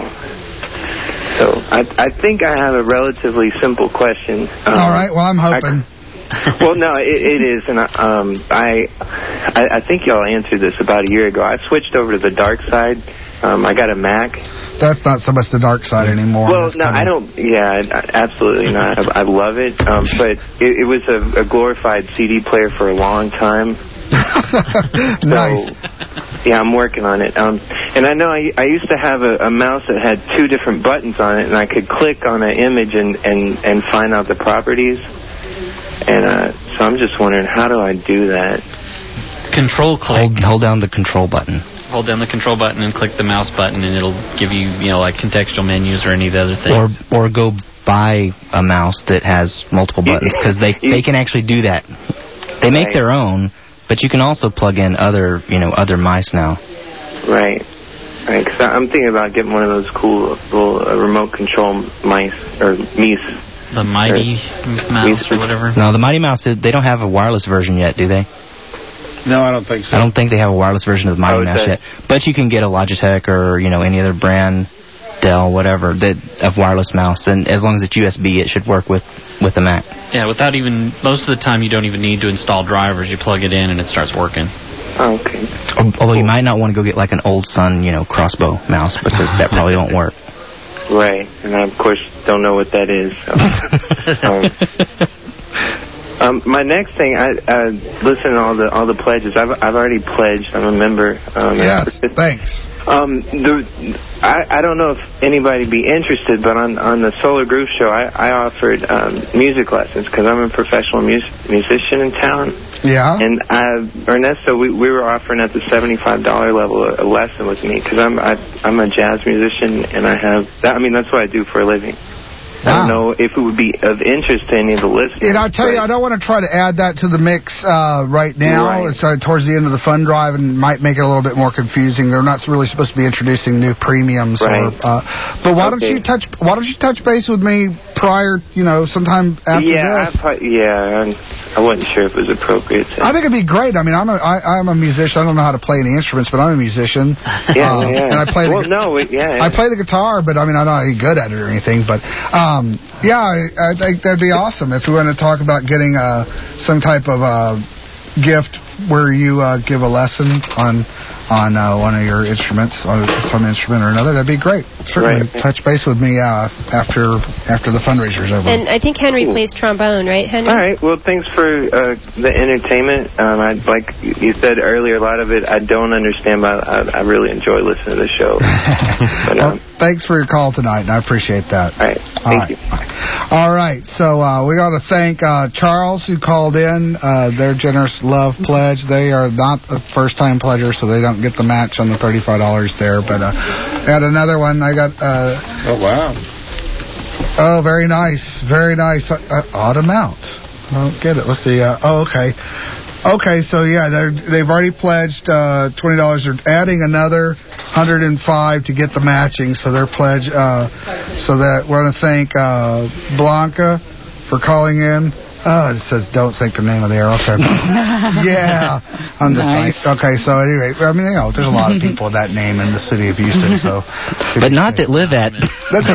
So I I think I have a relatively simple question. Um,
All right, well, I'm hoping.
I, well, no, it, it is, and um, I, I I think y'all answered this about a year ago. I switched over to the dark side. Um, I got a Mac.
That's not so much the dark side anymore.
Well,
That's
no,
kinda-
I don't. Yeah, I- absolutely not. I, I love it, um, but it, it was a, a glorified C D player for a long time. So,
Nice.
Yeah, I'm working on it. Um, and I know I, I used to have a, a mouse that had two different buttons on it, and I could click on an image and, and, and find out the properties. And uh, so I'm just wondering, how do I do that?
Control click.
Hold, hold down the control button.
Hold down the control button and click the mouse button, and it'll give you, you know, like contextual menus or any of the other
Or
things.
or go buy a mouse that has multiple buttons, because they, they can actually do that. They make
Right.
their own, but you can also plug in other, you know, other mice now.
Right. Right, because I'm thinking about getting one of those cool little uh, remote control mice, or mice.
The Mighty Mouse or whatever.
No, the Mighty Mouse, is- they don't have a wireless version yet, do they?
No, I don't think so.
I don't think they have a wireless version of the Mighty
Oh, is
Mouse
that-
yet. But you can get a Logitech or, you know, any other brand, Dell, whatever, that of wireless mouse. And as long as it's U S B, it should work with, with the Mac.
Yeah, without even, most of the time you don't even need to install drivers. You plug it in and it starts working.
Oh, okay.
Although you might not want to go get like an old Sun, you know, crossbow mouse, because that probably won't work.
Right, and I, of course, don't know what that is. So. um, um, my next thing, I uh, listen to all the all the pledges. I've I've already pledged. I'm a member. Um,
Yes, thanks.
Um, the, I I don't know if anybody'd be interested, but on on the Solar Groove show, I I offered um, music lessons because I'm a professional mus- musician in town.
Yeah.
And uh, Ernesto, we we were offering at the seventy-five dollars level a, a lesson with me because I'm I, I'm a jazz musician and I have that, I mean that's what I do for a living. I don't know if it would be of interest to any of the listeners.
And I'll tell you, I don't want to try to add that to the mix uh, right now.
Right.
It's uh, towards the end of the fund drive and might make it a little bit more confusing. They're not really supposed to be introducing new premiums.
Right.
Or, uh, but why don't
Okay.
you touch? Why don't you touch base with me prior? You know, sometime after
yeah,
this.
I, pro- yeah. I'm,
I wasn't sure if it was appropriate. To...
I think it'd be great. I mean, I'm a, I, I'm a musician. I don't know how to play any instruments, but I'm a musician.
Yeah,
um,
yeah.
And I play the,
well, no, it, yeah, yeah.
I play the guitar, but I mean, I'm not any good at it or anything. But um, yeah, I, I think that'd be awesome if we want to talk about getting uh, some type of uh, gift where you uh, give a lesson on on uh, one of your instruments, on some instrument or another. That'd be great. Certainly,
right.
touch base with me uh, after after the fundraiser's over.
And I think Henry plays trombone, right, Henry?
All right. Well, thanks for uh, the entertainment. Um, I like you said earlier, a lot of it I don't understand, but I, I really enjoy listening to the show. But,
well,
um,
thanks for your call tonight, and I appreciate that.
All right.
All
Thank
right.
you.
All right. So uh, we got to thank uh, Charles who called in. Uh, their generous love pledge. They are not a first-time pledger, so they don't get the match on the thirty-five dollars there. But uh, I got another one. I got. Uh,
oh wow.
Oh, very nice, very nice. Uh, odd amount. I don't get it. Let's see. Uh, oh, okay. Okay, so yeah, they're, they've already pledged uh, twenty dollars. They're adding another one hundred five to get the matching. So their pledge. Uh, so that we want to thank uh, Blanca for calling in. Oh, it says don't think the name of the air. Okay. Yeah. I'm just
Nice.
like, okay, so anyway, I mean, you know, there's a lot of people with that name in the city of Houston, so.
But not that live at.
That's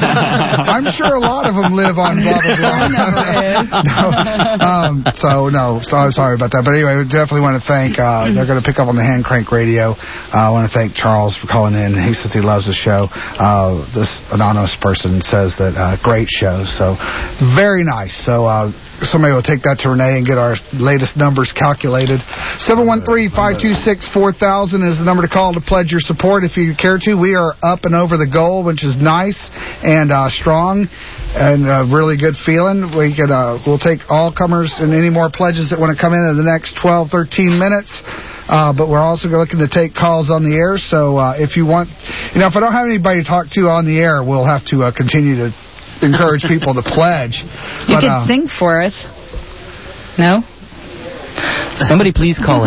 I'm sure a lot of them live on blah, blah, blah. no, um, so, no, so I'm sorry about that. But anyway, we definitely want to thank, uh, they're going to pick up on the hand crank radio. Uh, I want to thank Charles for calling in. He says he loves the show. Uh, this anonymous person says that, uh, great show. So, very nice. So, uh, somebody will take that to Renee and get our latest numbers calculated. seven one three, five two six, four thousand is the number to call to pledge your support if you care to. We are up and over the goal, which is nice and uh, strong and a really good feeling. We could, uh, we'll take all comers and any more pledges that want to come in in the next twelve, thirteen minutes. Uh, but we're also looking to take calls on the air. So uh, if you want, you know, if I don't have anybody to talk to on the air, we'll have to uh, continue to encourage people to pledge.
You
But,
could
uh,
sing for us. No?
Somebody please call in.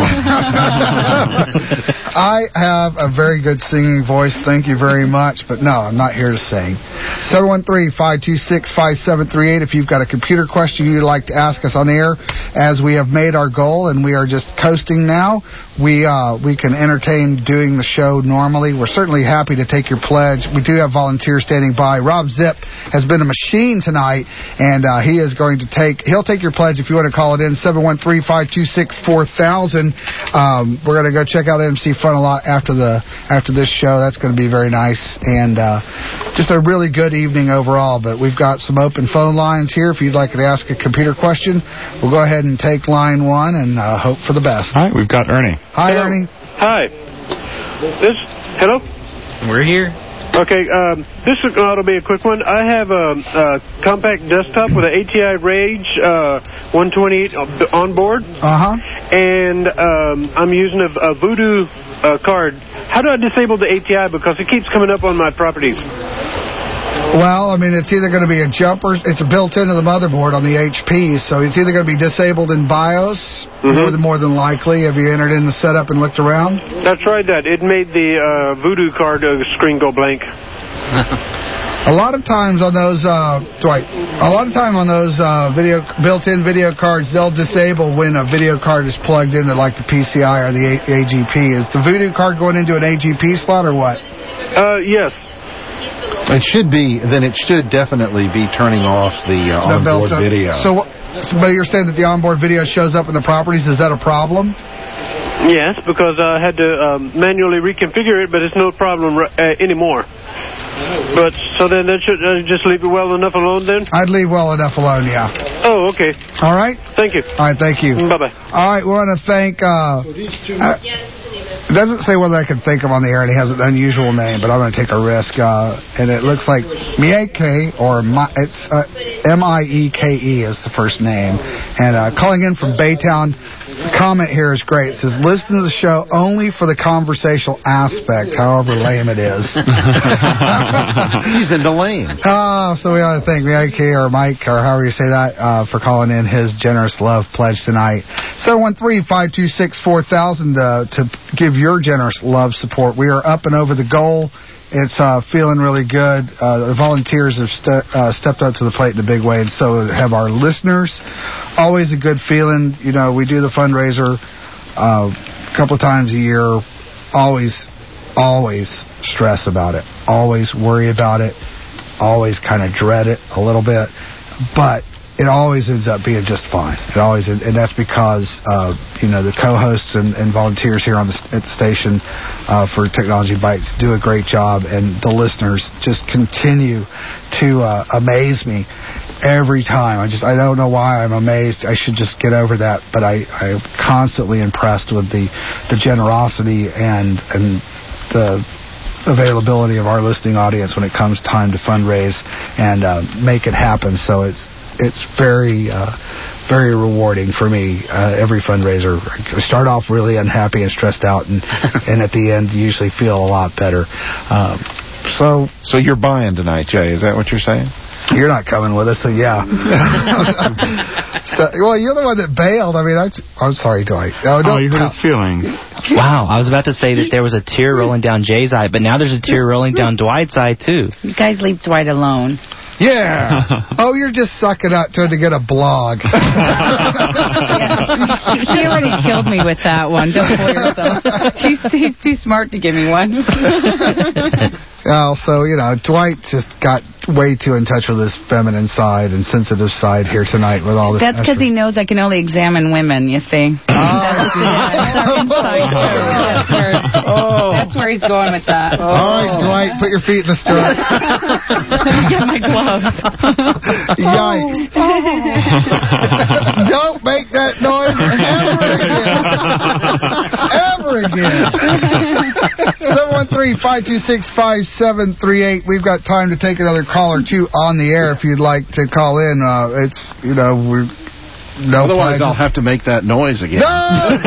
I have a very good singing voice. Thank you very much. But no, I'm not here to sing. seven one three, five two six, five seven three eight. If you've got a computer question you'd like to ask us on the air, as we have made our goal and we are just coasting now, we uh, we can entertain doing the show normally. We're certainly happy to take your pledge. We do have volunteers standing by. Rob Zip has been a machine tonight, and uh, he is going to take, he'll take your pledge if you want to call it in, seven one three, five two six, four thousand. Um, we're going to go check out M C Fun a lot after the after this show. That's going to be very nice, and uh, just a really good evening overall. But we've got some open phone lines here. If you'd like to ask a computer question, we'll go ahead and take line one and uh, hope for the best.
All right, we've got Ernie.
Hi,
Hello.
Ernie.
Hi. This, hello?
We're here.
Okay, um, this ought to be a quick one. I have a, a compact desktop with an A T I Rage uh, one twenty-eight on board.
Uh-huh.
And um, I'm using a, a Voodoo uh, card. How do I disable the A T I? Because it keeps coming up on my properties.
Well, I mean, it's either going to be a jumper. It's built into the motherboard on the H P, so it's either going to be disabled in BIOS,
Mm-hmm.
more than more than likely. Have you entered in the setup and looked around?
I tried that. It made the uh, Voodoo card uh, screen go blank.
A lot of times on those, uh, Dwight, a lot of time on those uh, video built-in video cards, they'll disable when a video card is plugged into like the P C I or the A G P. Is the Voodoo card going into an A G P slot or what?
Uh, yes.
It should be, then it should definitely be turning off the uh,
The
onboard
built-in-
video.
So, so, but you're saying that the onboard video shows up in the properties. Is that a problem?
Yes, because I had to um, manually reconfigure it, but it's no problem uh, anymore. But so then that should uh, just leave it well enough alone then?
I'd leave well enough alone, yeah.
Oh, okay.
All right?
Thank you.
All right, thank you.
Bye-bye.
All right, we want to thank... Uh, uh, it doesn't say whether I can think of on the air, and he has an unusual name, but I'm going to take a risk. Uh, and it looks like Mieke, or my, it's uh, M I E K E is the first name. And uh, calling in from Baytown, the comment here is great. It says, listen to the show only for the conversational aspect, however lame it is.
He's into lame.
Oh, so we ought to thank Mieke or Mike, or however you say that, uh, for calling in his generous love pledge tonight. seven one three, five two six, four thousand uh, to give your generous love support. We are up and over the goal, It's uh, feeling really good. Uh, the volunteers have ste- uh, stepped up to the plate in a big way, and so have our listeners. Always a good feeling. You know, we do the fundraiser uh, a couple of times a year. Always, always stress about it. Always worry about it. Always kind of dread it a little bit. But it always ends up being just fine. It always, and that's because uh, you know the co-hosts and, and volunteers here on the at the station uh, for Technology Bites do a great job, and the listeners just continue to uh, amaze me every time. I just I don't know why I'm amazed. I should just get over that, but I I'm constantly impressed with the the generosity and and the availability of our listening audience when it comes time to fundraise and uh, make it happen. So it's It's very, uh, very rewarding for me. Uh, every fundraiser, I start off really unhappy and stressed out, and and at the end, usually feel a lot better. Um, so,
so you're buying tonight, Jay? Is that what you're saying?
You're not coming with us, so yeah. so, well, you're the one that bailed. I mean, I, I'm sorry, Dwight. Oh,
oh you hurt his feelings.
Wow, I was about to say that there was a tear rolling down Jay's eye, but now there's a tear rolling down Dwight's eye too.
You guys leave Dwight alone.
Yeah. Oh, you're just sucking up to to get a blog.
yeah. He already killed me with that one. Don't fool yourself. He's, he's too smart to give me one.
Well, so, you know, Dwight just got way too in touch with his feminine side and sensitive side here tonight with all this.
That's because he knows I can only examine women, you see. Oh. That's, that's, that's, where, oh. that's where he's going with that.
Oh. All right, Dwight, put your feet in the stirrups.
Let me get my gloves.
Yikes. Don't make that noise ever again. Ever again. seven one three, five two six, five seven three eight. We've got time to take another call or two on the air if you'd like to call in. Uh, it's, you know, we're... No
Otherwise,
pledges.
I'll have to make that noise again.
No!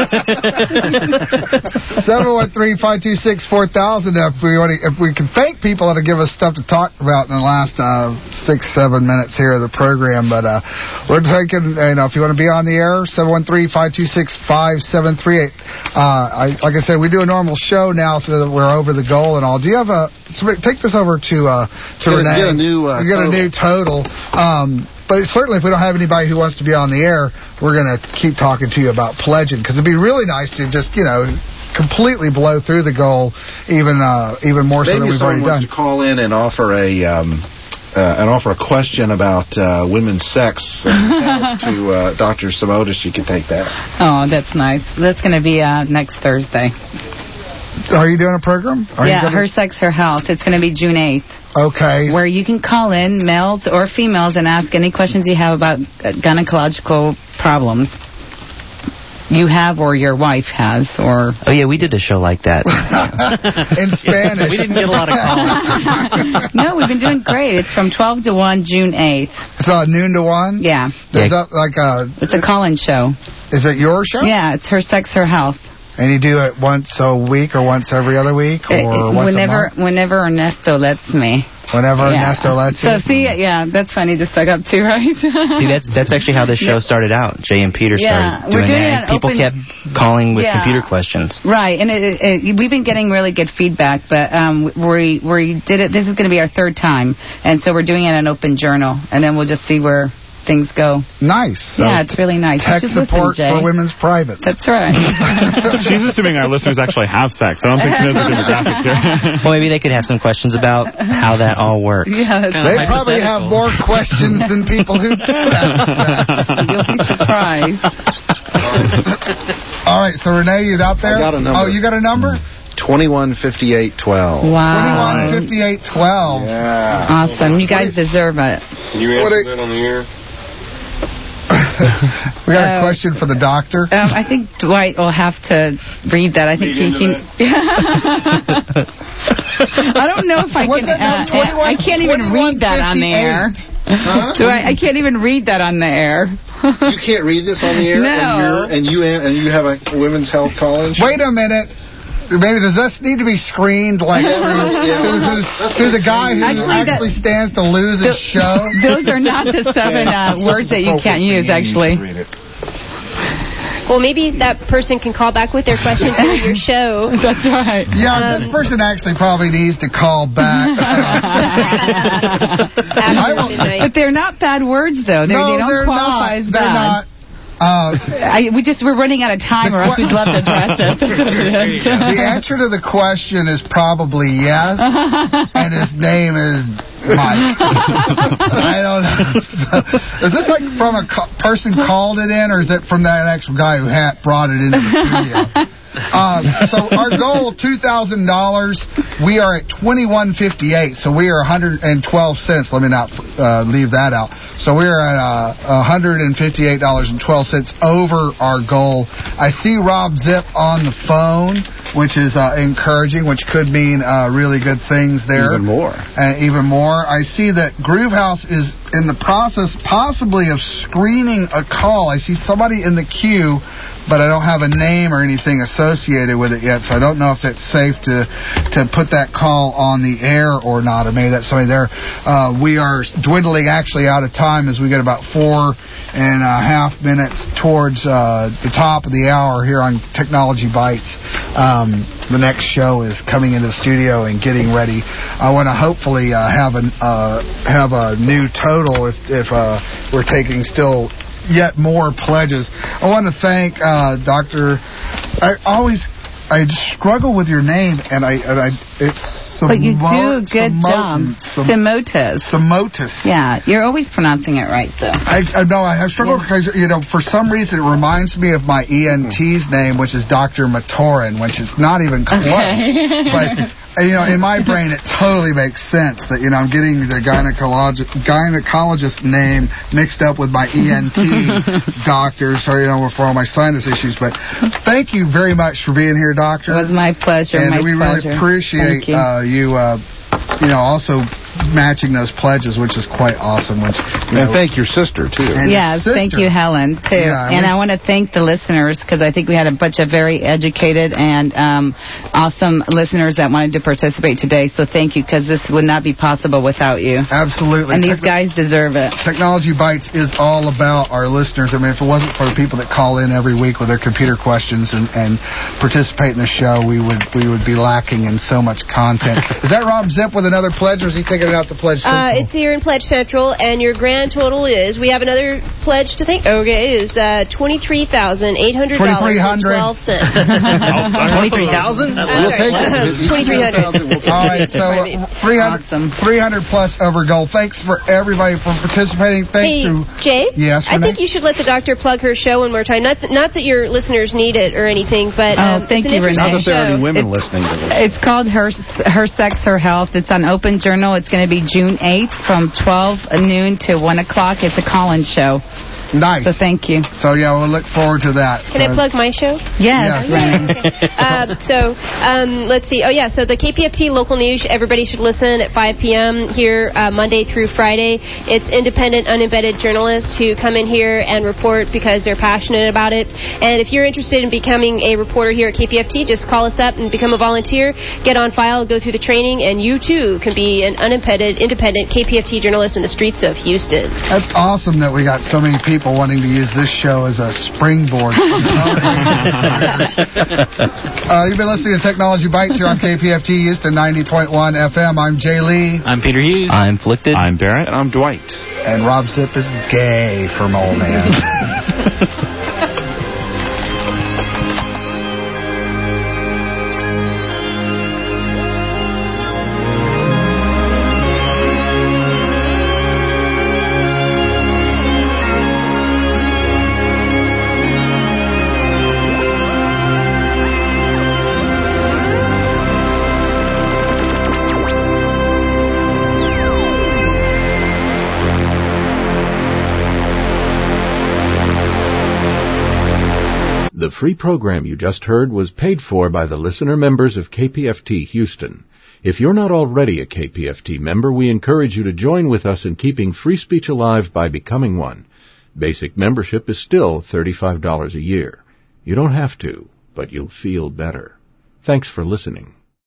seven one three, five two six, four thousand. If we want to, if we can thank people that give us stuff to talk about in the last uh, six, seven minutes here of the program. But uh, we're taking, you know, if you want to be on the air, seven one three, five two six, five seven three eight. Uh, I, like I said, we do a normal show now so that we're over the goal and all. Do you have a... Take this over to uh, to
get
Renee.
A, get a new uh,
you get
total.
a new total. Um, But certainly if we don't have anybody who wants to be on the air, we're going to keep talking to you about pledging, because it'd be really nice to just, you know, completely blow through the goal, even uh, even more so
Maybe
than we've already done.
Maybe someone wants to call in and offer a... Um, uh, and offer a question about uh, women's sex uh, to uh, Doctor Simotis. You can take that.
Oh, that's nice. That's going to be uh, next Thursday.
Are you doing a program? Are
yeah,
you
Her Sex, Her Health. It's going to be June eighth.
Okay.
Where you can call in, males or females, and ask any questions you have about gynecological problems you have or your wife has. Or
Oh, yeah, we did a show like that.
In Spanish.
We didn't get a lot of calls.
No, we've been doing great. It's from twelve to one, June eighth.
It's uh, noon to one?
Yeah.
Is that like a...
It's a call-in show.
Is it your show?
Yeah, it's Her Sex, Her Health.
And you do it once a week or once every other week or
uh,
once
whenever,
a month?
Whenever Ernesto lets me.
Whenever
yeah.
Ernesto lets you?
So, see, yeah, that's funny to suck up to, right?
See, that's that's actually how this show started out. Jay and Peter
yeah,
started
we're
doing
doing
that.
an
People
open...
kept calling with
yeah.
computer questions.
Right, and it, it, it, we've been getting really good feedback, but um, we, we did it, this is going to be our third time, and so we're doing it in an open journal, and then we'll just see where things go.
Nice. So
yeah, it's really nice.
Tech
just
support
listen, Jay.
for women's privates.
That's right.
She's assuming our listeners actually have sex. I don't think she knows the demographic here.
Well, maybe they could have some questions about how that all works.
Yeah,
they probably have more questions than people who do have sex.
You'll be surprised.
All right, so Renee, you out there?
I got a number.
Oh, you got a number?
twenty-one fifty-eight twelve.
Wow.
twenty-one fifty-eight twelve.
Yeah.
Awesome. You guys deserve it.
Can you answer that on the air?
We got a question for the doctor.
Um, I think Dwight will have to read that. I think he. he I don't know if I
What's
can.
That
Uh, I can't even read that on the air.
Huh?
Dwight, I can't even read that on the air.
You can't read this on the air,
No.
and, you're, and you and you have a women's health call-in show?
Wait a minute. Maybe does this need to be screened like
Yeah,
through,
yeah.
through, who's, through the guy who
Actually,
actually,
that-
stands to lose his show?
Those are not the seven uh, words that you can't use, actually.
Well, maybe that person can call back with their question during your show.
That's right.
Yeah,
Um,
this person actually probably needs to call back. I will-
But they're not bad words, though. They're,
No,
they don't
they're
qualify
not.
as
They're
bad.
not. Uh,
I, we just we're running out of time, or else we'd love to address it. That's what it is.
The answer to the question is probably yes, and his name is Mike. I don't know. So, is this like from a co- person called it in, or is it from that actual guy who had brought it into the studio? Um, so our goal, two thousand dollars. We are at twenty-one fifty-eight, so we are one hundred twelve cents. Let me not uh, leave that out. So we are at uh, one hundred fifty-eight dollars and twelve cents over our goal. I see Rob Zip on the phone, which is uh, encouraging, which could mean uh, really good things there.
Even more.
Uh, even more. I see that Groove House is in the process possibly of screening a call. I see somebody in the queue, but I don't have a name or anything associated with it yet, so I don't know if it's safe to to put that call on the air or not, or maybe that's somebody there. Uh, we are dwindling actually out of time as we get about four and a half minutes towards uh, the top of the hour here on Technology Bites. Um, the next show is coming into the studio and getting ready. I want to hopefully uh, have a uh, have a new total if if uh, we're taking still yet more pledges. I want to thank uh, Doctor I always I struggle with your name, and I, and I it's Samo-
But you do a good
Samotan.
job. Simotas.
Simotas.
Yeah, you're always pronouncing it right, though.
I, I know I have struggled because, you know, for some reason it reminds me of my E N T's name, which is Doctor Matoran, which is not even close.
Okay.
But, you know, in my brain it totally makes sense that, you know, I'm getting the gynecologist, gynecologist name mixed up with my E N T doctor, so, you know, for all my sinus issues. But thank you very much for being here, Doctor.
It was my pleasure.
And
my
we
pleasure.
really appreciate
Thank you.
uh, you, uh, you know, also matching those pledges, which is quite awesome. Which, you
and
know,
thank your sister, too.
And
Yes,
your
thank
sister.
you, Helen, too.
Yeah,
and
we-
I want to thank the listeners, because I think we had a bunch of very educated and um, awesome listeners that wanted to participate today. So thank you, because this would not be possible without you.
Absolutely.
And these
Techno-
guys deserve it.
Technology Bites is all about our listeners. I mean, if it wasn't for the people that call in every week with their computer questions and, and participate in the show, we would we would be lacking in so much content. Is that Rob Zip with another pledge, or is he thinking about the pledge?
Uh, it's here in Pledge Central, and your grand total is, we have another pledge to thank, okay, is uh, twenty-three thousand eight hundred dollars and twelve cents.
twenty-three thousand?
We'll take it.
twenty-three hundred.
All right, so three hundred, three hundred plus over goal. Thanks for everybody for participating. Thanks
Hey,
to
Jay?
Yes,
I
Renee?
think you should let the doctor plug her show one more time. Not that, not that your listeners need it or anything, but
Oh,
um,
thank
it's an
you, Renee.
interesting
Not that there are any
show.
women
It-
listening to this.
It's called Her Her Sex, Her Health. It's on Open Journal. It's going to be June eighth from twelve noon to one o'clock. It's a call-in show.
Nice.
So thank you.
So, yeah, we'll look forward to that.
Can I
So-
plug my show?
Yes.
uh, so, um, let's see. Oh, yeah, so the K P F T local news, everybody should listen at five p.m. here uh, Monday through Friday. It's independent, unembedded journalists who come in here and report because they're passionate about it. And if you're interested in becoming a reporter here at K P F T, just call us up and become a volunteer. Get on file, go through the training, and you, too, can be an unimpeded, independent K P F T journalist in the streets of Houston.
That's awesome that we got so many people wanting to use this show as a springboard. uh, you've been listening to Technology Bites here on K P F T Houston ninety point one F M. I'm Jay Lee.
I'm Peter Hughes.
I'm Inflicted.
I'm Barrett.
And I'm Dwight.
And Rob Zip is gay from old man.
The free program you just heard was paid for by the listener members of K P F T Houston. If you're not already a K P F T member, we encourage you to join with us in keeping free speech alive by becoming one. Basic membership is still thirty-five dollars a year. You don't have to, but you'll feel better. Thanks for listening.